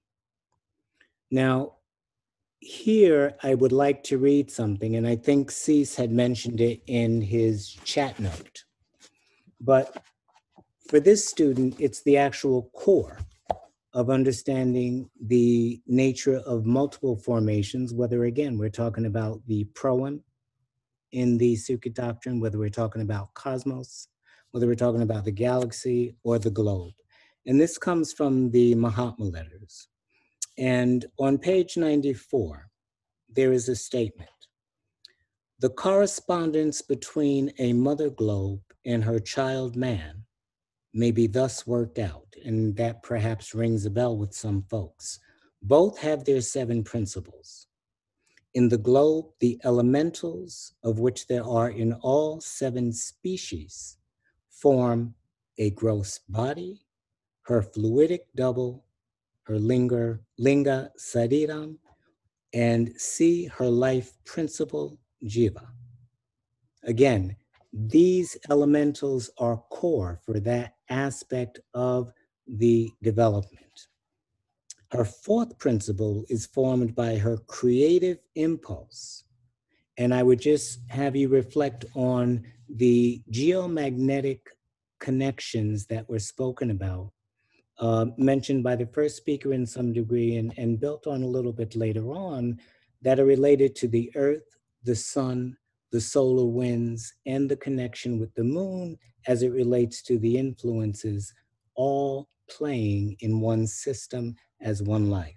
Now, here I would like to read something, and I think Cease had mentioned it in his chat note. But for this student, it's the actual core of understanding the nature of multiple formations, whether, again, we're talking about the proem in the Sukha doctrine, whether we're talking about cosmos, whether we're talking about the galaxy or the globe. And this comes from the Mahatma letters. And on page 94, there is a statement. The correspondence between a mother globe and her child man may be thus worked out, and that perhaps rings a bell with some folks. Both have their 7 principles. In the globe, the elementals, of which there are in all 7 species, form a gross body, her fluidic double, her linga sariram, and C, her life principle, jiva. Again, these elementals are core for that aspect of the development. Her 4th principle is formed by her creative impulse. And I would just have you reflect on the geomagnetic connections that were spoken about, mentioned by the first speaker in some degree and built on a little bit later on, that are related to the earth, the sun, the solar winds, and the connection with the moon as it relates to the influences, all playing in one system as one life.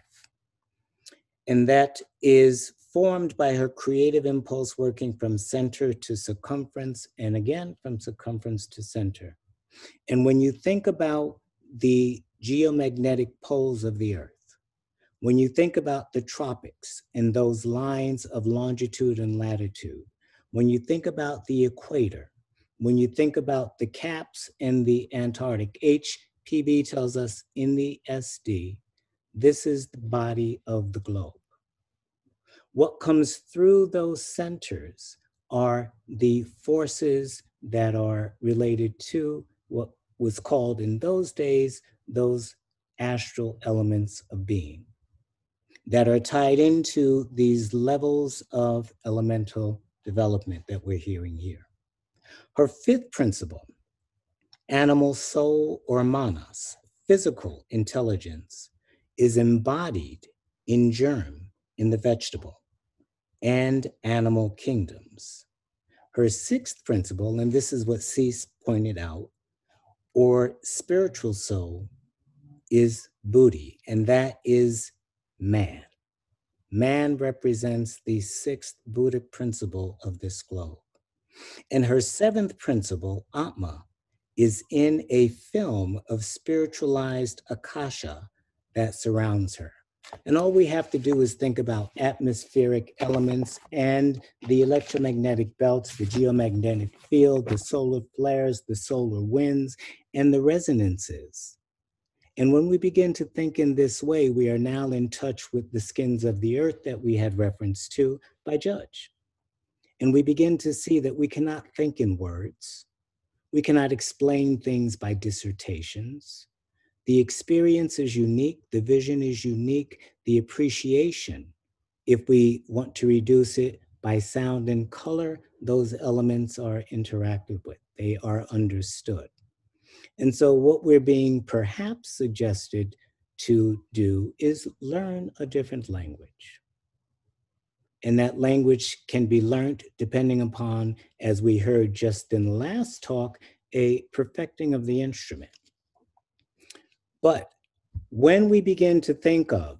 And that is formed by her creative impulse working from center to circumference, and again, from circumference to center. And when you think about the geomagnetic poles of the earth, when you think about the tropics and those lines of longitude and latitude, when you think about the equator, when you think about the caps and the Antarctic, HPB tells us in the SD, this is the body of the globe. What comes through those centers are the forces that are related to what was called in those days, those astral elements of being that are tied into these levels of elemental development that we're hearing here. Her 5th principle, animal soul or manas, physical intelligence, is embodied in germ in the vegetable and animal kingdoms. Her 6th principle, and this is what Cease pointed out, or spiritual soul, is Buddhi, and that is man. Man represents the sixth Buddhic principle of this globe. And her seventh principle, Atma, is in a film of spiritualized Akasha that surrounds her. And all we have to do is think about atmospheric elements and the electromagnetic belts, the geomagnetic field, the solar flares, the solar winds, and the resonances. And when we begin to think in this way, we are now in touch with the skins of the earth that we had reference to by Judge. And we begin to see that we cannot think in words. We cannot explain things by dissertations. The experience is unique, the vision is unique, the appreciation, if we want to reduce it by sound and color, those elements are interacted with, they are understood. And so what we're being perhaps suggested to do is learn a different language. And that language can be learned depending upon, as we heard just in the last talk, a perfecting of the instrument. But when we begin to think of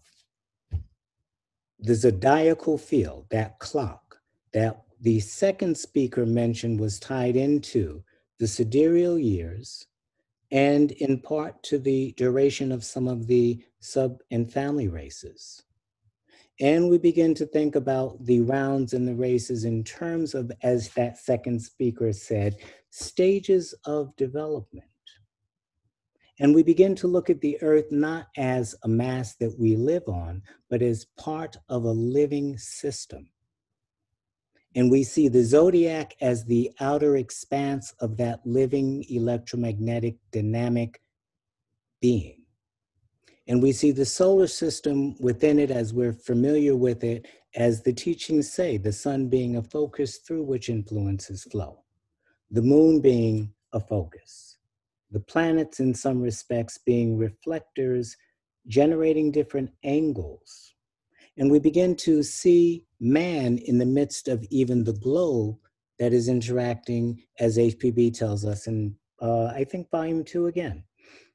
the zodiacal field, that clock, that the second speaker mentioned was tied into the sidereal years, and in part to the duration of some of the sub and family races. And we begin to think about the rounds and the races in terms of, as that second speaker said, stages of development. And we begin to look at the earth not as a mass that we live on, but as part of a living system. And we see the zodiac as the outer expanse of that living electromagnetic dynamic being. And we see the solar system within it, as we're familiar with it, as the teachings say, the sun being a focus through which influences flow, the moon being a focus, the planets in some respects being reflectors, generating different angles. And we begin to see man in the midst of even the globe that is interacting, as HPB tells us in, I think, volume 2 again.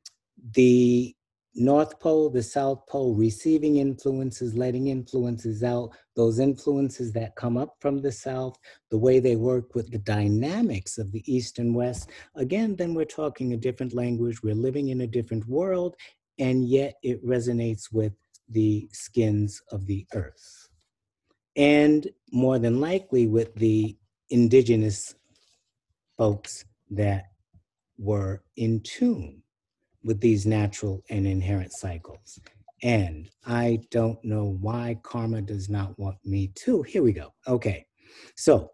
The North Pole, the South Pole, receiving influences, letting influences out, those influences that come up from the South, the way they work with the dynamics of the East and West. Again, then we're talking a different language, we're living in a different world, and yet it resonates with the skins of the earth. And more than likely with the indigenous folks that were in tune with these natural and inherent cycles. And I don't know why karma does not want me to. Here we go. Okay. So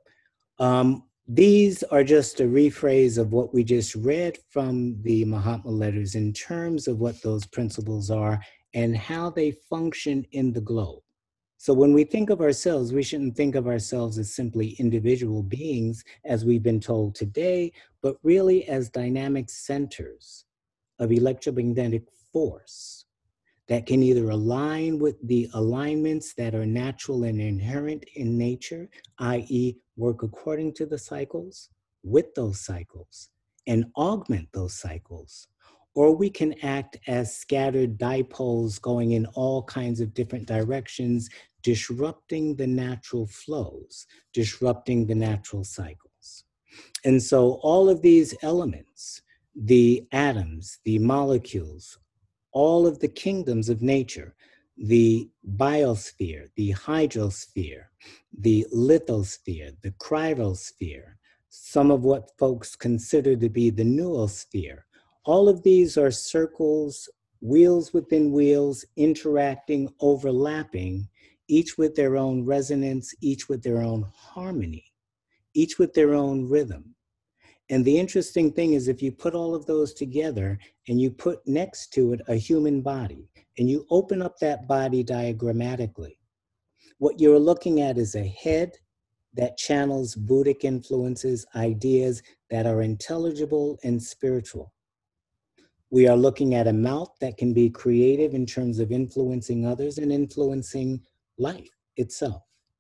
these are just a rephrase of what we just read from the Mahatma letters in terms of what those principles are and how they function in the globe. So when we think of ourselves, we shouldn't think of ourselves as simply individual beings, as we've been told today, but really as dynamic centers of electromagnetic force that can either align with the alignments that are natural and inherent in nature, i.e. work according to the cycles, with those cycles, and augment those cycles. Or we can act as scattered dipoles going in all kinds of different directions, disrupting the natural flows, disrupting the natural cycles. And so all of these elements, the atoms, the molecules, all of the kingdoms of nature, the biosphere, the hydrosphere, the lithosphere, the cryosphere, some of what folks consider to be the noosphere, all of these are circles, wheels within wheels, interacting, overlapping, each with their own resonance, each with their own harmony, each with their own rhythm. And the interesting thing is, if you put all of those together and you put next to it a human body, and you open up that body diagrammatically, what you're looking at is a head that channels Buddhic influences, ideas that are intelligible and spiritual. We are looking at a mouth that can be creative in terms of influencing others and influencing life itself.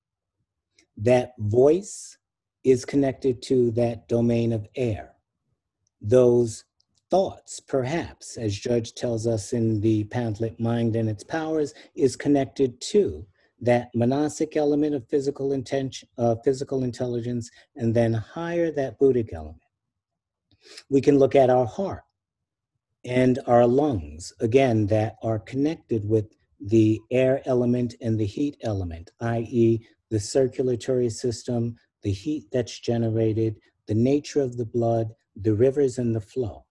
That voice is connected to that domain of air. Those thoughts, perhaps, as Judge tells us in the pamphlet Mind and Its Powers, is connected to that monastic element of physical intelligence, and then higher that Buddhic element. We can look at our heart and our lungs, again, that are connected with the air element and the heat element, i.e. the circulatory system, the heat that's generated, the nature of the blood, the rivers and the flow.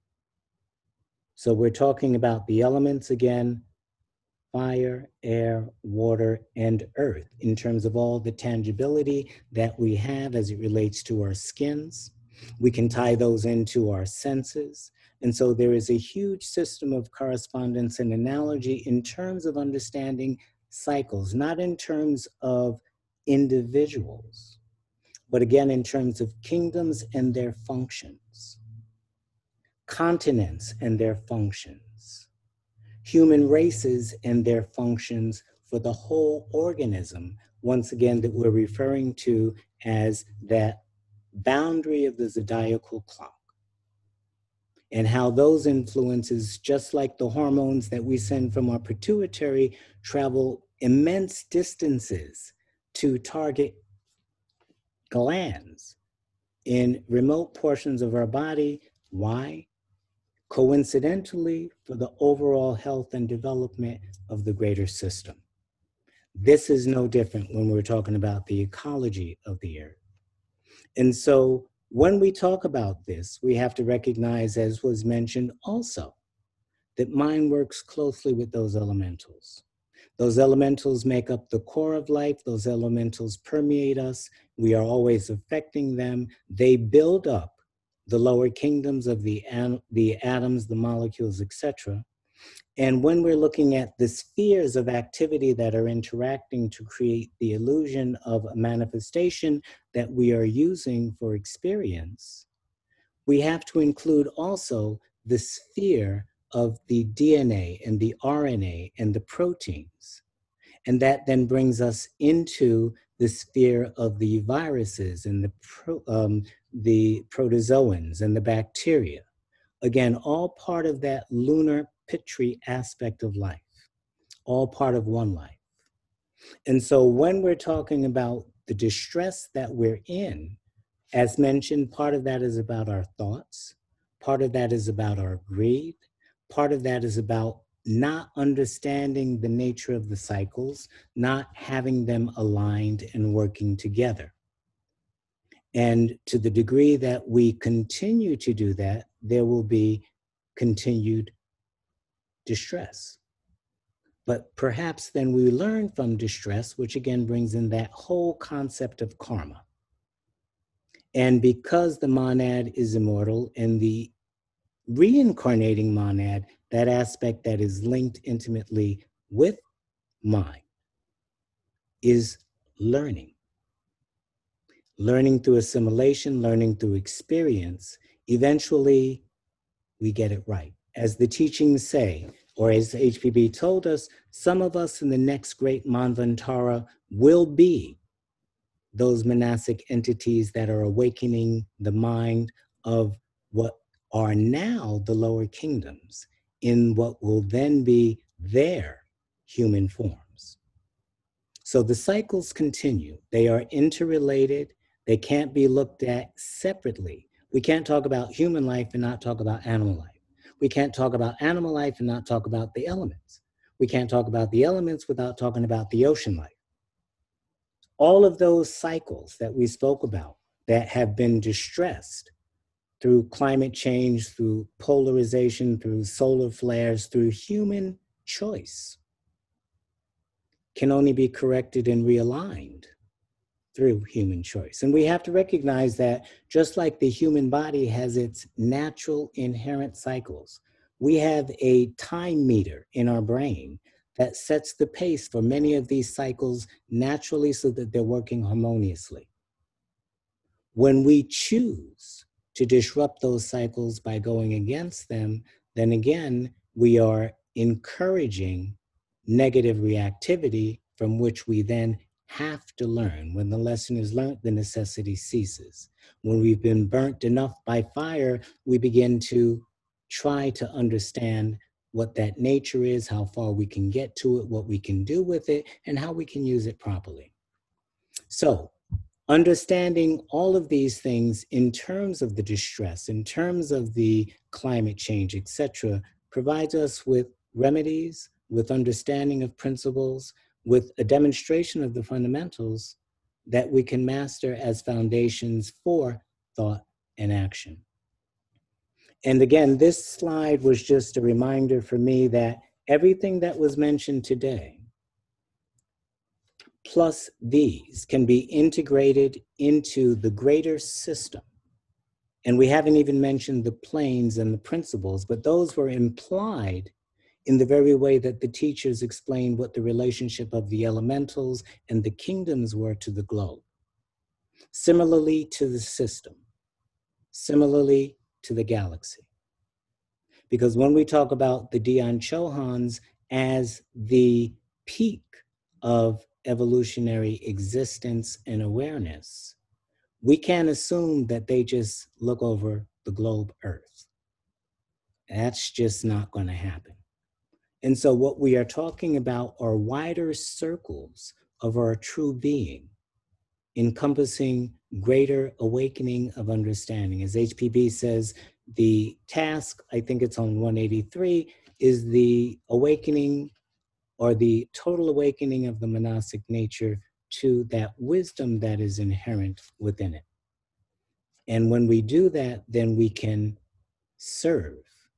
So we're talking about the elements again, fire, air, water, and earth, in terms of all the tangibility that we have as it relates to our skins. We can tie those into our senses. And so there is a huge system of correspondence and analogy in terms of understanding cycles, not in terms of individuals, but again, in terms of kingdoms and their functions, continents and their functions, human races and their functions for the whole organism, once again, that we're referring to as that boundary of the zodiacal clock, and how those influences, just like the hormones that we send from our pituitary, travel immense distances to target glands in remote portions of our body. Why? Coincidentally, for the overall health and development of the greater system. This is no different when we're talking about the ecology of the earth. And so when we talk about this, we have to recognize, as was mentioned also, that mind works closely with those elementals. Those elementals make up the core of life. Those elementals permeate us. We are always affecting them. They build up the lower kingdoms of the atoms, the molecules, etc. And when we're looking at the spheres of activity that are interacting to create the illusion of a manifestation that we are using for experience, we have to include also the sphere of the DNA and the RNA and the proteins. And that then brings us into the sphere of the viruses and the protozoans and the bacteria. Again, all part of that lunar Pitri aspect of life, all part of one life. And so when we're talking about the distress that we're in, as mentioned, part of that is about our thoughts, part of that is about our greed, part of that is about not understanding the nature of the cycles, not having them aligned and working together. And to the degree that we continue to do that, there will be continued distress. But perhaps then we learn from distress, which again brings in that whole concept of karma. And because the monad is immortal and the reincarnating monad, that aspect that is linked intimately with mind, is learning. Learning through assimilation, learning through experience, eventually we get it right. As the teachings say, or as HPB told us, some of us in the next great Manvantara will be those monastic entities that are awakening the mind of what are now the lower kingdoms in what will then be their human forms. So the cycles continue. They are interrelated. They can't be looked at separately. We can't talk about human life and not talk about animal life. We can't talk about animal life and not talk about the elements. We can't talk about the elements without talking about the ocean life. All of those cycles that we spoke about that have been distressed through climate change, through polarization, through solar flares, through human choice, can only be corrected and realigned through human choice. And we have to recognize that just like the human body has its natural inherent cycles, we have a time meter in our brain that sets the pace for many of these cycles naturally so that they're working harmoniously. When we choose to disrupt those cycles by going against them, then again, we are encouraging negative reactivity from which we then have to learn. When the lesson is learned, the necessity ceases. When we've been burnt enough by fire, we begin to try to understand what that nature is, how far we can get to it, what we can do with it, and how we can use it properly. So, understanding all of these things in terms of the distress, in terms of the climate change, etc., provides us with remedies, with understanding of principles, with a demonstration of the fundamentals that we can master as foundations for thought and action. And again, this slide was just a reminder for me that everything that was mentioned today, plus these, can be integrated into the greater system. And we haven't even mentioned the planes and the principles, but those were implied in the very way that the teachers explained what the relationship of the elementals and the kingdoms were to the globe. Similarly to the system, similarly to the galaxy. Because when we talk about the Dian Chohans as the peak of evolutionary existence and awareness, we can't assume that they just look over the globe Earth. That's just not going to happen. And so what we are talking about are wider circles of our true being, encompassing greater awakening of understanding. As HPB says, the task, I think it's on 183, is the awakening or the total awakening of the monastic nature to that wisdom that is inherent within it. And when we do that, then we can serve.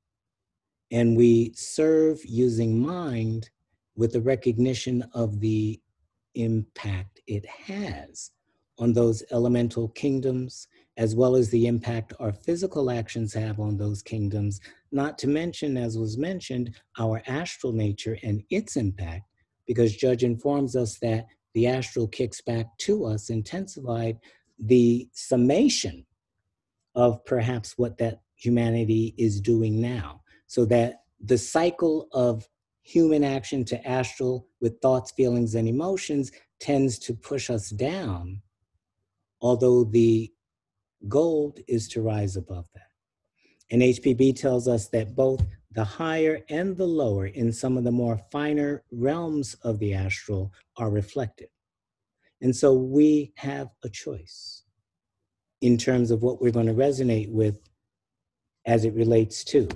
And we serve using mind with the recognition of the impact it has on those elemental kingdoms, as well as the impact our physical actions have on those kingdoms, not to mention, as was mentioned, our astral nature and its impact, because Judge informs us that the astral kicks back to us, intensified the summation of perhaps what that humanity is doing now, so that the cycle of human action to astral with thoughts, feelings, and emotions tends to push us down, although the goal is to rise above that. And HPB tells us that both the higher and the lower in some of the more finer realms of the astral are reflected. And so we have a choice in terms of what we're going to resonate with as it relates to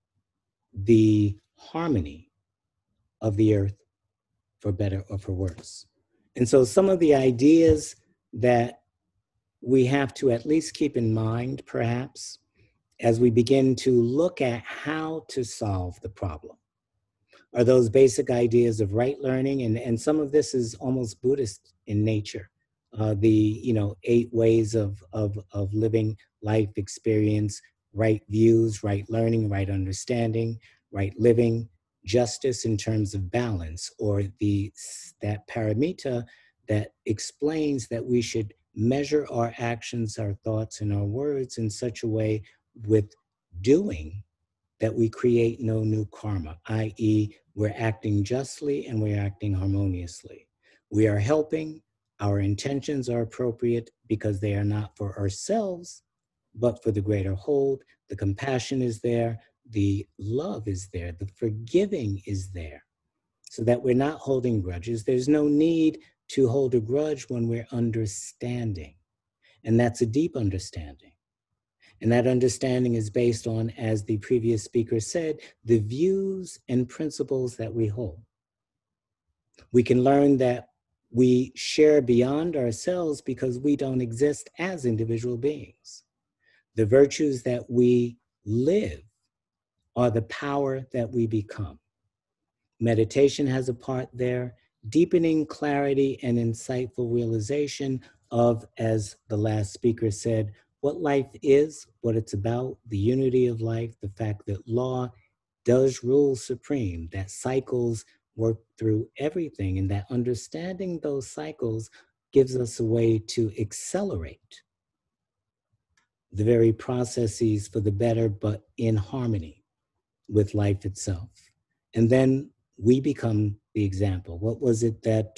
the harmony of the earth, for better or for worse. And so some of the ideas that we have to at least keep in mind, perhaps, as we begin to look at how to solve the problem, are those basic ideas of right learning. And some of this is almost Buddhist in nature. The 8 ways of living life experience, right views, right learning, right understanding, right living, justice in terms of balance, or that paramita that explains that we should measure our actions, our thoughts, and our words in such a way with doing that we create no new karma, i.e., we're acting justly and we're acting harmoniously. We are helping, our intentions are appropriate because they are not for ourselves, but for the greater whole. The compassion is there, the love is there, the forgiving is there, so that we're not holding grudges. There's no need to hold a grudge when we're understanding. And that's a deep understanding. And that understanding is based on, as the previous speaker said, the views and principles that we hold. We can learn that we share beyond ourselves because we don't exist as individual beings. The virtues that we live are the power that we become. Meditation has a part there, deepening clarity and insightful realization of, as the last speaker said, what life is, what it's about, the unity of life, the fact that law does rule supreme, that cycles work through everything, and that understanding those cycles gives us a way to accelerate the very processes for the better, but in harmony with life itself. And then we become the example. What was it that,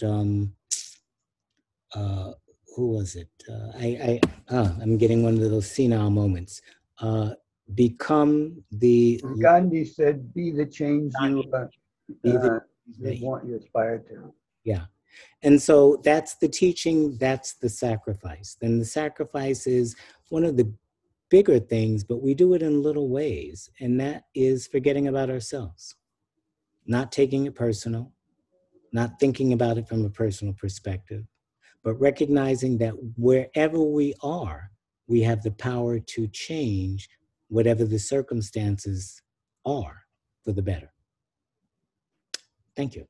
who was it? I'm getting one of those senile moments. become the Gandhi said, "Be the change you you want, you aspire to." Yeah. And so that's the teaching, that's the sacrifice. Then the sacrifice is one of the bigger things, but we do it in little ways. And that is forgetting about ourselves, not taking it personal, not thinking about it from a personal perspective, but recognizing that wherever we are, we have the power to change whatever the circumstances are for the better. Thank you.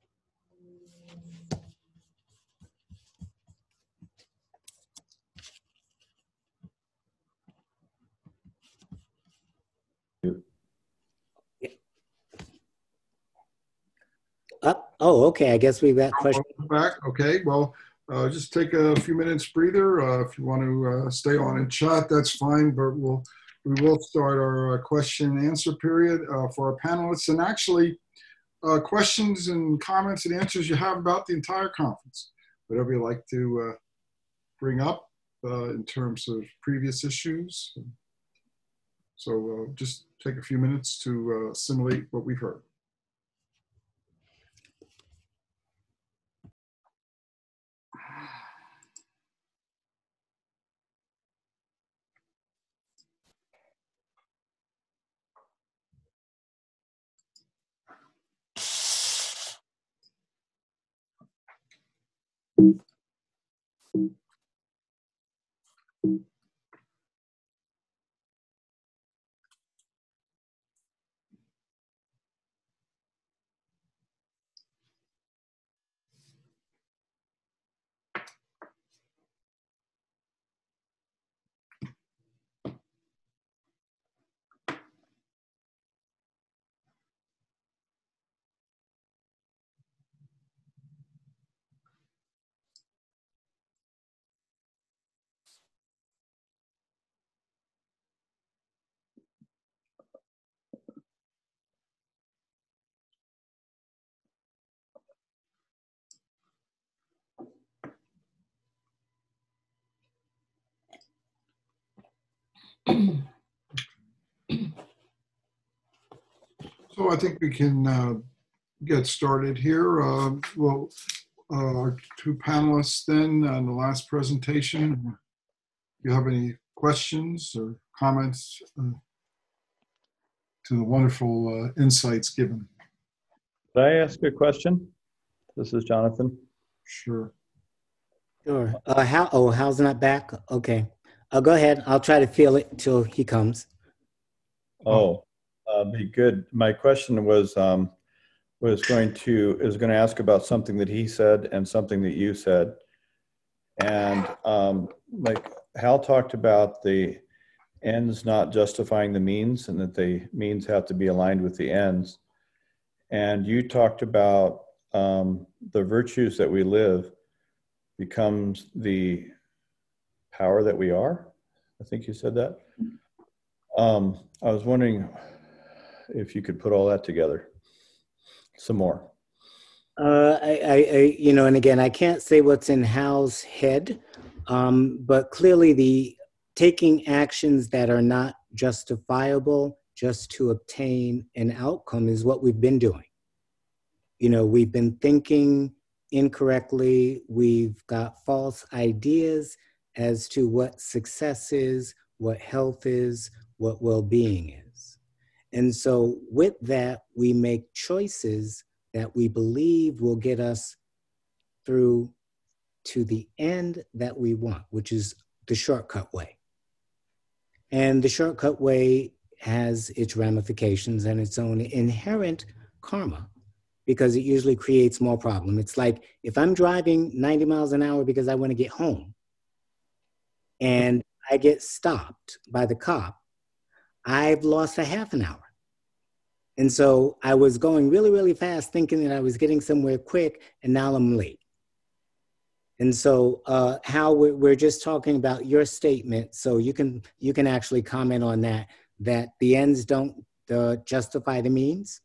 Oh, okay. I guess we've got questions. Back. Okay. Well, just take a few minutes breather. If you want to stay on and chat, that's fine. But we will start our question and answer period for our panelists. And actually, questions and comments and answers you have about the entire conference, whatever you like to bring up in terms of previous issues. So just take a few minutes to assimilate what we've heard. So I think we can get started here. Well, our two panelists then on the last presentation. Do you have any questions or comments to the wonderful insights given? Could I ask a question? This is Jonathan. Sure. Sure. Hal's not back? Okay. Go ahead. I'll try to feel it till he comes. Be good. My question was going to ask about something that he said and something that you said. And like Hal talked about the ends not justifying the means and that the means have to be aligned with the ends. And you talked about the virtues that we live becomes the power that we are. I think you said that. I was wondering if you could put all that together some more. And again, I can't say what's in Hal's head, but clearly the taking actions that are not justifiable just to obtain an outcome is what we've been doing. We've been thinking incorrectly. We've got false ideas as to what success is, what health is, what well-being is. And so with that, we make choices that we believe will get us through to the end that we want, which is the shortcut way. And the shortcut way has its ramifications and its own inherent karma, because it usually creates more problem. It's like if I'm driving 90 miles an hour because I want to get home and I get stopped by the cop, I've lost a half an hour. And so I was going really, really fast thinking that I was getting somewhere quick, and now I'm late. And so Hal, we're just talking about your statement, so you can actually comment on that the ends don't justify the means.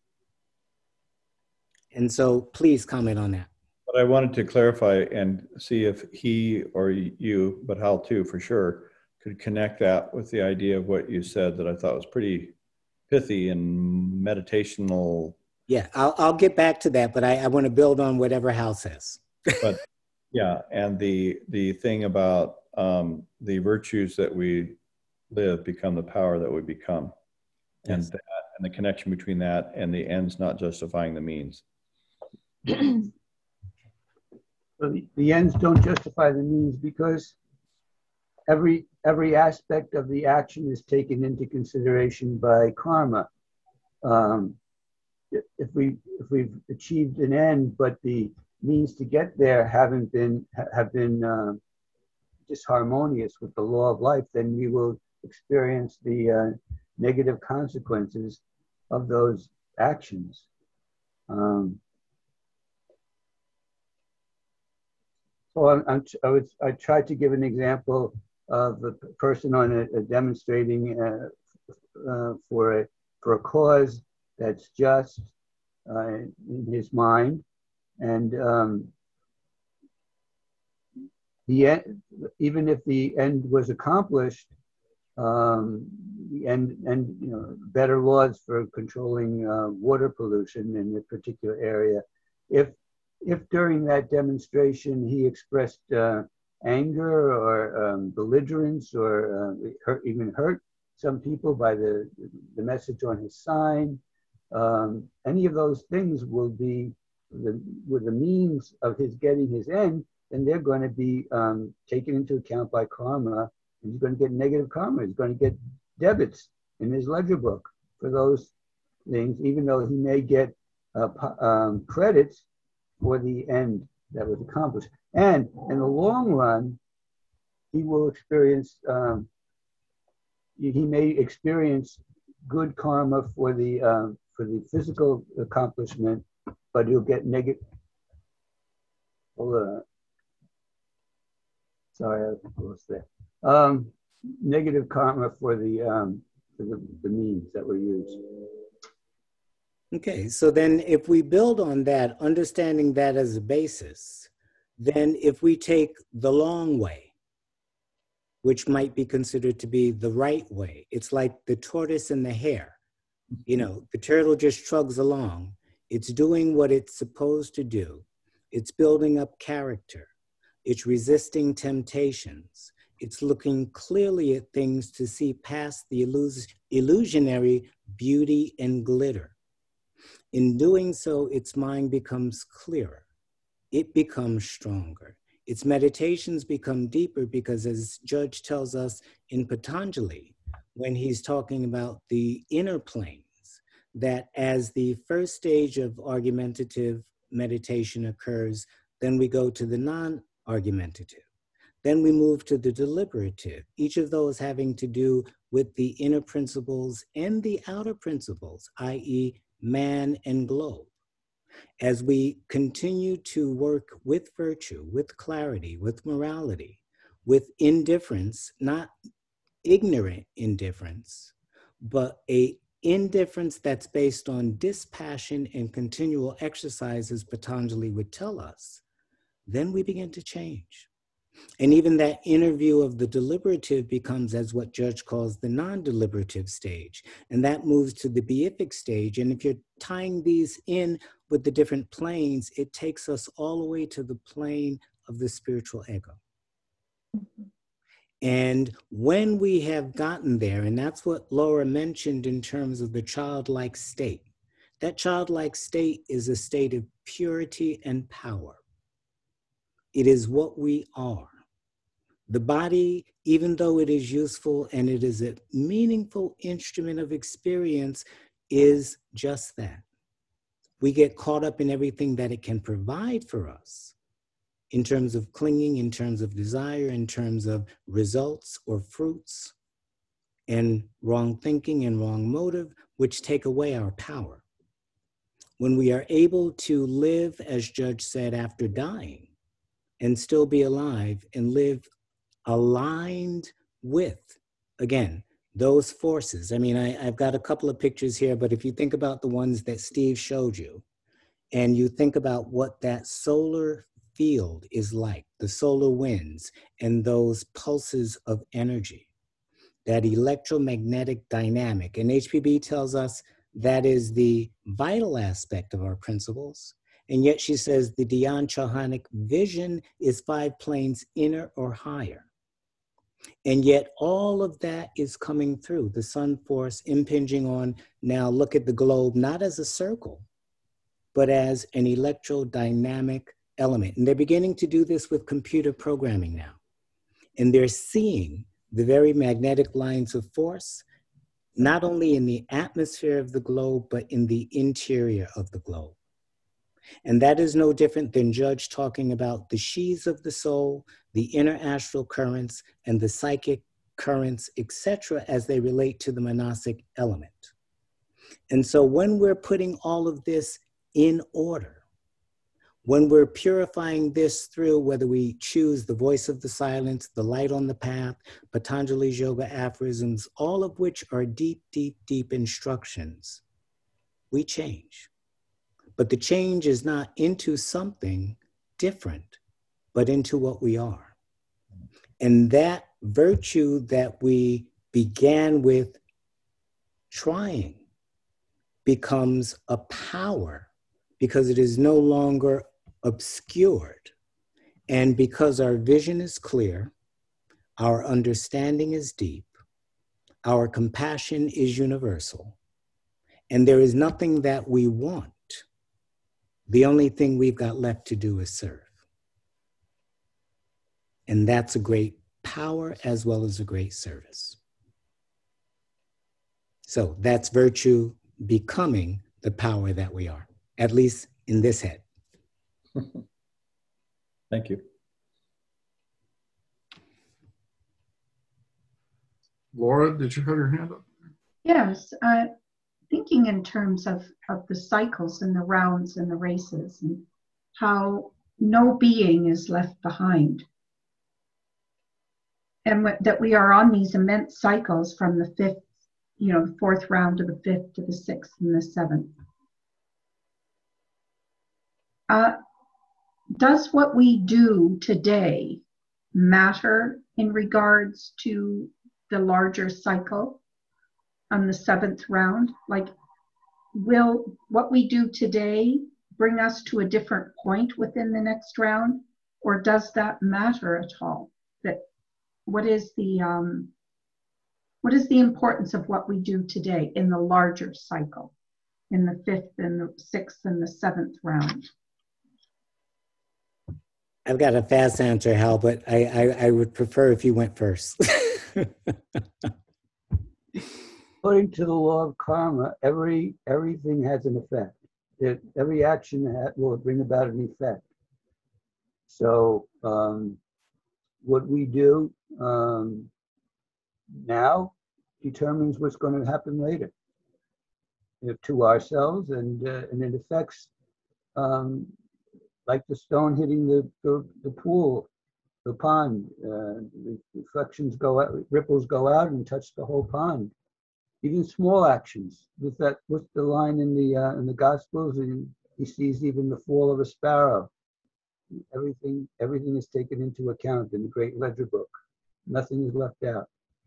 And so please comment on that. But I wanted to clarify and see if he or you, but Hal too for sure, could connect that with the idea of what you said that I thought was pretty pithy and meditational. Yeah, I'll get back to that, but I want to build on whatever Hal says. But yeah, and the thing about the virtues that we live become the power that we become. Yes. And the connection between that and the ends not justifying the means. So the ends don't justify the means because every aspect of the action is taken into consideration by karma. If we've achieved an end, but the means to get there have been disharmonious with the law of life, then we will experience the negative consequences of those actions. So I tried to give an example of a person on a demonstrating for a cause that's just in his mind, and even if the end was accomplished, and better laws for controlling water pollution in a particular area. If during that demonstration he expressed anger or belligerence or even hurt some people by the message on his sign, any of those things will be with the means of his getting his end, then they're going to be taken into account by karma. And he's going to get negative karma. He's going to get debits in his ledger book for those things, even though he may get credits for the end that was accomplished. And in the long run, he will experience, he may experience good karma for the physical accomplishment, but he'll get negative. Sorry, I lost that. Negative karma for the means that were used. Okay, so then if we build on that, understanding that as a basis, then if we take the long way, which might be considered to be the right way, it's like the tortoise and the hare. You know, the turtle just shrugs along. It's doing what it's supposed to do. It's building up character. It's resisting temptations. It's looking clearly at things to see past the illusionary beauty and glitter. In doing so, its mind becomes clearer. It becomes stronger. Its meditations become deeper because, as Judge tells us in Patanjali, when he's talking about the inner planes, that as the first stage of argumentative meditation occurs, then we go to the non-argumentative. Then we move to the deliberative, each of those having to do with the inner principles and the outer principles, i.e., man and globe. As we continue to work with virtue, with clarity, with morality, with indifference, not ignorant indifference, but a indifference that's based on dispassion and continual exercise, as Patanjali would tell us, then we begin to change. And even that inner view of the deliberative becomes as what Judge calls the non-deliberative stage. And that moves to the beatific stage. And if you're tying these in with the different planes, it takes us all the way to the plane of the spiritual ego. And when we have gotten there, and that's what Laura mentioned in terms of the childlike state, that childlike state is a state of purity and power. It is what we are. The body, even though it is useful and it is a meaningful instrument of experience, is just that. We get caught up in everything that it can provide for us in terms of clinging, in terms of desire, in terms of results or fruits, and wrong thinking and wrong motive, which take away our power. When we are able to live, as Judge said, after dying, and still be alive and live aligned with, again, those forces. I mean, I've got a couple of pictures here, but if you think about the ones that Steve showed you, and you think about what that solar field is like, the solar winds and those pulses of energy, that electromagnetic dynamic. And HPB tells us that is the vital aspect of our principles. And yet she says the Dhyan Chauhanic vision is 5 planes inner or higher. And yet all of that is coming through the sun force impinging on. Now look at the globe, not as a circle, but as an electrodynamic element. And they're beginning to do this with computer programming now. And they're seeing the very magnetic lines of force, not only in the atmosphere of the globe, but in the interior of the globe. And that is no different than Judge talking about the sheaths of the soul, the inner astral currents, and the psychic currents, etc., as they relate to the monastic element. And so when we're putting all of this in order, when we're purifying this through, whether we choose the voice of the silence, the light on the path, Patanjali's yoga aphorisms, all of which are deep, deep, deep instructions, we change. But the change is not into something different, but into what we are. And that virtue that we began with trying becomes a power because it is no longer obscured. And because our vision is clear, our understanding is deep, our compassion is universal, and there is nothing that we want. The only thing we've got left to do is serve. And that's a great power as well as a great service. So that's virtue becoming the power that we are, at least in this head. Thank you. Laura, did you have your hand up? Yes, thinking in terms of the cycles and the rounds and the races and how no being is left behind. And that we are on these immense cycles from the 5th, the 4th round to the 5th to the 6th and the 7th. Does what we do today matter in regards to the larger cycle on the 7th round? Like, will what we do today bring us to a different point within the next round? Or does that matter at all? What is the importance of what we do today in the larger cycle, in the 5th and the 6th and the 7th round? I've got a fast answer, Hal, but I would prefer if you went first. According to the law of karma, everything has an effect. Every action will bring about an effect. So what we do now determines what's going to happen later to ourselves, and it affects like the stone hitting the pool, the pond. The reflections go out, ripples go out and touch the whole pond. Even small actions. With the line in the Gospels, and he sees even the fall of a sparrow. Everything is taken into account in the Great Ledger Book. Nothing is left out.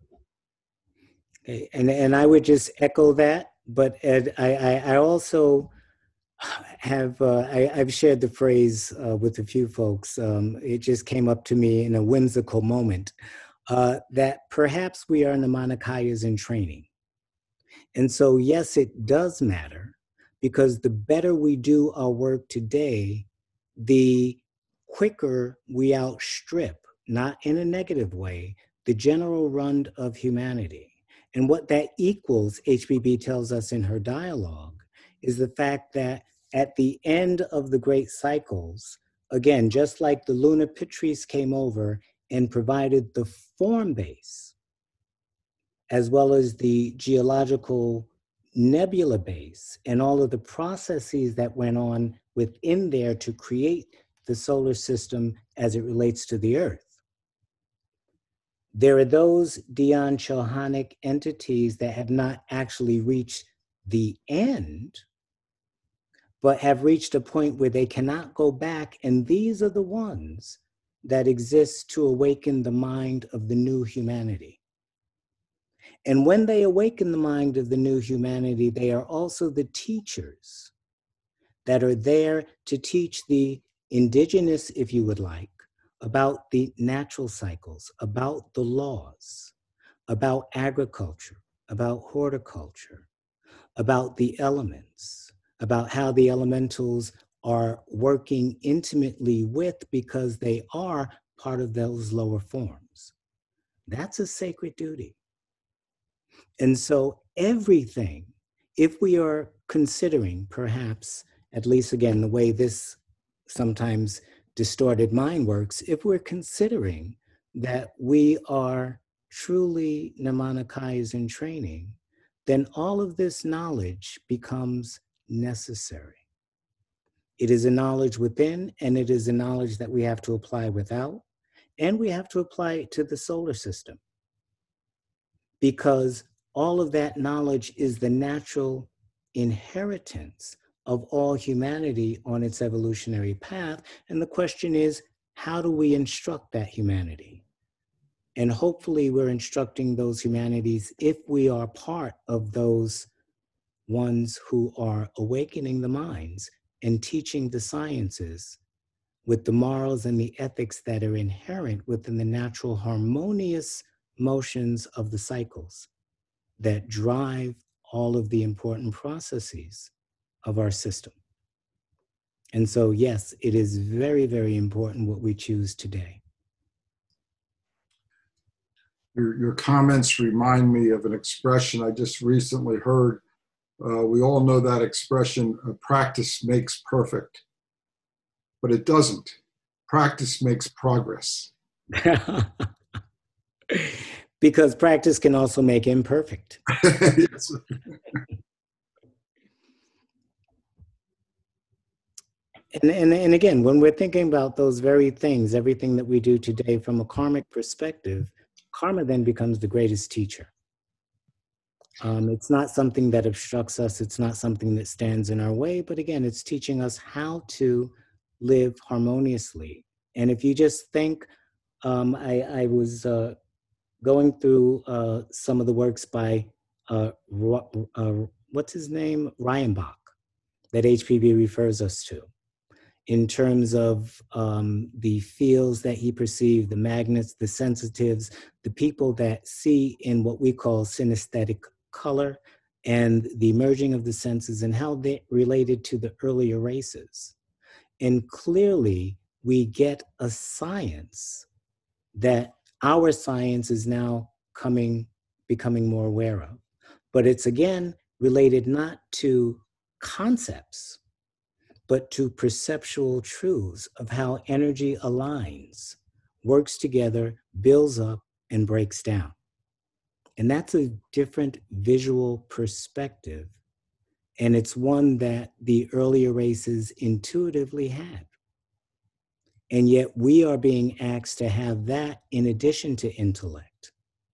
Okay. And I would just echo that. But Ed, I also have I've shared the phrase with a few folks. It just came up to me in a whimsical moment that perhaps we are Namanikayas in training. And so, yes, it does matter, because the better we do our work today, the quicker we outstrip, not in a negative way, the general run of humanity. And what that equals, HPB tells us in her dialogue, is the fact that at the end of the great cycles, again, just like the lunar Patrice came over and provided the form base, as well as the geological nebula base and all of the processes that went on within there to create the solar system as it relates to the Earth. There are those Dhyan Chauhanic entities that have not actually reached the end, but have reached a point where they cannot go back, and these are the ones that exist to awaken the mind of the new humanity. And when they awaken the mind of the new humanity, they are also the teachers that are there to teach the indigenous, if you would like, about the natural cycles, about the laws, about agriculture, about horticulture, about the elements, about how the elementals are working intimately with, because they are part of those lower forms. That's a sacred duty. And so everything, if we are considering perhaps, at least again, the way this sometimes distorted mind works, if we're considering that we are truly Namanikayas in training, then all of this knowledge becomes necessary. It is a knowledge within, and it is a knowledge that we have to apply without, and we have to apply it to the solar system. Because all of that knowledge is the natural inheritance of all humanity on its evolutionary path. And the question is, how do we instruct that humanity? And hopefully we're instructing those humanities, if we are part of those ones who are awakening the minds and teaching the sciences with the morals and the ethics that are inherent within the natural harmonious motions of the cycles that drive all of the important processes of our system. And so, yes, it is very, very important what we choose today. Your comments remind me of an expression I just recently heard. We all know that expression, practice makes perfect, but it doesn't. Practice makes progress. Because practice can also make imperfect. Yes. And again, when we're thinking about those very things, everything that we do today from a karmic perspective, karma then becomes the greatest teacher. It's not something that obstructs us. It's not something that stands in our way. But again, it's teaching us how to live harmoniously. And if you just think, I was going through some of the works by, what's his name? Ryenbach, that HPB refers us to, in terms of the fields that he perceived, the magnets, the sensitives, the people that see in what we call synesthetic color, and the merging of the senses and how they related to the earlier races. And clearly, we get a science that our science is now becoming more aware of. But it's again related not to concepts, but to perceptual truths of how energy aligns, works together, builds up, and breaks down. And that's a different visual perspective. And it's one that the earlier races intuitively had. And yet we are being asked to have that in addition to intellect.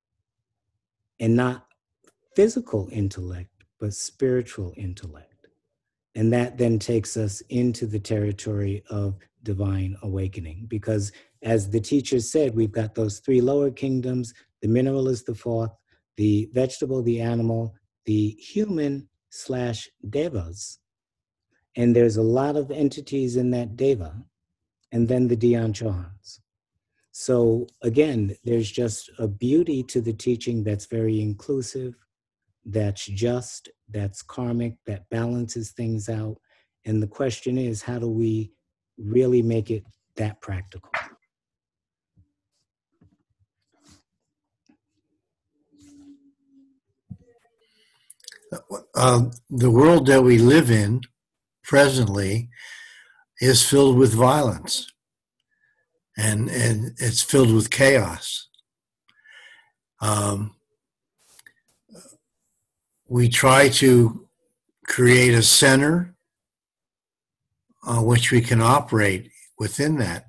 And not physical intellect, but spiritual intellect. And that then takes us into the territory of divine awakening. Because as the teacher said, we've got those three lower kingdoms. The mineral is the fourth, the vegetable, the animal, the human / devas. And there's a lot of entities in that deva, and then the Dhyan Chohans. So again, there's just a beauty to the teaching that's very inclusive, that's just, that's karmic, that balances things out. And the question is, how do we really make it that practical? The world that we live in presently is filled with violence, and it's filled with chaos. We try to create a center on which we can operate within that.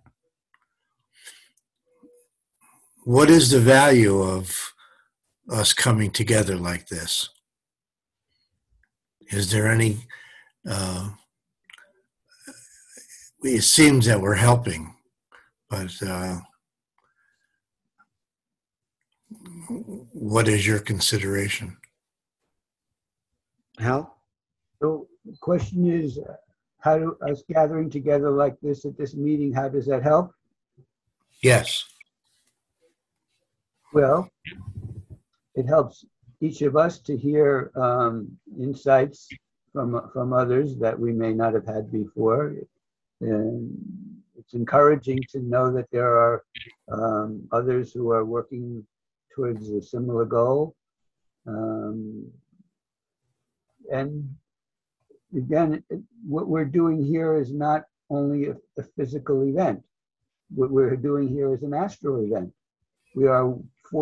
What is the value of us coming together like this? Is there any, it seems that we're helping, but what is your consideration? Hal? So the question is, how do us gathering together like this at this meeting, how does that help? Yes. Well, it helps each of us to hear insights from others that we may not have had before. And it's encouraging to know that there are others who are working towards a similar goal. And again, what we're doing here is not only a physical event. What we're doing here is an astral event. We are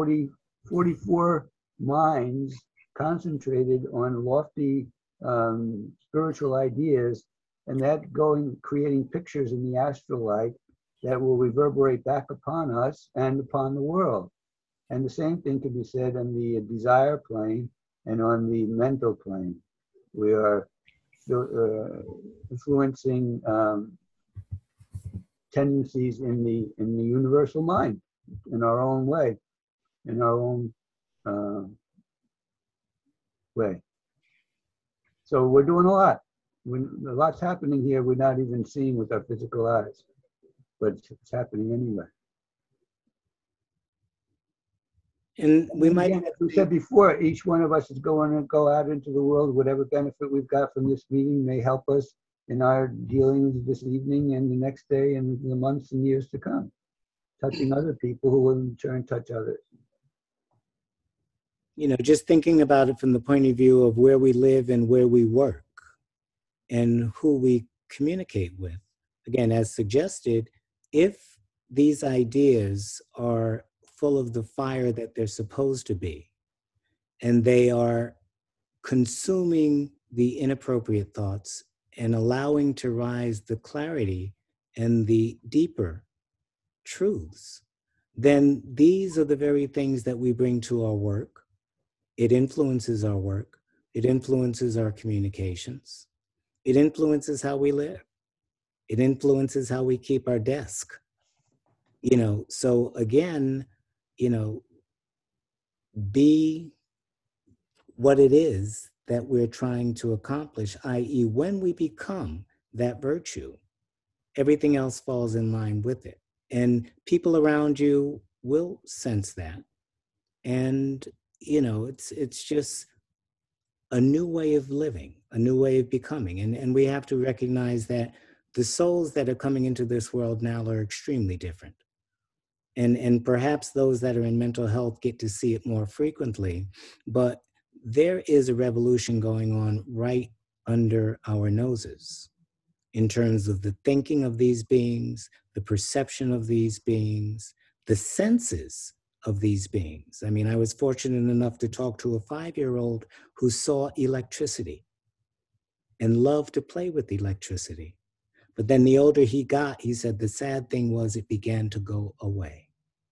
44 minds concentrated on lofty spiritual ideas, and that creating pictures in the astral light that will reverberate back upon us and upon the world. And the same thing can be said on the desire plane and on the mental plane. We are influencing tendencies in the universal mind in our own way, in our own way. So we're doing a lot. A lot's happening here we're not even seeing with our physical eyes, but it's happening anyway. And we might, as we said before, each one of us is going to go out into the world. Whatever benefit we've got from this meeting may help us in our dealings this evening and the next day and the months and years to come, touching other people who will in turn touch others. you know, just thinking about it from the point of view of where we live and where we work and who we communicate with. Again, as suggested, if these ideas are full of the fire that they're supposed to be, and they are consuming the inappropriate thoughts and allowing to rise the clarity and the deeper truths, then these are the very things that we bring to our work. It influences our work. It influences our communications. It influences how we live. It influences how we keep our desk. You know, so again, you know, be what it is that we're trying to accomplish, i.e., when we become that virtue, everything else falls in line with it. And people around you will sense that. And, you know, it's just a new way of living, a new way of becoming. And we have to recognize that the souls that are coming into this world now are extremely different. And perhaps those that are in mental health get to see it more frequently, but there is a revolution going on right under our noses in terms of the thinking of these beings, the perception of these beings, the senses of these beings. I mean, I was fortunate enough to talk to a 5-year-old who saw electricity and loved to play with electricity. But then the older he got, he said the sad thing was it began to go away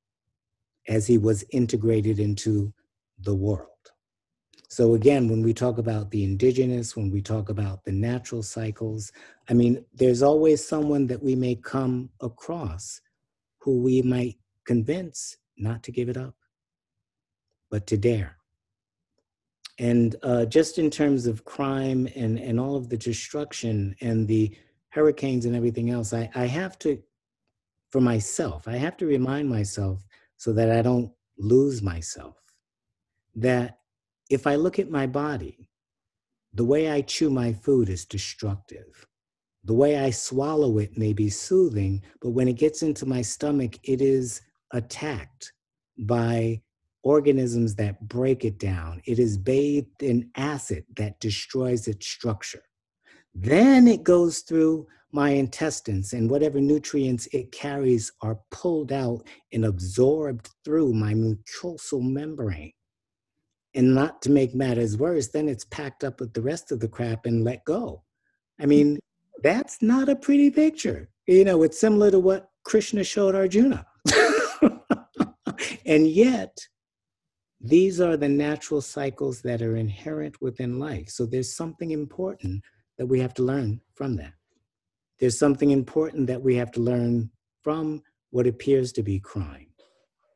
as he was integrated into the world. So again, when we talk about the indigenous, when we talk about the natural cycles, I mean, there's always someone that we may come across who we might convince not to give it up, but to dare. And just in terms of crime and all of the destruction and the hurricanes and everything else, I have to, for myself, I have to remind myself so that I don't lose myself, that if I look at my body, the way I chew my food is destructive. The way I swallow it may be soothing, but when it gets into my stomach, it is attacked by organisms that break it down. It is bathed in acid that destroys its structure. Then it goes through my intestines, and whatever nutrients it carries are pulled out and absorbed through my mucosal membrane. And not to make matters worse, then it's packed up with the rest of the crap and let go. I mean, that's not a pretty picture. You know, it's similar to what Krishna showed Arjuna. And yet, these are the natural cycles that are inherent within life. So there's something important that we have to learn from that. There's something important that we have to learn from what appears to be crime.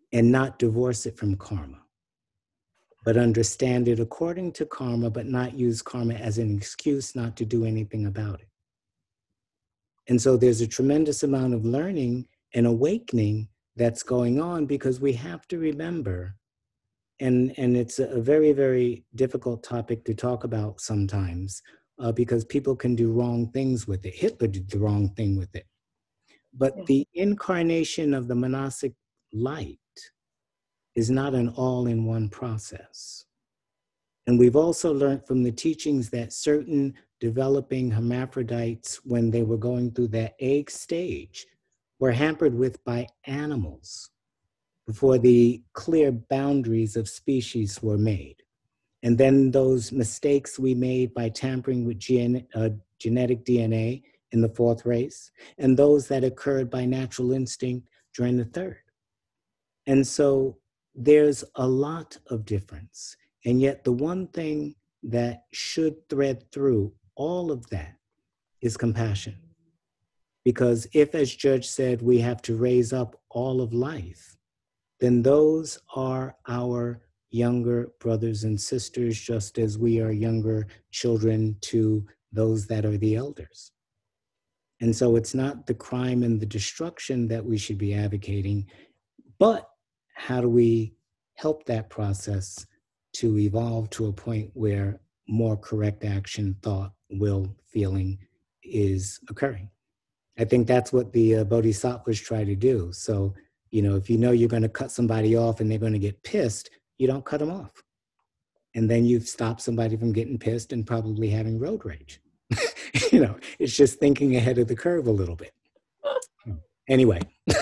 and not divorce it from karma, but understand it according to karma, but not use karma as an excuse not to do anything about it. And so there's a tremendous amount of learning and awakening that's going on, because we have to remember, and it's a very, very difficult topic to talk about sometimes, because people can do wrong things with it. Hitler did the wrong thing with it. But the incarnation of the monastic light is not an all-in-one process. And we've also learned from the teachings that certain developing hermaphrodites, when they were going through that egg stage, were hampered with by animals before the clear boundaries of species were made. And then those mistakes we made by tampering with genetic DNA in the fourth race, and those that occurred by natural instinct during the third. And so there's a lot of difference. And yet the one thing that should thread through all of that is compassion. Because if, as Judge said, we have to raise up all of life, then those are our younger brothers and sisters, just as we are younger children to those that are the elders. And so it's not the crime and the destruction that we should be advocating, but how do we help that process to evolve to a point where more correct action, thought, will, feeling is occurring? I think that's what the bodhisattvas try to do. So, if you know you're going to cut somebody off and they're going to get pissed, you don't cut them off. And then you've stopped somebody from getting pissed and probably having road rage. It's just thinking ahead of the curve a little bit. Anyway.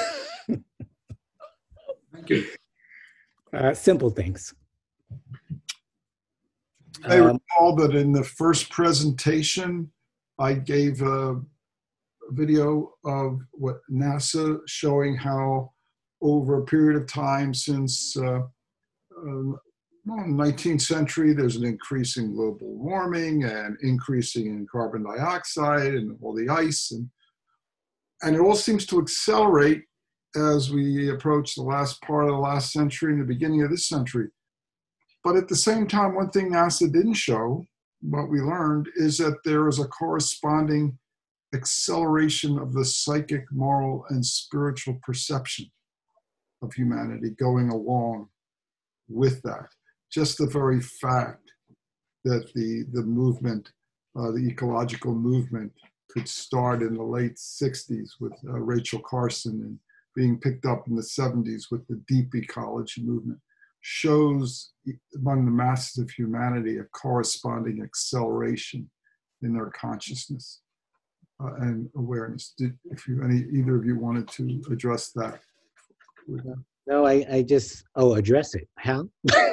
Thank you. Simple things. I recall that in the first presentation, I gave a video of what NASA showing how over a period of time since 19th century, there's an increase in global warming and increasing in carbon dioxide and all the ice. And it all seems to accelerate as we approach the last part of the last century and the beginning of this century. But at the same time, one thing NASA didn't show, what we learned, is that there is a corresponding acceleration of the psychic, moral, and spiritual perception of humanity going along with that. Just the very fact that the movement, the ecological movement, could start in the late 60s with Rachel Carson and being picked up in the 70s with the deep ecology movement, shows among the masses of humanity a corresponding acceleration in their consciousness and awareness. If either of you wanted to address that. No, I just, address it. How?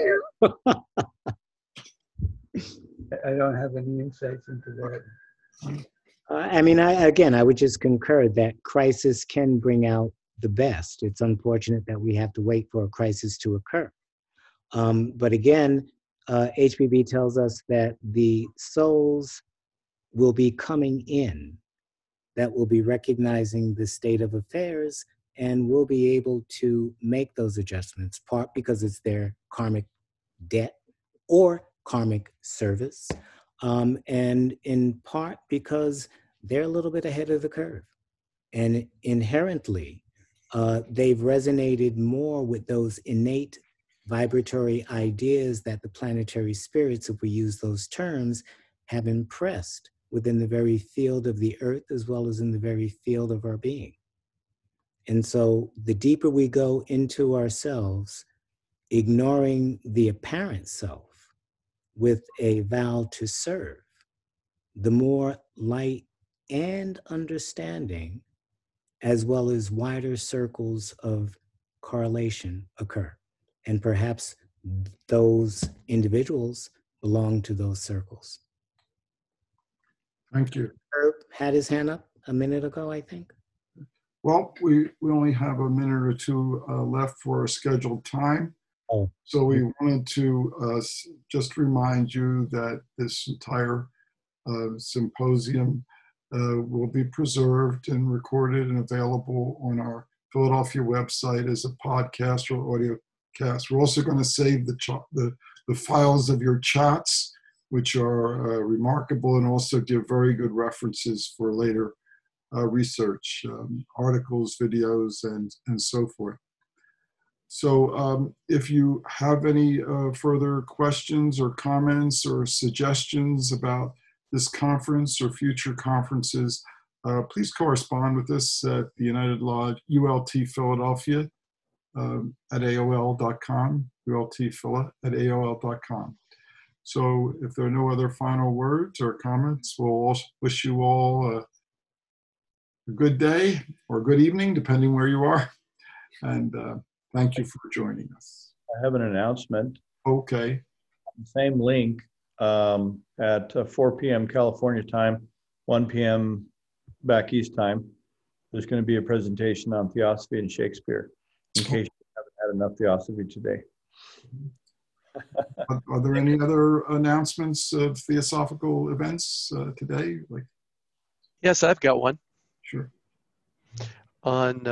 I don't have any insights into that. I would just concur that crisis can bring out the best. It's unfortunate that we have to wait for a crisis to occur. But again, HPB tells us that the souls will be coming in that will be recognizing the state of affairs and will be able to make those adjustments, part because it's their karmic debt or karmic service, and in part because they're a little bit ahead of the curve. And inherently, they've resonated more with those innate vibratory ideas that the planetary spirits, if we use those terms, have impressed within the very field of the earth as well as in the very field of our being. And so the deeper we go into ourselves, ignoring the apparent self with a vow to serve, the more light and understanding, as well as wider circles of correlation occur. And perhaps those individuals belong to those circles. Thank you. Herb had his hand up a minute ago, I think. Well, we only have a minute or two left for our scheduled time. So we wanted to just remind you that this entire symposium will be preserved and recorded and available on our Philadelphia website as a podcast or audio cast. We're also going to save the files of your chats, which are remarkable and also give very good references for later research, articles, videos, and so forth. So if you have any further questions or comments or suggestions about this conference or future conferences, please correspond with us at the United Lodge, ULT Philadelphia at AOL.com, ultphila@aol.com. So if there are no other final words or comments, we'll all wish you all a good day or good evening, depending where you are. And thank you for joining us. I have an announcement. Okay. Same link at 4 p.m. California time, 1 p.m. back East time. There's going to be a presentation on Theosophy and Shakespeare, in case you haven't had enough Theosophy today. Are there any other announcements of theosophical events today? Yes, I've got one. Sure. On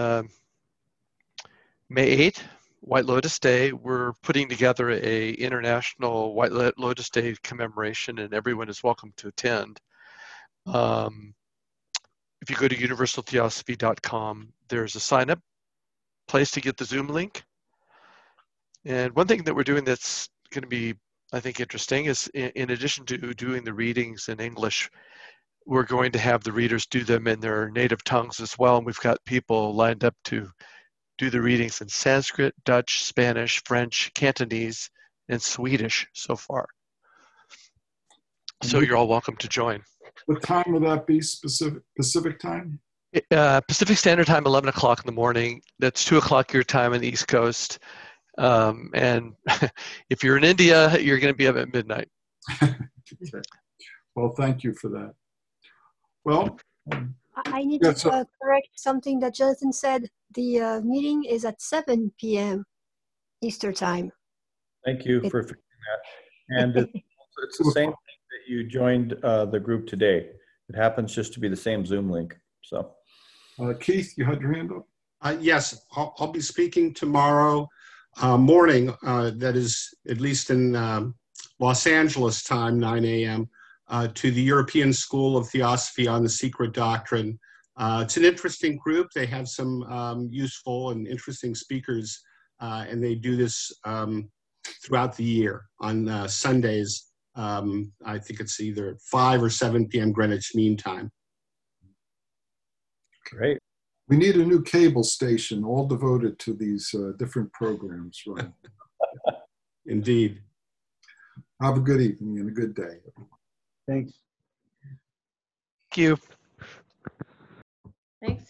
May 8th, White Lotus Day, we're putting together a international White Lotus Day commemoration, and everyone is welcome to attend. If you go to universaltheosophy.com, there's a sign-up place to get the Zoom link. And one thing that we're doing that's going to be, I think, interesting is in addition to doing the readings in English, we're going to have the readers do them in their native tongues as well. And we've got people lined up to do the readings in Sanskrit, Dutch, Spanish, French, Cantonese, and Swedish so far. So you're all welcome to join. What time will that be? Pacific time? Pacific Standard Time, 11 o'clock in the morning. That's 2 o'clock your time on the East Coast. And if you're in India, you're going to be up at midnight. Okay. Well, thank you for that. Well, I need to correct something that Jonathan said. The meeting is at 7 p.m. Eastern Time. Thank you for fixing that. And it's the same thing that you joined the group today. It happens just to be the same Zoom link. So, Keith, you had your hand up? Yes, I'll be speaking tomorrow morning. That is at least in Los Angeles time, 9 a.m. To the European School of Theosophy on the Secret Doctrine. It's an interesting group. They have some useful and interesting speakers, and they do this throughout the year on Sundays. I think it's either 5 or 7 p.m. Greenwich Mean Time. Great. We need a new cable station all devoted to these different programs, right? Indeed. Have a good evening and a good day. Thanks. Thank you. Thanks.